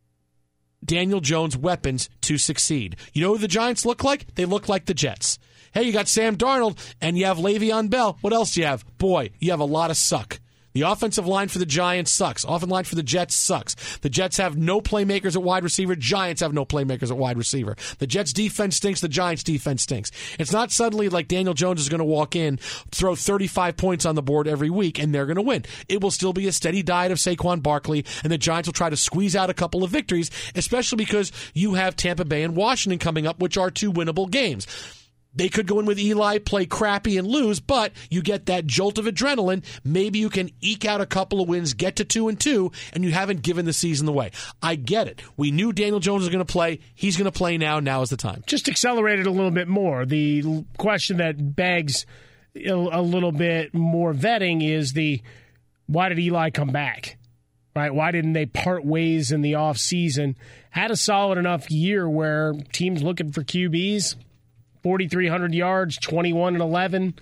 Daniel Jones weapons to succeed. You know who the Giants look like? They look like the Jets. Hey, you got Sam Darnold, and you have Le'Veon Bell. What else do you have? Boy, you have a lot of suck. The offensive line for the Giants sucks. Offensive line for the Jets sucks. The Jets have no playmakers at wide receiver. Giants have no playmakers at wide receiver. The Jets' defense stinks. The Giants' defense stinks. It's not suddenly like Daniel Jones is going to walk in, throw thirty-five points on the board every week, and they're going to win. It will still be a steady diet of Saquon Barkley, and the Giants will try to squeeze out a couple of victories, especially because you have Tampa Bay and Washington coming up, which are two winnable games. They could go in with Eli, play crappy, and lose, but you get that jolt of adrenaline. Maybe you can eke out a couple of wins, get to two and two, and you haven't given the season away. I get it. We knew Daniel Jones was going to play. He's going to play now. Now is the time. Just accelerate it a little bit more. The question that begs a little bit more vetting is the why did Eli come back? Right? Why didn't they part ways in the offseason? Had a solid enough year where teams looking for Q Bs. forty-three hundred yards, twenty-one and eleven.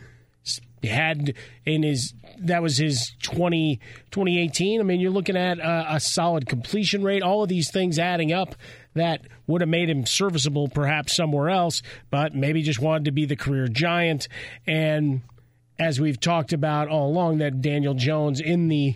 Had in his that was his twenty, twenty eighteen. I mean, you're looking at a, a solid completion rate. All of these things adding up that would have made him serviceable perhaps somewhere else, but maybe just wanted to be the career Giant. And as we've talked about all along, that Daniel Jones in the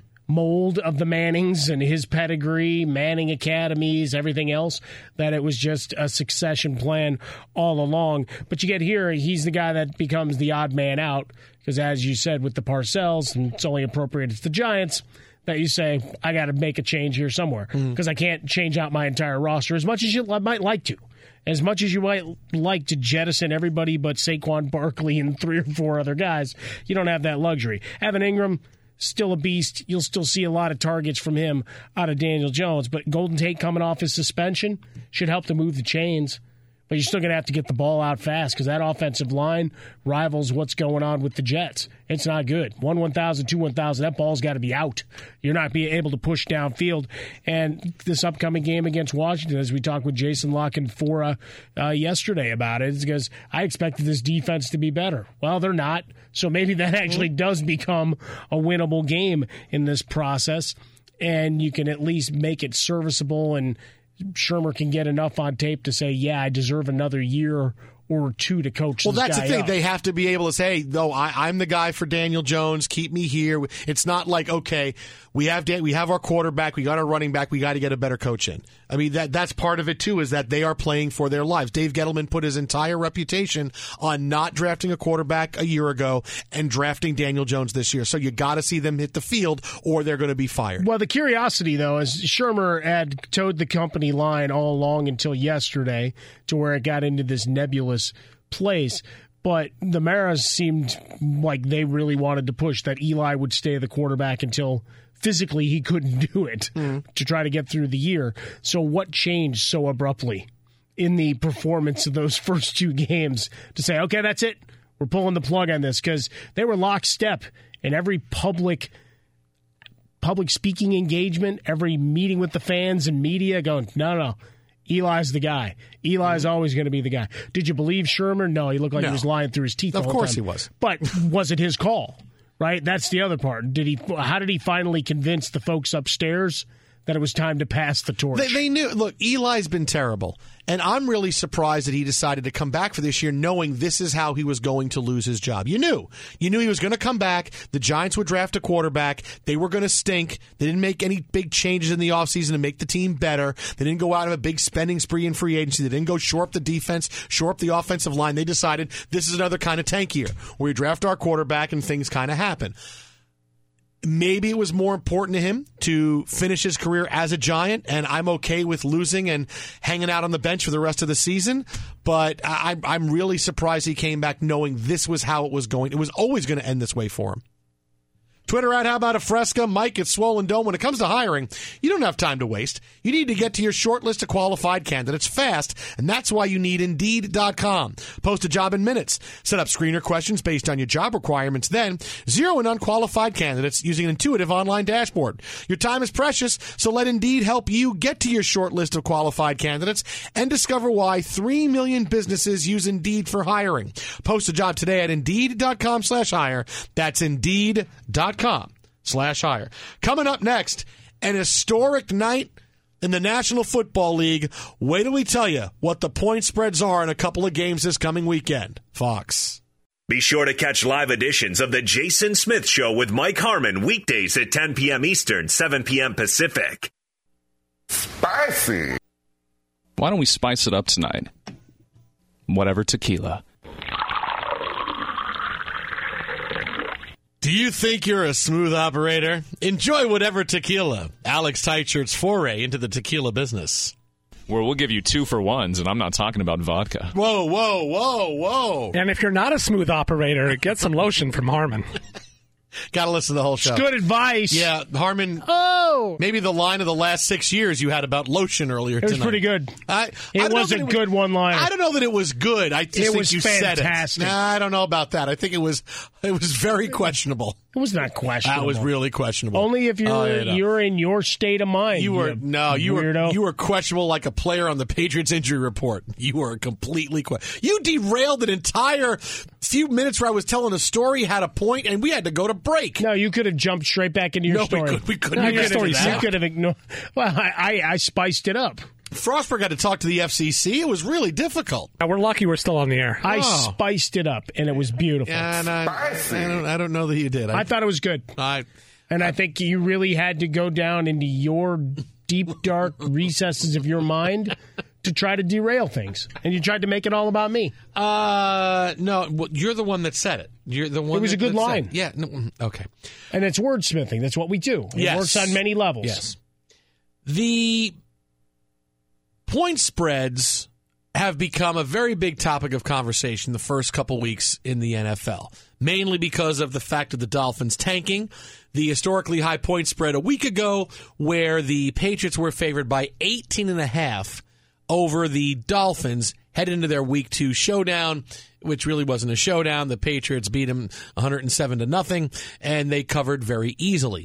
mold of the Mannings and his pedigree, Manning academies, everything else, that it was just a succession plan all along. But you get here, he's the guy that becomes the odd man out because, as you said, with the Parcells, and it's only appropriate it's the Giants, that you say, I got to make a change here somewhere because mm. I can't change out my entire roster as much as you might like to. As much as you might like to jettison everybody but Saquon Barkley and three or four other guys, you don't have that luxury. Evan Ingram, still a beast. You'll still see a lot of targets from him out of Daniel Jones. But Golden Tate coming off his suspension should help to move the chains. But you're still going to have to get the ball out fast because that offensive line rivals what's going on with the Jets. It's not good. One one thousand, two one thousand, that ball's got to be out. You're not being able to push downfield. And this upcoming game against Washington, as we talked with Jason La Canfora uh, yesterday about it, is because I expected this defense to be better. Well, they're not. So maybe that actually does become a winnable game in this process. And you can at least make it serviceable, and Shurmur can get enough on tape to say, yeah, I deserve another year or two to coach well, this that's guy the thing. up. They have to be able to say, no, I, I'm the guy for Daniel Jones. Keep me here. It's not like, okay, we have Dan, we have our quarterback, we got our running back, we got to get a better coach in. I mean, that that's part of it, too, is that they are playing for their lives. Dave Gettleman put his entire reputation on not drafting a quarterback a year ago and drafting Daniel Jones this year. So you got to see them hit the field or they're going to be fired. Well, the curiosity, though, is Shurmur had towed the company line all along until yesterday to where it got into this nebulous place. But the Maras seemed like they really wanted to push that Eli would stay the quarterback until physically he couldn't do it mm. to try to get through the year. So what changed so abruptly in the performance of those first two games to say, okay, that's it, we're pulling the plug on this? Because they were lockstep in every public public speaking engagement, every meeting with the fans and media going, no, no, Eli's the guy. Eli's always going to be the guy. Did you believe Shurmur? No, he looked like no. he was lying through his teeth. Of the whole course time. he was. But was it his call? Right? That's the other part. Did he? How did he finally convince the folks upstairs that it was time to pass the torch? They, they knew. Look, Eli's been terrible. And I'm really surprised that he decided to come back for this year knowing this is how he was going to lose his job. You knew. You knew he was going to come back. The Giants would draft a quarterback. They were going to stink. They didn't make any big changes in the offseason to make the team better. They didn't go out on a big spending spree in free agency. They didn't go shore up the defense, shore up the offensive line. They decided this is another kind of tank year where we draft our quarterback and things kind of happen. Maybe it was more important to him to finish his career as a Giant, and I'm okay with losing and hanging out on the bench for the rest of the season. But I, I'm really surprised he came back knowing this was how it was going. It was always going to end this way for him. Twitter at How About a Fresca, Mike at Swollen Dome. When it comes to hiring, you don't have time to waste. You need to get to your short list of qualified candidates fast, and that's why you need Indeed dot com. Post a job in minutes. Set up screener questions based on your job requirements. Then, zero in unqualified candidates using an intuitive online dashboard. Your time is precious, so let Indeed help you get to your short list of qualified candidates and discover why three million businesses use Indeed for hiring. Post a job today at Indeed dot com slash hire. That's Indeed dot com slash hire. Coming up next, an historic night in the National Football League. Wait till we tell you what the point spreads are in a couple of games this coming weekend. Fox. Be sure to catch live editions of The Jason Smith Show with Mike Harmon weekdays at ten p.m. Eastern, seven p.m. Pacific. Spicy. Why don't we spice it up tonight? Whatever tequila. Do you think you're a smooth operator? Enjoy whatever tequila. Alex Tightshirt's foray into the tequila business. Where we'll give you two for ones, and I'm not talking about vodka. Whoa, whoa, whoa, whoa. And if you're not a smooth operator, get some lotion from Harmon. Got to listen to the whole show. It's good advice. Yeah, Harmon. Oh, maybe the line of the last six years you had about lotion earlier it was tonight. pretty good. I, it I was a it good was, one-liner. I don't know that it was good. I just it think was you fantastic. said it. Nah, I don't know about that. I think it was it was very questionable. It was not questionable. That was really questionable. Only if you're oh, yeah, no. you're in your state of mind. You were you no, you weirdo. were you were questionable like a player on the Patriots injury report. You were completely questionable. You derailed an entire few minutes where I was telling a story, had a point, and we had to go to break. No, you could have jumped straight back into your no, story. We, could, we couldn't. No, you your story. that. You could have ignored. Well, I, I, I spiced it up. Frostberg had to talk to the F C C. It was really difficult. Now, we're lucky we're still on the air. I oh. spiced it up, and it was beautiful. Yeah, and I, I, don't, I don't know that you did. I, I thought it was good. I, and I, I think you really had to go down into your deep, dark recesses of your mind to try to derail things. And you tried to make it all about me. Uh, no, well, you're the one that said it. You're the one. It was that, a good line. Said, yeah. No, okay. And it's wordsmithing. That's what we do. It yes. works on many levels. Yes. The point spreads have become a very big topic of conversation the first couple weeks in the N F L, mainly because of the fact of the Dolphins tanking, the historically high point spread a week ago where the Patriots were favored by eighteen and a half over the Dolphins headed into their week two showdown, which really wasn't a showdown. The Patriots beat them one hundred seven to nothing, and they covered very easily.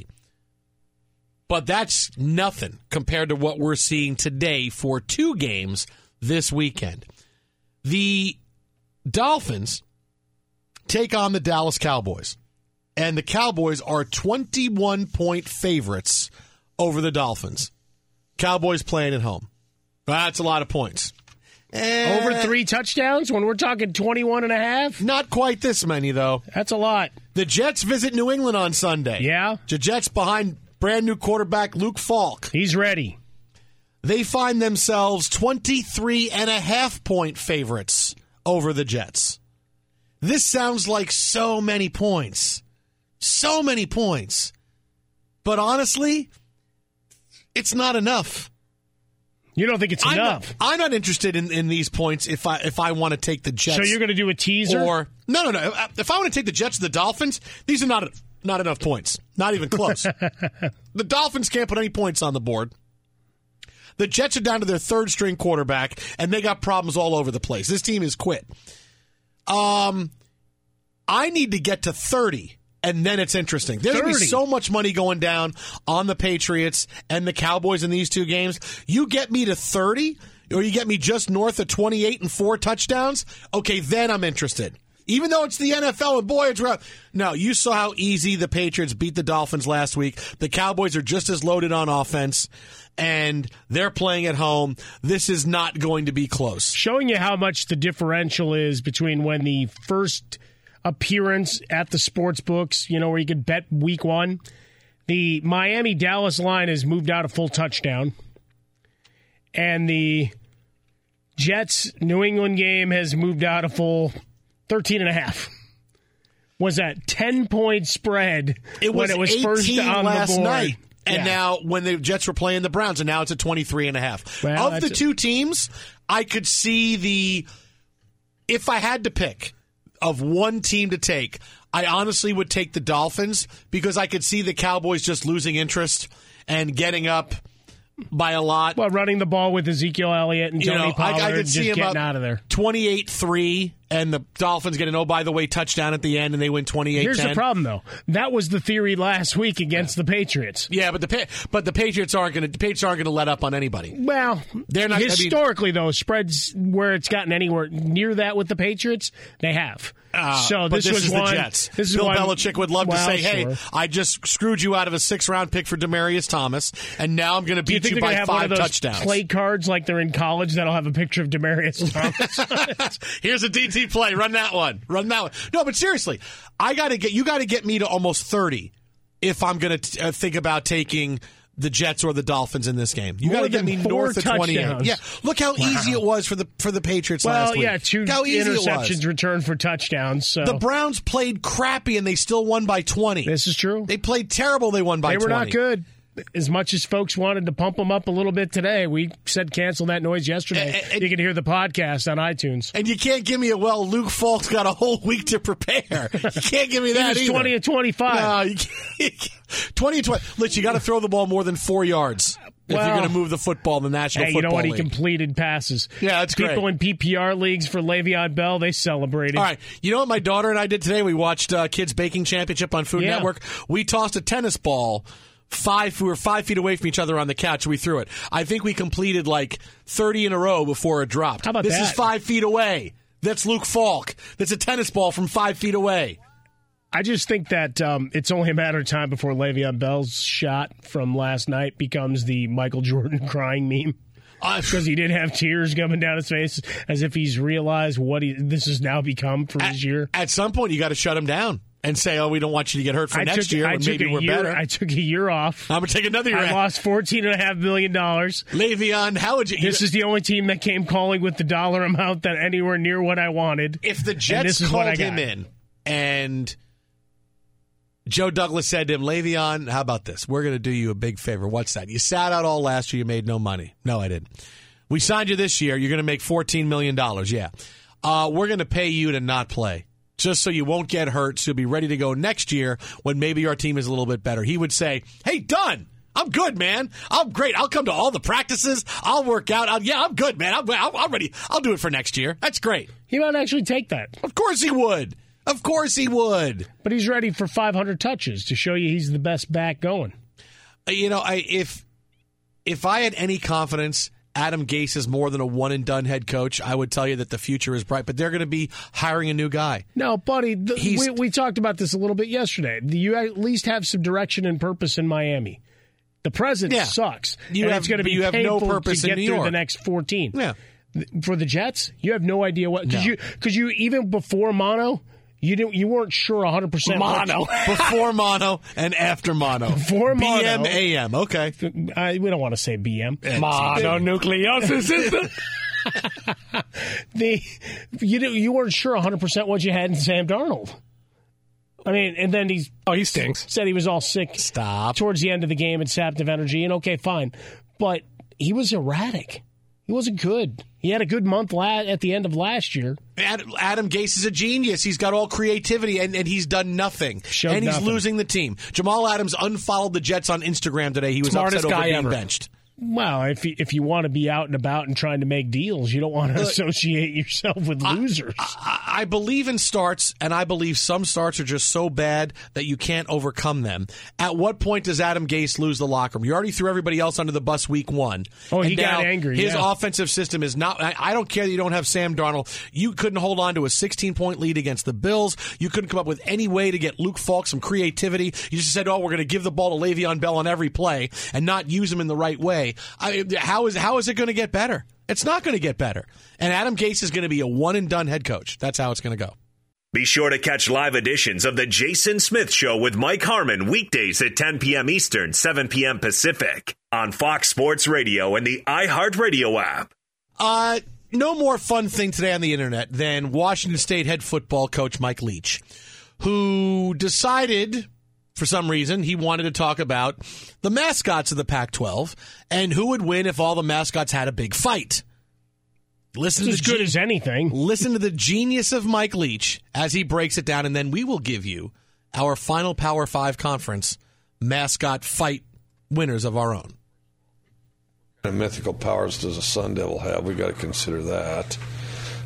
But that's nothing compared to what we're seeing today for two games this weekend. The Dolphins take on the Dallas Cowboys, and the Cowboys are twenty-one point favorites over the Dolphins. Cowboys playing at home. That's a lot of points. Eh, Over three touchdowns when we're talking twenty-one and a half? Not quite this many, though. That's a lot. The Jets visit New England on Sunday. Yeah? The Jets behind brand new quarterback Luke Falk. He's ready. They find themselves twenty-three and a half point favorites over the Jets. This sounds like so many points. So many points. But honestly, it's not enough. You don't think it's I'm enough? Not, I'm not interested in, in these points if I if I want to take the Jets. So you're going to do a teaser? Or no, no, no. If I want to take the Jets or the Dolphins, these are not not enough points. Not even close. The Dolphins can't put any points on the board. The Jets are down to their third string quarterback, and they got problems all over the place. This team is quit. Um, I need to get to thirty. And then it's interesting. There's going to be so much money going down on the Patriots and the Cowboys in these two games. You get me to thirty, or you get me just north of twenty-eight and four touchdowns, okay, then I'm interested. Even though it's the N F L and boy, it's rough. No, you saw how easy the Patriots beat the Dolphins last week. The Cowboys are just as loaded on offense, and they're playing at home. This is not going to be close. Showing you how much the differential is between when the first appearance at the sports books, you know, where you could bet week one. The Miami-Dallas line has moved out a full touchdown. And the Jets-New England game has moved out a full thirteen and a half. Was that ten-point spread it was when it was first on last the board. night. And yeah. now when the Jets were playing the Browns, and now it's at twenty-three and a half. Well, of the two teams, I could see the, if I had to pick of one team to take, I honestly would take the Dolphins because I could see the Cowboys just losing interest and getting up by a lot. Well, running the ball with Ezekiel Elliott and Tony you know, Pollard I, I could just see getting about out of there. twenty-eight three and the Dolphins get an oh by the way touchdown at the end, and they win twenty-eight ten. Here's the problem, though. That was the theory last week against the Patriots. Yeah, but the but the Patriots aren't going to the Patriots aren't going to let up on anybody. Well, they're not historically I mean, though. Spreads where it's gotten anywhere near that with the Patriots, they have. Uh, so but this, this was is one, the Jets. This is Bill one, Belichick would love well, to say, "Hey, sure. I just screwed you out of a six-round pick for Demaryius Thomas, and now I'm going to Do you beat think you, they're by gonna have five one of those touchdowns." Play cards like they're in college that'll have a picture of Demaryius Thomas. Here's a D T play. Run that one. Run that one. No, but seriously, I got to get you. Got to get me to almost thirty if I'm going to uh, think about taking the Jets or the Dolphins in this game. You got to get me north of twenty-eight. Yeah, look how wow. easy it was for the for the Patriots well, last week. Well, yeah, two how easy interceptions returned for touchdowns. So. The Browns played crappy and they still won by twenty. This is true. They played terrible. They won by twenty. They were twenty. not good. As much as folks wanted to pump them up a little bit today, we said cancel that noise yesterday. And, and, you can hear the podcast on iTunes. And you can't give me a, well, Luke Falk's got a whole week to prepare. You can't give me that either. twenty and twenty-five. No, you can't. twenty and twenty. Litch, you got to throw the ball more than four yards if well, you're going to move the football in the National hey, Football League. You know what? League. He completed passes. Yeah, that's People great. in P P R leagues for Le'Veon Bell, they celebrated. All right. You know what my daughter and I did today? We watched uh, Kids Baking Championship on Food yeah. Network. We tossed a tennis ball. Five, we were five feet away from each other on the couch. We threw it. I think we completed like thirty in a row before it dropped. How about this that? This is five feet away. That's Luke Falk. That's a tennis ball from five feet away. I just think that um, it's only a matter of time before Le'Veon Bell's shot from last night becomes the Michael Jordan crying meme. Because uh, he did have tears coming down his face as if he's realized what he, this has now become for at, his year. At some point, you got to shut him down. And say, oh, we don't want you to get hurt for I next took, year, I and took maybe a we're year, better. I took a year off. I'm going to take another year I off. lost fourteen point five million dollars. Le'Veon, how would you... This you, is the only team that came calling with the dollar amount that anywhere near what I wanted. If the Jets called him in and Joe Douglas said to him, Le'Veon, how about this? We're going to do you a big favor. What's that? You sat out all last year. You made no money. No, I didn't. We signed you this year. You're going to make fourteen million dollars. Yeah. Uh, we're going to pay you to not play. Just so you won't get hurt, so you'll be ready to go next year when maybe our team is a little bit better. He would say, hey, done. I'm good, man. I'm great. I'll come to all the practices. I'll work out. I'll, yeah, I'm good, man. I'm, I'm ready. I'll do it for next year. That's great. He might actually take that. Of course he would. Of course he would. But he's ready for five hundred touches to show you he's the best back going. You know, I, if if I had any confidence Adam Gase is more than a one-and-done head coach, I would tell you that the future is bright. But they're going to be hiring a new guy. No, buddy, the, we, we talked about this a little bit yesterday. You at least have some direction and purpose in Miami. The present yeah. sucks. You and have, it's going to be you have no purpose to get in New through York. the next fourteen. Yeah. For the Jets, you have no idea what because no. you because you even before mono. You didn't. You weren't sure one hundred percent. Mono. Before mono and after mono. Before mono. B M, A M. Okay. I, we don't want to say B M. Mononucleosis. the you didn't, you weren't sure one hundred percent what you had in Sam Darnold. I mean, and then he's oh he stinks. Said he was all sick. Stop. Towards the end of the game and sapped of energy. And okay, fine, but he was erratic. He wasn't good. He had a good month la- at the end of last year. Adam, Adam Gase is a genius. He's got all creativity, and, and he's done nothing. Showed and he's nothing. losing the team. Jamal Adams unfollowed the Jets on Instagram today. He was Smartest upset over guy being ever. benched. Well, if you, if you want to be out and about and trying to make deals, you don't want to associate yourself with losers. I, I, I believe in starts, and I believe some starts are just so bad that you can't overcome them. At what point does Adam Gase lose the locker room? You already threw everybody else under the bus week one. Oh, and he now got angry. His yeah. offensive system is not. I, I don't care that you don't have Sam Darnold. You couldn't hold on to a sixteen-point lead against the Bills. You couldn't come up with any way to get Luke Falk some creativity. You just said, oh, we're going to give the ball to Le'Veon Bell on every play and not use him in the right way. I, how is how is it going to get better? It's not going to get better. And Adam Gase is going to be a one-and-done head coach. That's how it's going to go. Be sure to catch live editions of The Jason Smith Show with Mike Harmon weekdays at ten p.m. Eastern, seven p.m. Pacific on Fox Sports Radio and the iHeartRadio app. Uh, no more fun thing today on the internet than Washington State head football coach Mike Leach, who decided, for some reason, he wanted to talk about the mascots of the Pac twelve and who would win if all the mascots had a big fight. Listen to as the good ge- as anything. Listen to the genius of Mike Leach as he breaks it down, and then we will give you our final Power Five conference mascot fight winners of our own. What kind of mythical powers does a Sun Devil have? We got to consider that.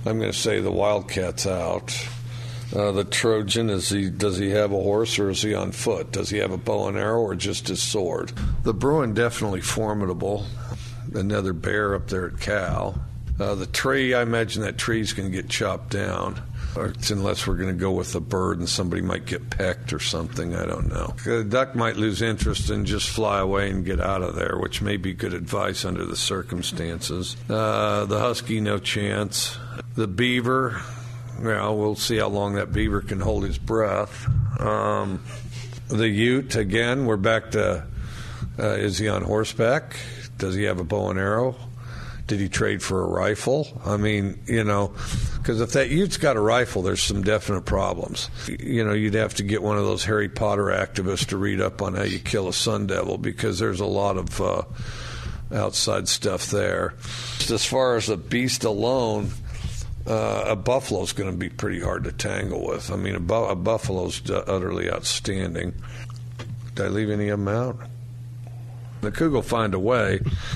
I'm going to say the Wildcat's out. Uh, the Trojan, is he? Does he have a horse or is he on foot? Does he have a bow and arrow or just his sword? The Bruin, definitely formidable. Another bear up there at Cal. Uh, the tree, I imagine that tree's going to get chopped down. Or unless we're going to go with a bird and somebody might get pecked or something, I don't know. The duck might lose interest and just fly away and get out of there, which may be good advice under the circumstances. Uh, the husky, no chance. The beaver, well, we'll see how long that beaver can hold his breath. Um, the ute, again, we're back to, uh, is he on horseback? Does he have a bow and arrow? Did he trade for a rifle? I mean, you know, because if that ute's got a rifle, there's some definite problems. You know, you'd have to get one of those Harry Potter activists to read up on how you kill a sun devil, because there's a lot of uh, outside stuff there. As far as a beast alone, uh, a buffalo's going to be pretty hard to tangle with. I mean, a, bu- a buffalo's utterly outstanding. Did I leave any of them out? The Coug will find a way.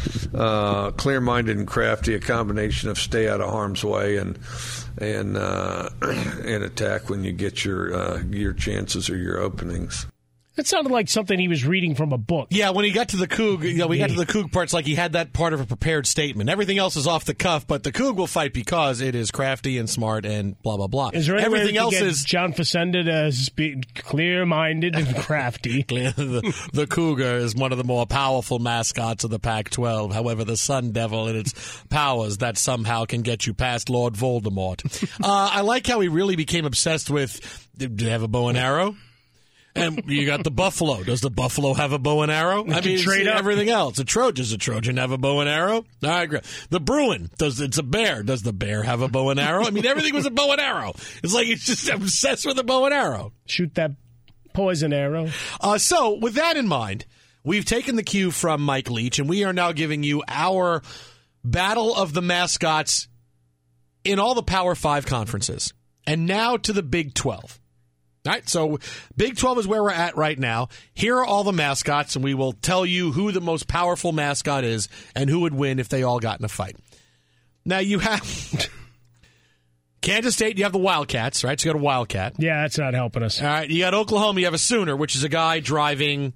Uh, clear-minded and crafty, a combination of stay out of harm's way and and uh, and attack when you get your uh, your chances or your openings. That sounded like something he was reading from a book. Yeah, when he got to the Coug, you know, we got to the Coug parts like he had that part of a prepared statement. Everything else is off the cuff, but the Coug will fight because it is crafty and smart and blah, blah, blah. Is there any Everything way we else can get is John Facenda to speak clear-minded and crafty? the, the Cougar is one of the more powerful mascots of the Pac twelve. However, the Sun Devil and its powers that somehow can get you past Lord Voldemort. uh, I like how he really became obsessed with, do you have a bow and arrow? And you got the buffalo. Does the buffalo have a bow and arrow? I mean, trade up. everything else. The Trojan, does the Trojan have a bow and arrow? All right, great. The Bruin, does it's a bear. Does the bear have a bow and arrow? I mean, everything was a bow and arrow. It's like he's just obsessed with a bow and arrow. Shoot that poison arrow. Uh, so, with that in mind, we've taken the cue from Mike Leach, and we are now giving you our battle of the mascots in all the Power Five conferences. And now to the Big twelve. All right, so Big twelve is where we're at right now. Here are all the mascots, and we will tell you who the most powerful mascot is and who would win if they all got in a fight. Now, you have Kansas State, you have the Wildcats, right? So you got a Wildcat. Yeah, that's not helping us. All right, you got Oklahoma, you have a Sooner, which is a guy driving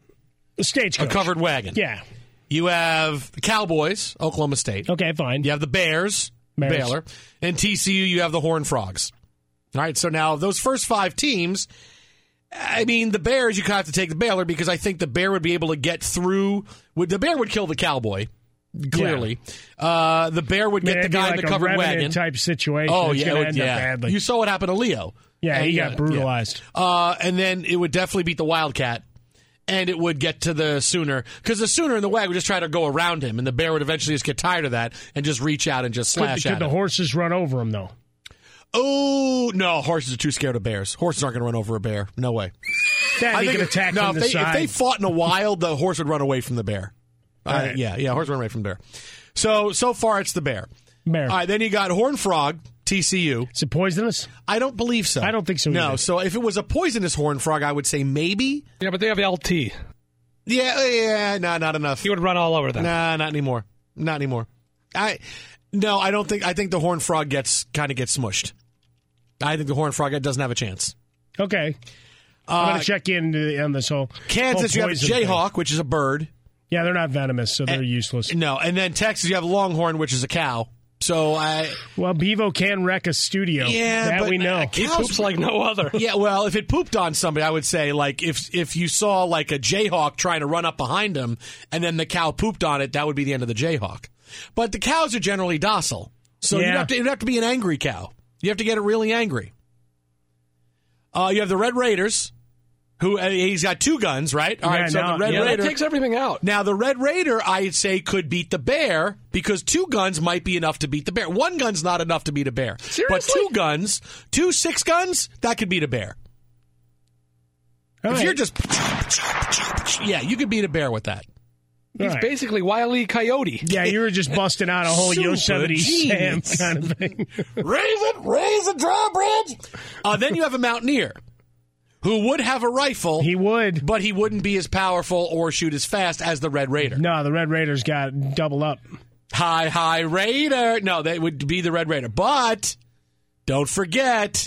a stagecoach, a covered wagon. Yeah. You have the Cowboys, Oklahoma State. Okay, fine. You have the Bears, Bears. Baylor. And T C U, you have the Horned Frogs. All right, so now those first five teams, I mean, the Bears, you kind of have to take the Baylor because I think the Bear would be able to get through. Would the Bear would kill the Cowboy, clearly. Yeah. Uh, the Bear would I mean, get the guy like in the covered a wagon. type situation. Oh, it's yeah, gonna would, end yeah. up badly. You saw what happened to Leo. Yeah, and, he got uh, brutalized. Yeah. Uh, and then it would definitely beat the Wildcat. And it would get to the Sooner, because the Sooner and the Wag would just try to go around him, and the Bear would eventually just get tired of that and just reach out and just slash could, at could him. the horses run over him, though? Oh, no, horses are too scared of bears. Horses aren't going to run over a bear. No way. That I he think can if- attack no, from if the they, side. if they fought in a wild, the horse would run away from the bear. Uh, Right. Yeah, yeah, horse would run away from the bear. So, so far it's the bear. Bear. All right, then you got Horned Frog, T C U. Is it poisonous? I don't believe so. I don't think so No, either. so if it was a poisonous Horned Frog, I would say maybe. Yeah, but they have L T. Yeah, yeah, no, not enough. He would run all over them. Nah, not anymore. Not anymore. I no, I don't think. I think the Horned Frog gets kind of gets smushed. I think the Horned Frog doesn't have a chance. Okay. I'm Uh, going to check in on this whole Kansas, whole you have poison Jayhawk, thing. which is a bird. Yeah, they're not venomous, so they're useless. No, and then Texas, you have Longhorn, which is a cow. So I. Well, Bevo can wreck a studio. Yeah, that but we know. He poops like no other. Yeah, well, if it pooped on somebody, I would say, like, if if you saw, like, a Jayhawk trying to run up behind him, and then the cow pooped on it, that would be the end of the Jayhawk. But the cows are generally docile. So Yeah. you'd, have to, you'd have to be an angry cow. You have to get it really angry. Uh, you have the Red Raiders, who uh, he's got two guns, right? All Yeah, right, so now- the Red Yeah, Raider that takes everything out. Now, the Red Raider, I'd say, could beat the Bear because two guns might be enough to beat the Bear. One gun's not enough to beat a Bear. Seriously? But two guns, two six guns, that could beat a Bear. All if right. you're just... Yeah, you could beat a Bear with that. All He's right. basically Wile E. Coyote. Yeah, you were just busting out a whole Super Yosemite Sam genius. kind of thing. Raise it, raise a drawbridge. Uh, then you have a Mountaineer who would have a rifle, He would. but he wouldn't be as powerful or shoot as fast as the Red Raider. No, the Red Raiders got double up. High, high Raider. No, that would be the Red Raider. But don't forget,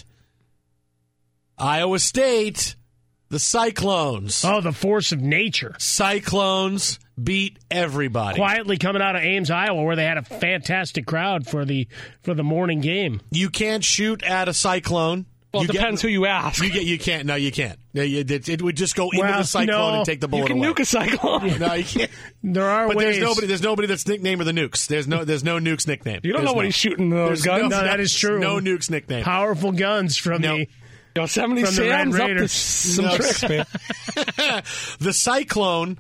Iowa State, the Cyclones. Oh, the force of nature. Cyclones beat everybody. Quietly coming out of Ames, Iowa, where they had a fantastic crowd for the for the morning game. You can't shoot at a Cyclone. Well, you it depends get, who you ask. You, get, you can't. No, you can't. It, it would just go into well, the Cyclone no, and take the bullet away. You can away. nuke a Cyclone. No, you can't. There are but ways. there's nobody. There's nobody that's nickname of the nukes. There's no. There's no nukes nickname. You don't there's know what no. he's shooting those there's guns. No, no, that is true. No nukes nickname. Powerful guns from no. the Yosemite from the Red Sam's up to Raiders. some No. tricks, man. The Cyclone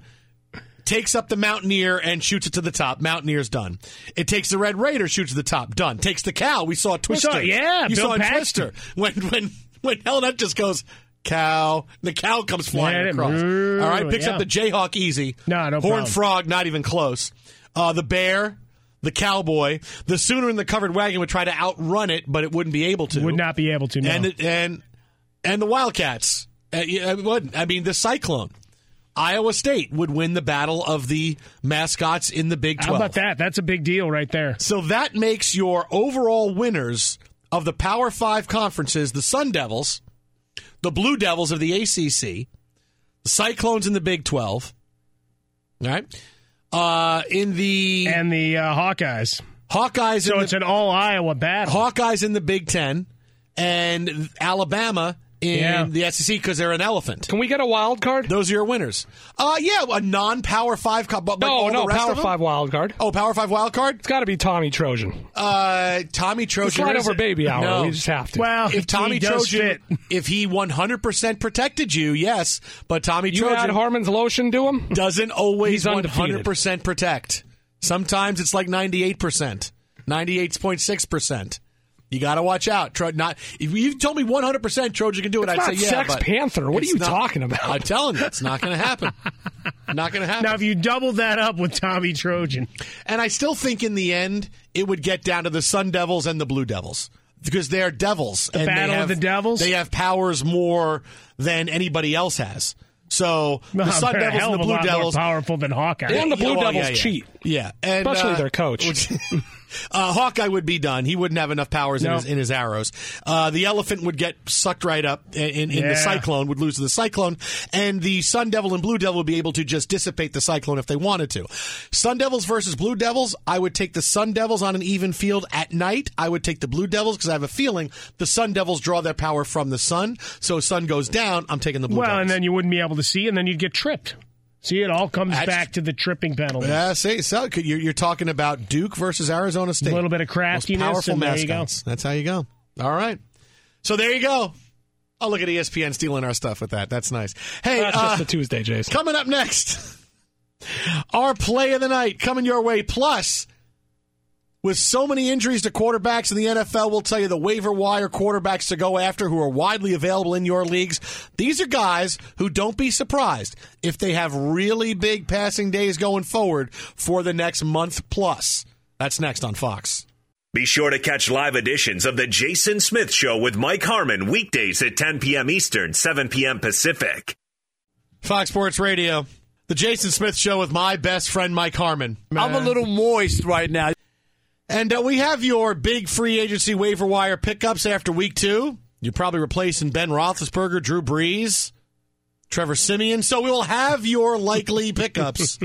takes up the Mountaineer and shoots it to the top. Mountaineer's done. It takes the Red Raider, shoots to the top. Done. Takes the Cow. We saw Twister. saw- yeah, you Bill saw Paxton. Twister when when when Helen Hunt just goes. Cow. The cow comes flying Yeah, across. brrr, All right, picks yeah. up the Jayhawk easy. No, no Horned problem. Frog, not even close. Uh, the Bear, the Cowboy, the Sooner in the Covered Wagon would try to outrun it, but it wouldn't be able to. Would not be able to, no. And it, and and the Wildcats. Uh, yeah, it wouldn't. I mean, the Cyclone. Iowa State would win the battle of the mascots in the Big twelve. How about that? That's a big deal right there. So that makes your overall winners of the Power Five conferences the Sun Devils, the Blue Devils of the A C C, the Cyclones in the Big twelve, all right? Uh, in the and the uh, Hawkeyes. Hawkeyes. So in it's the, an all Iowa battle. Hawkeyes in the Big Ten, and Alabama in Yeah. the S E C because they're an elephant. Can we get a wild card? Those are your winners. Uh, yeah, a non-Power Five. Co- but, but No, all no, the rest Power of them? Five wild card. Oh, Power Five wild card. It's got to be Tommy Trojan. Uh, Tommy Trojan. Slide over baby hour. No. We just have to. Well, If Tommy he does Trojan, fit. if he one hundred percent protected you, yes. But Tommy you Trojan add Harmon's lotion to him? doesn't always He's one undefeated. hundred percent protect. Sometimes it's like ninety-eight percent, ninety-eight point six percent. You got to watch out. Tro- not if you told me one hundred percent Trojan can do it, It's I'd not say yeah. Sex but Panther. What are it's you not- talking about? I'm telling you, it's not going to happen. Not going to happen. Now, if you double that up with Tommy Trojan. And I still think in the end, it would get down to the Sun Devils and the Blue Devils. Because they're devils. The and battle they have, of the devils? They have powers more than anybody else has. So the No, Sun they're a Devils hell and of the a Blue lot more Devils. powerful than Hawkeye. And the Blue Well, Devils yeah, yeah. cheat. Yeah. And, Especially uh, their coach. which- uh, Hawkeye would be done. He wouldn't have enough powers in, No. his, in his arrows. Uh, the Elephant would get sucked right up in, in, in the Yeah. Cyclone, would lose to the Cyclone. And the Sun Devil and Blue Devil would be able to just dissipate the Cyclone if they wanted to. Sun Devils versus Blue Devils, I would take the Sun Devils on an even field at night. I would take the Blue Devils because I have a feeling the Sun Devils draw their power from the sun. So sun goes down, I'm taking the Blue Well, Devils. and then you wouldn't be able to see, and then you'd get tripped. See, it all comes That's- back to the tripping penalty. Yeah, see, so could- you're, you're talking about Duke versus Arizona State. A little bit of craftiness, Most powerful and there you go. mascots. That's how you go. All right. So there you go. Oh, look at E S P N stealing our stuff with that. That's nice. Hey, That's uh, just a Tuesday, Jason. coming up next, our play of the night coming your way. Plus, with so many injuries to quarterbacks in the N F L, we'll tell you the waiver wire quarterbacks to go after who are widely available in your leagues. These are guys who, don't be surprised if they have really big passing days going forward for the next month plus. That's next on Fox. Be sure to catch live editions of The Jason Smith Show with Mike Harmon weekdays at ten p.m. Eastern, seven p.m. Pacific. Fox Sports Radio, The Jason Smith Show with my best friend Mike Harmon. I'm a little moist right now. And uh, we have your big free agency waiver wire pickups after week two. You're probably replacing Ben Roethlisberger, Drew Brees, Trevor Siemian. So we will have your likely pickups.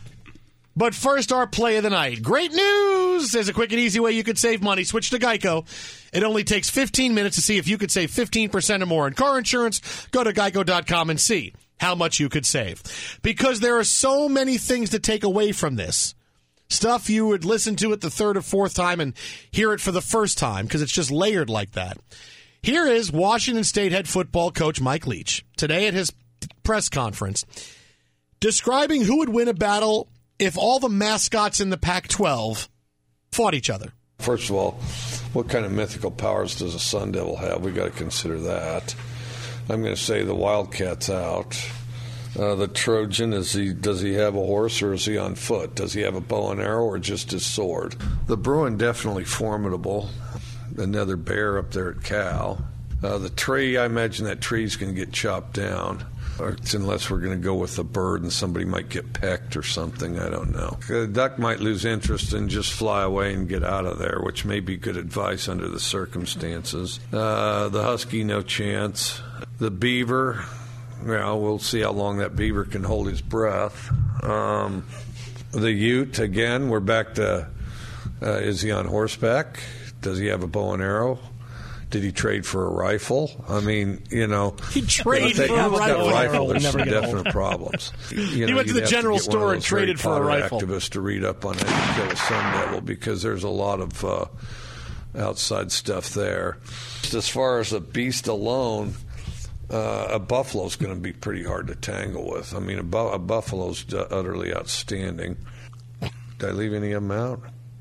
But first, our play of the night. Great news! There's a quick and easy way you could save money. Switch to Geico. It only takes fifteen minutes to see if you could save fifteen percent or more in car insurance. Go to geico dot com and see how much you could save. Because there are so many things to take away from this. Stuff you would listen to it the third or fourth time and hear it for the first time because it's just layered like that. Here is Washington State head football coach Mike Leach today at his press conference describing who would win a battle if all the mascots in the Pac twelve fought each other. First of all, what kind of mythical powers does a Sun Devil have? We got to consider that. I'm going to say the Wildcat's out. Uh, the Trojan, is he? Does he have a horse or is he on foot? Does he have a bow and arrow or just his sword? The Bruin, definitely formidable. Another bear up there at Cal. Uh, the tree, I imagine that tree's going to get chopped down. Or it's unless we're going to go with a bird and somebody might get pecked or something. I don't know. The duck might lose interest and just fly away and get out of there, which may be good advice under the circumstances. Uh, the husky, no chance. The beaver, well, we'll see how long that beaver can hold his breath. Um, the ute, again, we're back to, uh, is he on horseback? Does he have a bow and arrow? Did he trade for a rifle? I mean, you know. He traded for a rifle. rifle there's some definite problems. You know, he went to the general to store and traded for a rifle. Activists to read up on how to kill a sun devil because there's a lot of uh, outside stuff there. As far as a beast alone, uh, a buffalo's going to be pretty hard to tangle with. I mean, a, bu- a buffalo's utterly outstanding. Did I leave any of them out?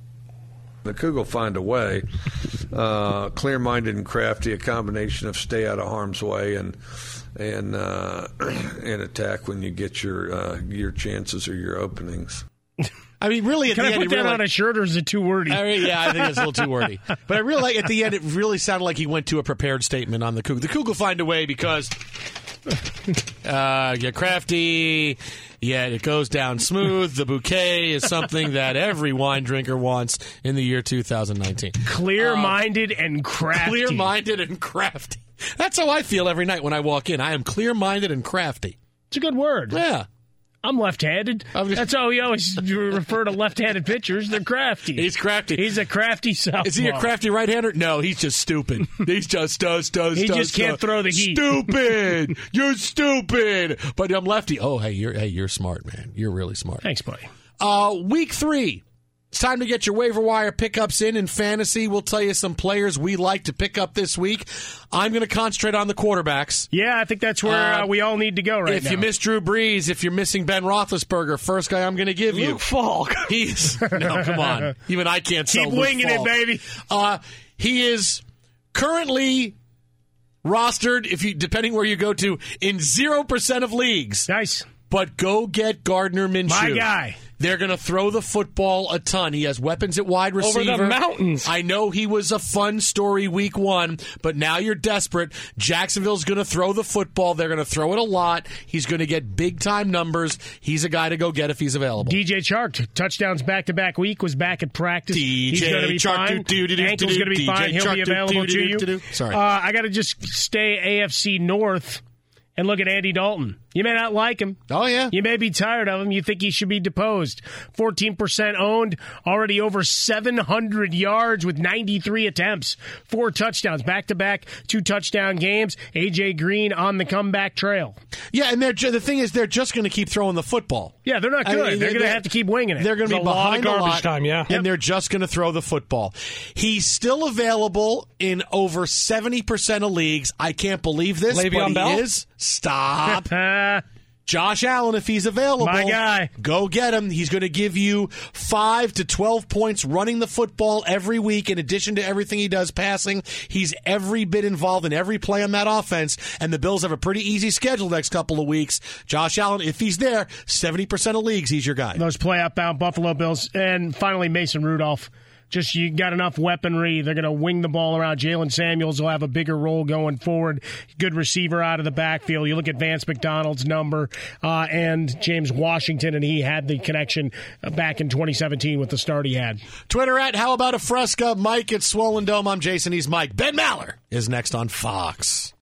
The Cougar will find a way. Uh, clear-minded and crafty, a combination of stay out of harm's way and and uh, and attack when you get your uh, your chances or your openings. I mean, really, at Can the I end, put that really, on a shirt, or is it too wordy? I mean, yeah, I think it's a little too wordy. But I really like at the end, it really sounded like he went to a prepared statement on the Cougar. The Cougar will find a way because uh, you're crafty. Yeah, it goes down smooth. The bouquet is something that every wine drinker wants in the year two thousand nineteen. Clear-minded uh, and crafty. Clear-minded and crafty. That's how I feel every night when I walk in. I am clear-minded and crafty. It's a good word. Yeah. I'm left-handed. I'm just, That's how we always refer to left-handed pitchers. They're crafty. He's crafty. He's a crafty southpaw. Is he a crafty right-hander? No, he's just stupid. He's just does, does, he does. He just can't does. throw the heat. Stupid. You're stupid. But I'm lefty. Oh, hey, you're hey, you're smart, man. You're really smart. Thanks, buddy. Uh, week three. It's time to get your waiver wire pickups in in fantasy. We'll tell you some players we like to pick up this week. I'm going to concentrate on the quarterbacks. Yeah, I think that's where uh, uh, we all need to go right if now. If you miss Drew Brees, if you're missing Ben Roethlisberger, first guy I'm going to give you. Luke Falk. He's no, come on. Even I can't sell Keep Luke winging Falk. it, baby. Uh, he is currently rostered, if you depending where you go to, in zero percent of leagues. Nice. But go get Gardner Minshew. My guy. They're going to throw the football a ton. He has weapons at wide receiver. Over the mountains. I know he was a fun story week one, but now you're desperate. Jacksonville's going to throw the football. They're going to throw it a lot. He's going to get big-time numbers. He's a guy to go get if he's available. D J Chark, touchdowns back-to-back week, was back at practice. D J He's going to be Chark, fine. do, do, do, Ankle's going to be D J fine. He'll Chark, be available do, do, to do, you. do, do. Sorry. Uh, I got to just stay A F C North and look at Andy Dalton. You may not like him. Oh, yeah. You may be tired of him. You think he should be deposed. fourteen percent owned, already over seven hundred yards with ninety-three attempts. Four touchdowns, back-to-back, two touchdown games. A J Green on the comeback trail. Yeah, and they're ju- the thing is they're just going to keep throwing the football. Yeah, they're not good. I mean, they're going to have to keep winging it. They're going to be a lot of behind garbage a lot, time, yeah. and Yep. they're just going to throw the football. He's still available in over seventy percent of leagues. I can't believe this, Le'Veon but he Bell? is. Stop. Josh Allen, if he's available, My guy. go get him. He's going to give you five to twelve points running the football every week. In addition to everything he does passing, he's every bit involved in every play on that offense. And the Bills have a pretty easy schedule the next couple of weeks. Josh Allen, if he's there, seventy percent of leagues, he's your guy. Those play-out-bound Buffalo Bills. And finally, Mason Rudolph. Just you got enough weaponry. They're going to wing the ball around. Jalen Samuels will have a bigger role going forward. Good receiver out of the backfield. You look at Vance McDonald's number uh, and James Washington, and he had the connection back in twenty seventeen with the start he had. Twitter at How About a Fresca. Mike at Swollen Dome. I'm Jason. He's Mike. Ben Maller is next on Fox.